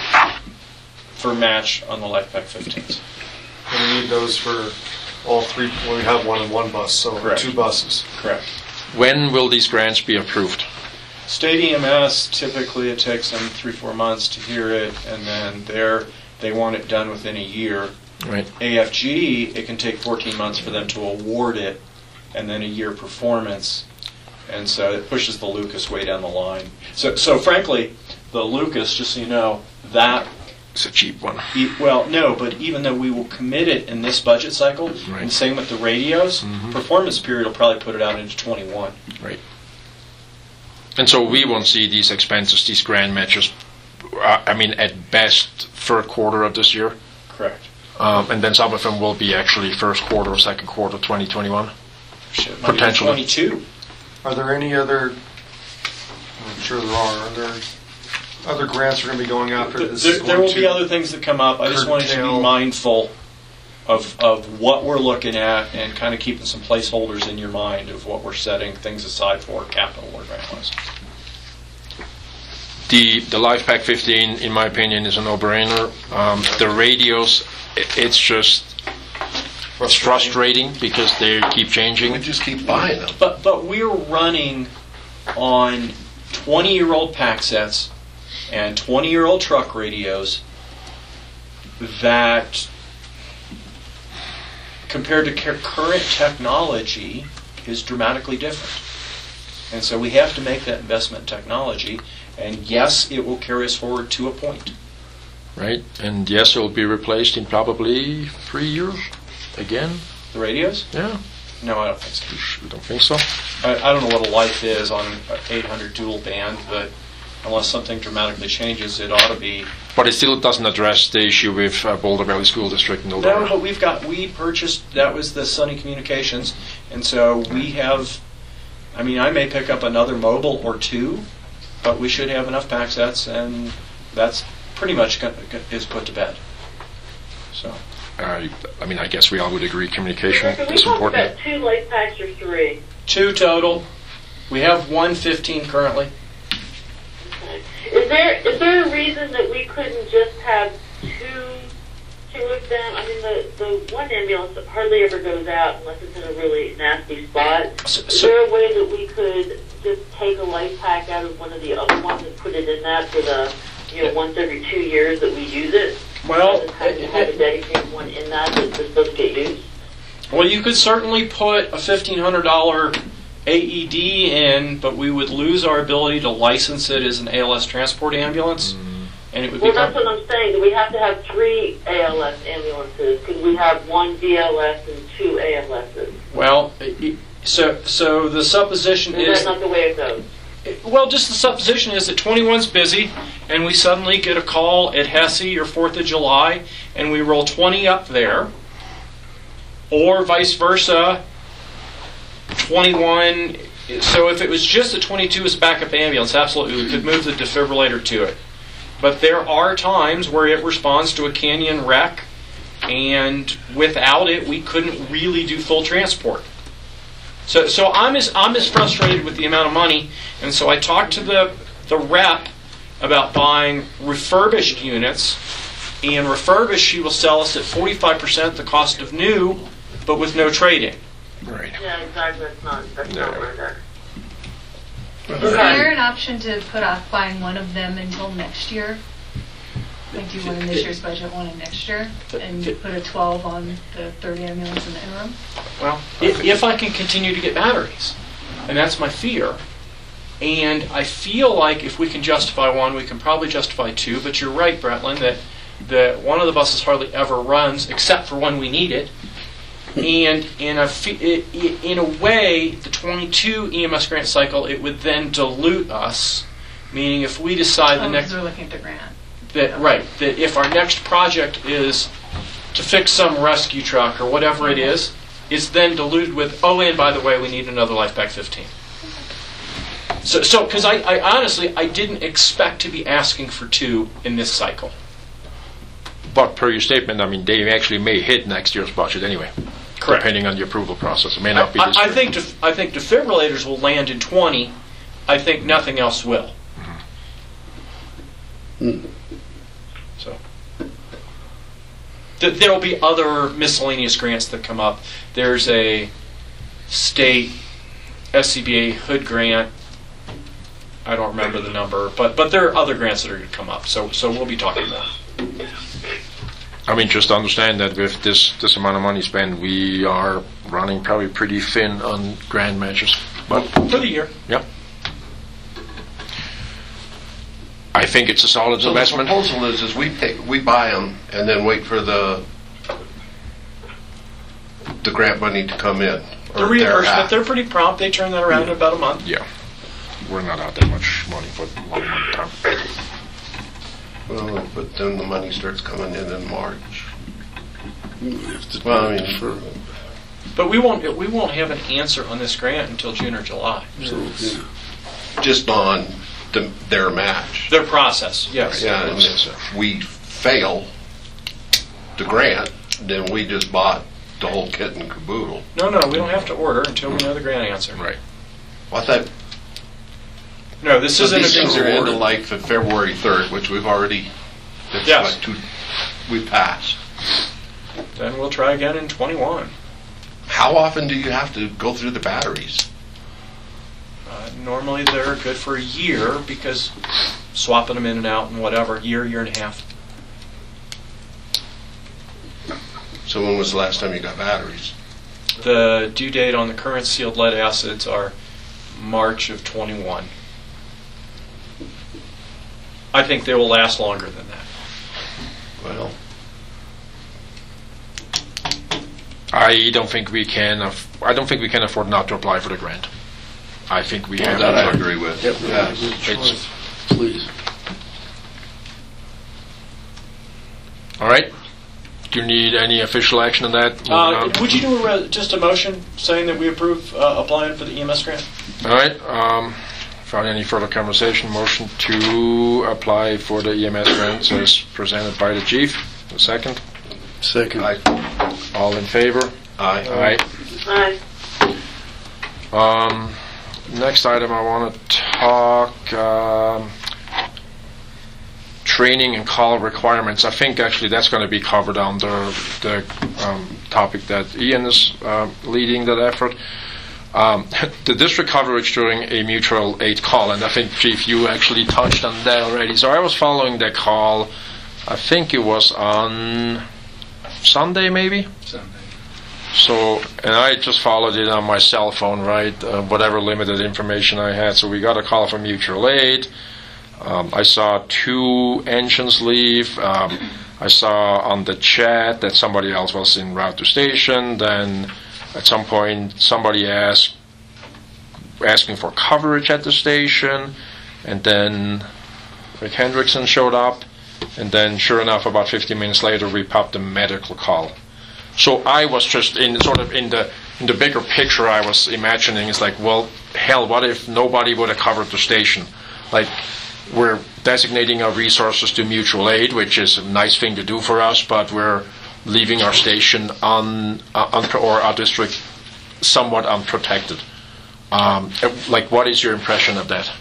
Speaker 15: for match on the Life Pack fifteens.
Speaker 9: And we need those for all three, well, we have one in one bus, so
Speaker 15: Correct.
Speaker 9: two buses.
Speaker 15: Correct.
Speaker 2: When will these grants be approved?
Speaker 15: State E M S, typically it takes them three, four months to hear it, and then they're, they want it done within a year.
Speaker 2: Right.
Speaker 15: A F G, it can take fourteen months for them to award it, and then a year performance. And so it pushes the Lucas way down the line. So, so frankly, the Lucas, just so you know, that
Speaker 2: It's a cheap one.
Speaker 15: E- Well, no, but even though we will commit it in this budget cycle,
Speaker 2: Right.
Speaker 15: and same with the radios,
Speaker 2: Mhm.
Speaker 15: performance period will probably put it out into twenty-one.
Speaker 2: Right. And so we won't see these expenses, these grant matches, uh, I mean, at best, third quarter of this year.
Speaker 15: Correct.
Speaker 2: Um, and then some of them will be actually first quarter or second quarter twenty twenty-one.
Speaker 15: Shit, might be
Speaker 2: Potentially.
Speaker 15: twenty-two.
Speaker 9: Are there any other, I'm sure there are, are there other grants we're going to be going after? This
Speaker 15: There,
Speaker 9: is
Speaker 15: there
Speaker 9: going
Speaker 15: will
Speaker 9: to
Speaker 15: be other things that come up. I just wanted you to be
Speaker 9: curtail-
Speaker 15: mindful of, of what we're looking at and kind of keeping some placeholders in your mind of what we're setting things aside for, capital or grant wise.
Speaker 2: The the Life Pack fifteen, in my opinion, is a no-brainer. Um, the radios, i- it's just it's frustrating because they keep changing.
Speaker 3: We just keep buying them.
Speaker 15: But but we're running on twenty-year-old pack sets and twenty-year-old truck radios that, compared to cur- current technology, is dramatically different. And so we have to make that investment in technology. And yes, it will carry us forward to a point.
Speaker 2: Right? And yes, it will be replaced in probably three years again.
Speaker 15: The radios?
Speaker 2: Yeah.
Speaker 15: No, I don't think so.
Speaker 2: You don't think so?
Speaker 15: I, I don't know what a life is on an eight hundred dual band, but unless something dramatically changes, it ought to be.
Speaker 2: But it still doesn't address the issue with uh, Boulder Valley School District and
Speaker 15: No,
Speaker 2: Eldora.
Speaker 15: but we've got, we purchased, that was the Sunny Communications, and so we have, I mean, I may pick up another mobile or two, but we should have enough pack sets, and that's pretty much go- go- is put to bed. So.
Speaker 2: I, I mean, I guess we all would agree communication
Speaker 4: Can we
Speaker 2: is
Speaker 4: talk
Speaker 2: important.
Speaker 4: about two life packs or three?
Speaker 15: Two total. We have one fifteen currently.
Speaker 4: Is there is there a reason that we couldn't just have two two of them, I mean, the, the one ambulance hardly ever goes out unless it's in a really nasty spot.
Speaker 15: So,
Speaker 4: Is
Speaker 15: so,
Speaker 4: there a way that we could just take a life pack out of one of the other ones and put it in that for the, you know, once every two years that we use it?
Speaker 15: Well,
Speaker 4: Just have to have a dedicated one in that that just doesn't get used.
Speaker 15: well, you could certainly put a fifteen hundred dollars A E D in, but we would lose our ability to license it as an A L S transport ambulance, and it would
Speaker 4: Well,
Speaker 15: become.
Speaker 4: that's what I'm saying. Do we have to have three A L S ambulances? Could we have one B L S and two A L S's?
Speaker 15: Well, it- it- so so the supposition
Speaker 4: Is
Speaker 15: is.
Speaker 4: that not the way it goes?
Speaker 15: Well, just the supposition is that twenty-one's busy, and we suddenly get a call at Hesse or fourth of July, and we roll twenty up there, or vice versa, twenty-one. So if it was just a twenty-two as a backup ambulance, absolutely, we could move the defibrillator to it. But there are times where it responds to a canyon wreck, and without it, we couldn't really do full transport. So, so I'm as I'm as frustrated with the amount of money, and so I talked to the the rep about buying refurbished units, and refurbished she will sell us at forty-five percent the cost of new, but with no trade-in.
Speaker 2: Right.
Speaker 4: Yeah, exactly. That's not, that's
Speaker 2: No.
Speaker 4: not where they're.
Speaker 10: Is there an option to put off buying one of them until next year? Like do one in this year's budget, one in next year, and put a twelve on the third ambulance in the interim?
Speaker 15: Well, if, if I can continue to get batteries, and that's my fear, and I feel like if we can justify one, we can probably justify two. But you're right, Bretlin, that that one of the buses hardly ever runs except for when we need it. And in a fe- in a way, the twenty-two E M S grant cycle, it would then dilute us. Meaning, if we decide the
Speaker 10: Oh,
Speaker 15: next
Speaker 10: because we're looking at the grant.
Speaker 15: that right that if our next project is to fix some rescue truck or whatever it is, it's then diluted with, oh, and by the way, we need another LifePak fifteen. So, so because I, I honestly I didn't expect to be asking for two in this cycle.
Speaker 2: But per your statement, I mean, they actually may hit next year's budget anyway.
Speaker 15: Correct.
Speaker 2: Depending on the approval process. It may not be
Speaker 15: I,
Speaker 2: this
Speaker 15: I
Speaker 2: year.
Speaker 15: think def- I think defibrillators will land in twenty. I think nothing else will. So Th- there will be other miscellaneous grants that come up. There's a state S C B A hood grant. I don't remember the number, but but there are other grants that are going to come up. So so we'll be talking more.
Speaker 2: I mean, just understand that with this this amount of money spent, we are running probably pretty thin on grant matches. But
Speaker 15: for the year.
Speaker 2: Yep. I think it's a solid
Speaker 3: So
Speaker 2: investment.
Speaker 3: the proposal is, is we pay, we buy them and then wait for the the grant money to come in.
Speaker 15: The
Speaker 3: or
Speaker 15: reimbursement,
Speaker 3: thereafter.
Speaker 15: they're pretty prompt. They turn that around in about a month.
Speaker 2: Yeah. We're not out that much money for a long amount of time.
Speaker 3: Well, but then the money starts coming in in March. Well, I mean, for,
Speaker 15: But we won't we won't have an answer on this grant until June or July.
Speaker 3: just on the, their match.
Speaker 15: Their process, yes.
Speaker 3: Yeah, and if we fail the grant, then we just bought the whole kit and caboodle.
Speaker 15: No, no, we don't have to order until we know the grant answer.
Speaker 2: Right.
Speaker 3: I thought.
Speaker 15: No, this
Speaker 3: so
Speaker 15: isn't
Speaker 3: these
Speaker 15: a
Speaker 3: things are
Speaker 15: order.
Speaker 3: into like the February third, which we've already. That's
Speaker 15: Yes.
Speaker 3: like two, we passed.
Speaker 15: Then we'll try again in twenty-one.
Speaker 3: How often do you have to go through the batteries?
Speaker 15: Uh, normally they're good for a year because swapping them in and out and whatever, year, year and a half.
Speaker 3: So when was the last time you got batteries?
Speaker 15: The due date on the current sealed lead acids are March of twenty-one. I think they will last longer than that.
Speaker 3: Well,
Speaker 2: I don't think we can. Aff- I don't think we can afford not to apply for the grant. I think we
Speaker 3: Well,
Speaker 2: have.
Speaker 3: that I
Speaker 2: to-
Speaker 3: agree with.
Speaker 16: Yep.
Speaker 3: Yeah.
Speaker 2: It's-
Speaker 16: Please.
Speaker 2: all right. Do you need any official action on that? Moving
Speaker 15: Uh,
Speaker 2: on.
Speaker 15: would you do a re- just a motion saying that we approve uh, applying for the E M S grant?
Speaker 2: All right. Um, without any further conversation, motion to apply for the E M S grants as presented by the chief. A second.
Speaker 16: Second.
Speaker 3: Aye.
Speaker 2: All in favor?
Speaker 3: Aye.
Speaker 2: Aye.
Speaker 4: Aye.
Speaker 2: Um, next item I want to talk um, training and call requirements, I think actually that's going to be covered under the um, topic that Ian is uh, leading that effort. Um, the district coverage during a mutual aid call, and I think, Chief, you actually touched on that already. So I was following that call, I think it was on Sunday maybe?
Speaker 11: Sunday.
Speaker 2: So, and I just followed it on my cell phone, right, uh, whatever limited information I had. So we got a call from mutual aid. Um, I saw two engines leave. Um, I saw on the chat that somebody else was en route to station. Then at some point somebody asked, asking for coverage at the station. And then Rick Hendrickson showed up. And then sure enough, about fifteen minutes later, we popped a medical call. So I was just in sort of in the in the bigger picture I was imagining, it's like, well, hell, what if nobody would have covered the station? Like, we're designating our resources to mutual aid, which is a nice thing to do for us, but we're leaving our station on, uh, un, or our district somewhat unprotected. Um, like, what is your impression of that?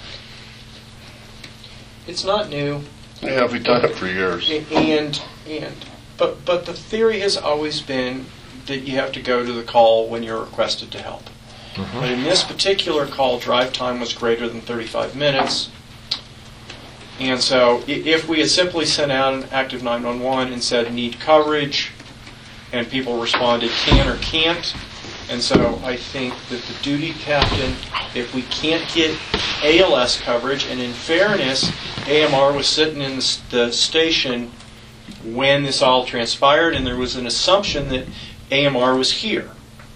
Speaker 15: It's not new.
Speaker 3: Yeah, we've done it for years.
Speaker 15: And, and, but, but the theory has always been that you have to go to the call when you're requested to help. Mm-hmm. But in this particular call, drive time was greater than thirty-five minutes. And so if we had simply sent out an active nine one one and said need coverage, and people responded can or can't, and so I think that the duty captain, if we can't get A L S coverage, and in fairness, A M R was sitting in the, the station when this all transpired, and there was an assumption that A M R was here.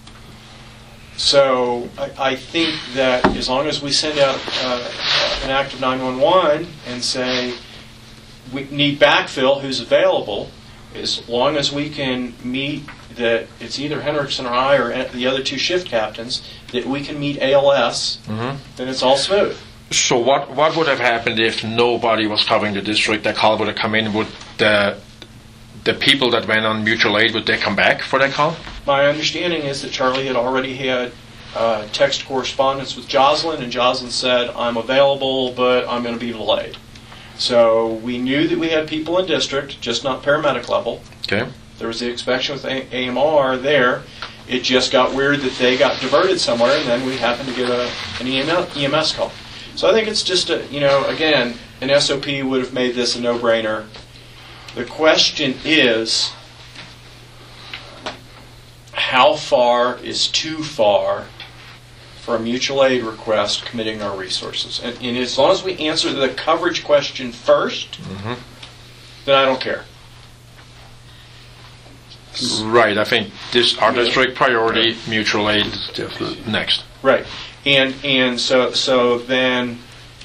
Speaker 15: So I, I think that as long as we send out uh, an active nine one one and say we need backfill, who's available, as long as we can meet that it's either Hendrickson or I or the other two shift captains, that we can meet A L S, mm-hmm. then it's all smooth.
Speaker 2: So what what would have happened if nobody was covering the district? That call would have come in. Would the the people that went on mutual aid, would they come back for that call?
Speaker 15: My understanding is that Charlie had already had uh, text correspondence with Jocelyn, and Jocelyn said, I'm available, but I'm going to be delayed. So we knew that we had people in district, just not paramedic level.
Speaker 2: Okay.
Speaker 15: There was the inspection with A M R there. It just got weird that they got diverted somewhere, and then we happened to get a, an E M S call. So I think it's just, a, you know, again, an S O P would have made this a no-brainer. The question is, how far is too far for a mutual aid request committing our resources? And, and as long as we answer the coverage question first, mm-hmm. then I don't care.
Speaker 2: Right. I think this our district priority, mutual aid, next.
Speaker 15: Right. And and so so then,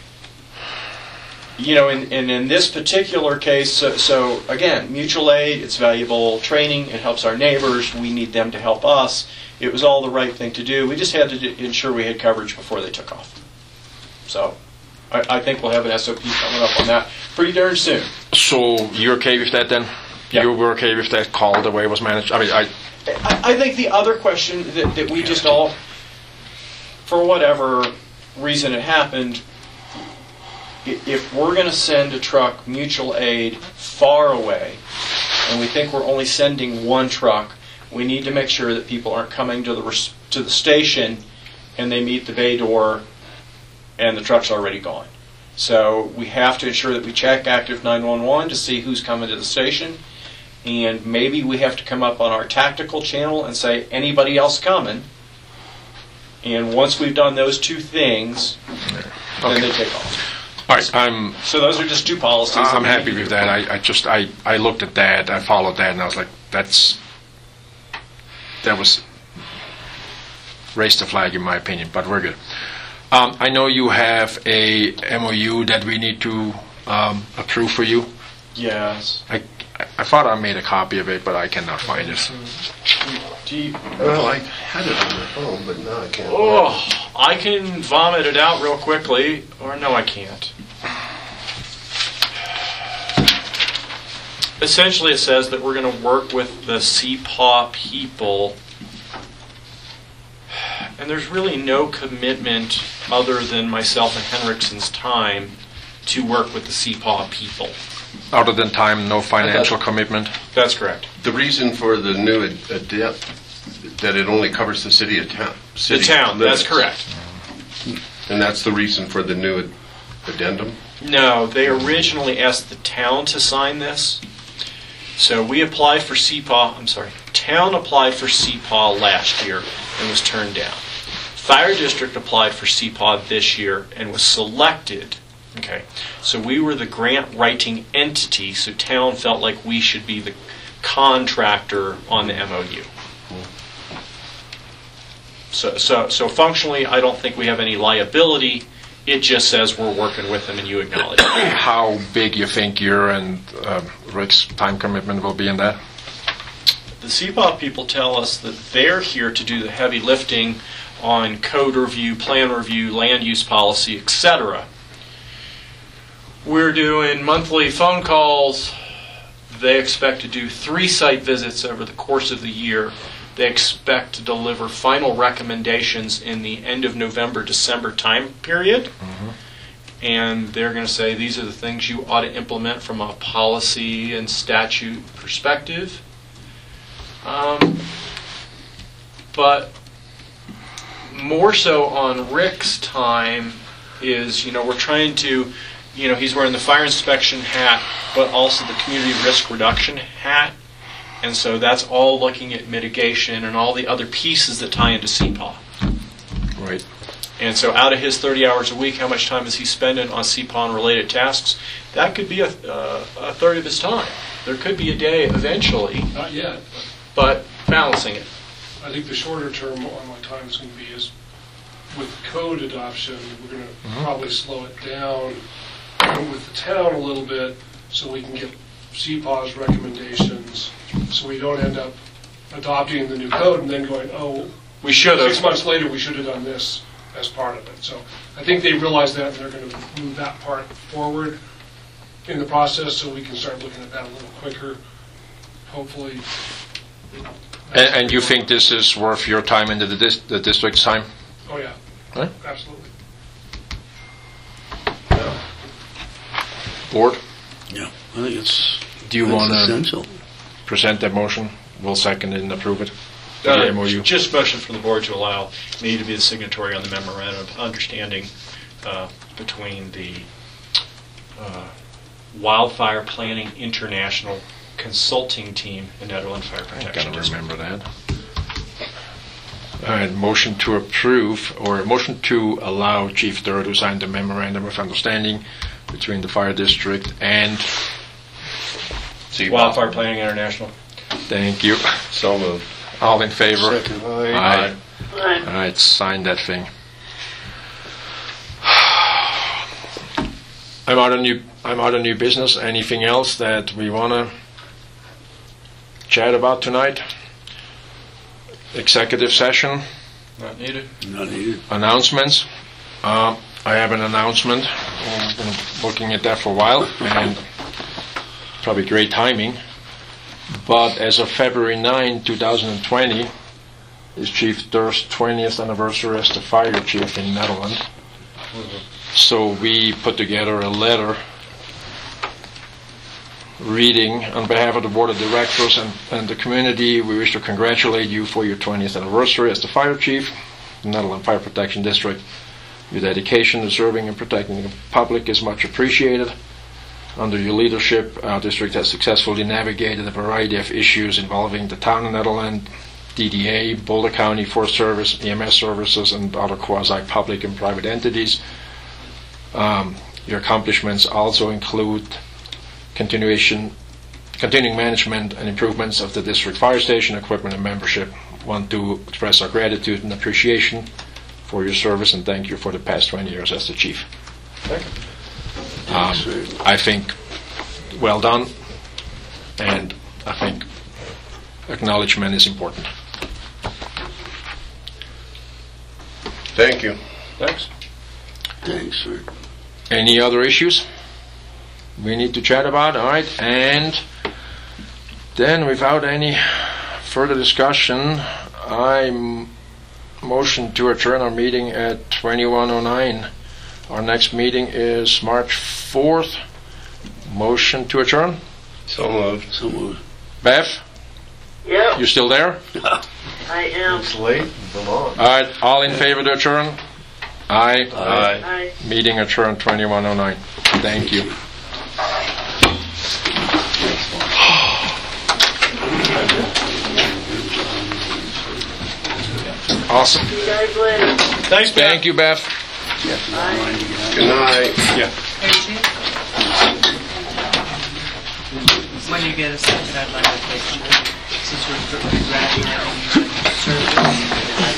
Speaker 15: you know, in, in, in this particular case, so, so again, mutual aid, it's valuable training, it helps our neighbors, we need them to help us. It was all the right thing to do. We just had to do, ensure we had coverage before they took off. So I, I think we'll have an S O P coming up on that pretty darn soon.
Speaker 2: So you're okay with that then?
Speaker 15: Yeah.
Speaker 2: You were okay with that call, the way it was managed? I mean, I...
Speaker 15: I, I think the other question that, that we just all, for whatever reason it happened, if we're going to send a truck mutual aid far away, and we think we're only sending one truck, we need to make sure that people aren't coming to the to the station and they meet the bay door and the truck's already gone. So we have to ensure that we check active nine one one to see who's coming to the station, and maybe we have to come up on our tactical channel and say, anybody else coming? And once we've done those two things, okay. then they take off.
Speaker 2: All right, I'm.
Speaker 15: So those are just two policies.
Speaker 2: I'm happy with that. I, I just I, I looked at that, I followed that, and I was like, that's that was raised the flag in my opinion. But we're good. Um, I know you have a M O U that we need to um, approve for you.
Speaker 15: Yes.
Speaker 2: I I thought I made a copy of it, but I cannot find it.
Speaker 15: Do you,
Speaker 3: well, I had it on my phone, but now I can't.
Speaker 15: Oh, I can vomit it out real quickly, or no, I can't. Essentially, it says that we're going to work with the C P A W people, and there's really no commitment other than myself and Hendrickson's time to work with the C P A W people.
Speaker 2: other than time, no financial commitment?
Speaker 15: That's correct.
Speaker 3: The reason for the new ad- addend, that it only covers the city of town.
Speaker 15: The
Speaker 3: city
Speaker 15: town,
Speaker 3: limits.
Speaker 15: that's correct.
Speaker 3: And that's the reason for the new ad- addendum?
Speaker 15: No, they originally asked the town to sign this. So we applied for C P A W, I'm sorry, town applied for C P A W last year and was turned down. Fire district applied for C P A W this year and was selected. Okay, so we were the grant writing entity, so town felt like we should be the contractor on the M O U. So, so, so functionally, I don't think we have any liability. It just says we're working with them and you acknowledge it.
Speaker 2: How big you think your and uh, Rick's time commitment will be in that?
Speaker 15: The C P A W people tell us that they're here to do the heavy lifting on code review, plan review, land use policy, et cetera. We're doing monthly phone calls. They expect to do three site visits over the course of the year. They expect to deliver final recommendations in the end of November, December time period.
Speaker 2: Mm-hmm.
Speaker 15: And they're going to say these are the things you ought to implement from a policy and statute perspective. Um, but more so on Rick's time is, you know, we're trying to, you know, he's wearing the fire inspection hat, but also the community risk reduction hat. And so that's all looking at mitigation and all the other pieces that tie into C P A W.
Speaker 2: Right.
Speaker 15: And so out of his thirty hours a week, how much time is he spending on C P A W and related tasks? That could be a, uh, a third of his time. There could be a day eventually,
Speaker 17: Not yet.
Speaker 15: but balancing it.
Speaker 17: I think the shorter term on my time is going to be is with code adoption, we're going to
Speaker 2: Mhm.
Speaker 17: probably slow it down with the town a little bit so we can get C P A W's recommendations so we don't end up adopting the new code and then going, oh,
Speaker 15: we should have.
Speaker 17: Six months later, we should have done this as part of it. So I think they realize that and they're going to move that part forward in the process so we can start looking at that a little quicker, hopefully.
Speaker 2: And, and you think this is worth your time into the, dis- the district's time?
Speaker 17: Oh, yeah.
Speaker 2: Right?
Speaker 17: Absolutely.
Speaker 2: Board?
Speaker 16: Yeah, I think it's
Speaker 2: Do you
Speaker 16: it's
Speaker 2: want to
Speaker 16: essential.
Speaker 2: present that motion? We'll second it and approve it.
Speaker 15: Uh,
Speaker 2: The M O U.
Speaker 15: Just motion from the board to allow me to be the signatory on the memorandum of understanding uh, between the uh, Wildfire Planning International Consulting Team and Netherland Fire
Speaker 2: I
Speaker 15: Protection
Speaker 2: gotta
Speaker 15: District.
Speaker 2: remember that. All right, motion to approve, or motion to allow Chief Durr to sign the memorandum of understanding between the fire district and
Speaker 15: Wildfire Planning International.
Speaker 2: Thank you.
Speaker 3: So moved.
Speaker 2: All in favor?
Speaker 3: Second.
Speaker 2: Aye.
Speaker 4: Aye.
Speaker 2: All right, sign that thing. I'm out of new. I'm out of new business. Anything else that we wanna chat about tonight? Executive session.
Speaker 15: Not needed.
Speaker 16: Not needed.
Speaker 2: Announcements. Uh, I have an announcement. I've been looking at that for a while, and probably great timing. But as of February ninth, twenty twenty, is Chief Durr's twentieth anniversary as the fire chief in Netherlands. So we put together a letter reading on behalf of the board of directors and, and the community. We wish to congratulate you for your twentieth anniversary as the fire chief, the Netherlands Fire Protection District. Your dedication to serving and protecting the public is much appreciated. Under your leadership, our district has successfully navigated a variety of issues involving the town of Netherlands, D D A, Boulder County Forest Service, E M S services, and other quasi-public and private entities. Um, your accomplishments also include continuation, continuing management and improvements of the district fire station equipment and membership. Want to express our gratitude and appreciation for your service and thank you for the past twenty years as the chief.
Speaker 15: Thank you.
Speaker 2: Um, I think well done, and I think acknowledgement is important.
Speaker 3: Thank you.
Speaker 15: Thanks.
Speaker 16: Thanks, sir.
Speaker 2: Any other issues we need to chat about? All right, and then without any further discussion, I m- motion to adjourn our meeting at twenty-one oh nine. Our next meeting is March fourth, motion to adjourn?
Speaker 3: So moved.
Speaker 16: So moved.
Speaker 2: Bev,
Speaker 4: Yep,
Speaker 2: you still there?
Speaker 4: I am.
Speaker 3: It's late. Come on.
Speaker 2: All right, all in favor to adjourn? Aye.
Speaker 3: Aye.
Speaker 4: I
Speaker 2: Meeting adjourned twenty-one oh nine. Thank you. Awesome.
Speaker 4: see you guys later.
Speaker 2: Thanks, Bev. Thank you, Bev.
Speaker 3: Good night.
Speaker 2: Yeah.
Speaker 18: When you get a second, I'd like to take, since we're graduating service.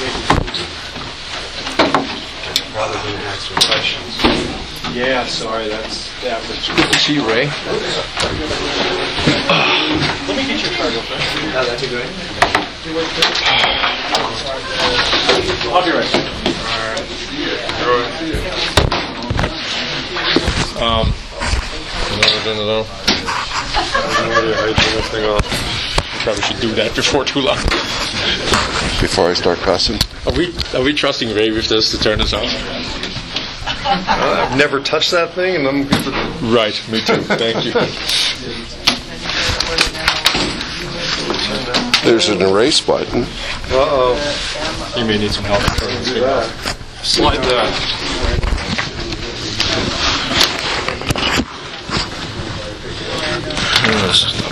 Speaker 6: Rather than answer questions.
Speaker 2: Yeah, sorry, that's that was good to see you, Ray.
Speaker 6: Let me get your card real quick. Oh, that'd be great. I'll be right back.
Speaker 2: Um, another thing, though. Probably should do that before too long.
Speaker 3: Before I start cussing.
Speaker 2: Are we are we trusting Ray with this to turn this off?
Speaker 9: I've never touched that thing, and I'm good to do.
Speaker 2: Right, me too. Thank you.
Speaker 3: There's an erase button.
Speaker 9: Uh-oh.
Speaker 2: You may need some help turning this thing off. Slide that. Yes.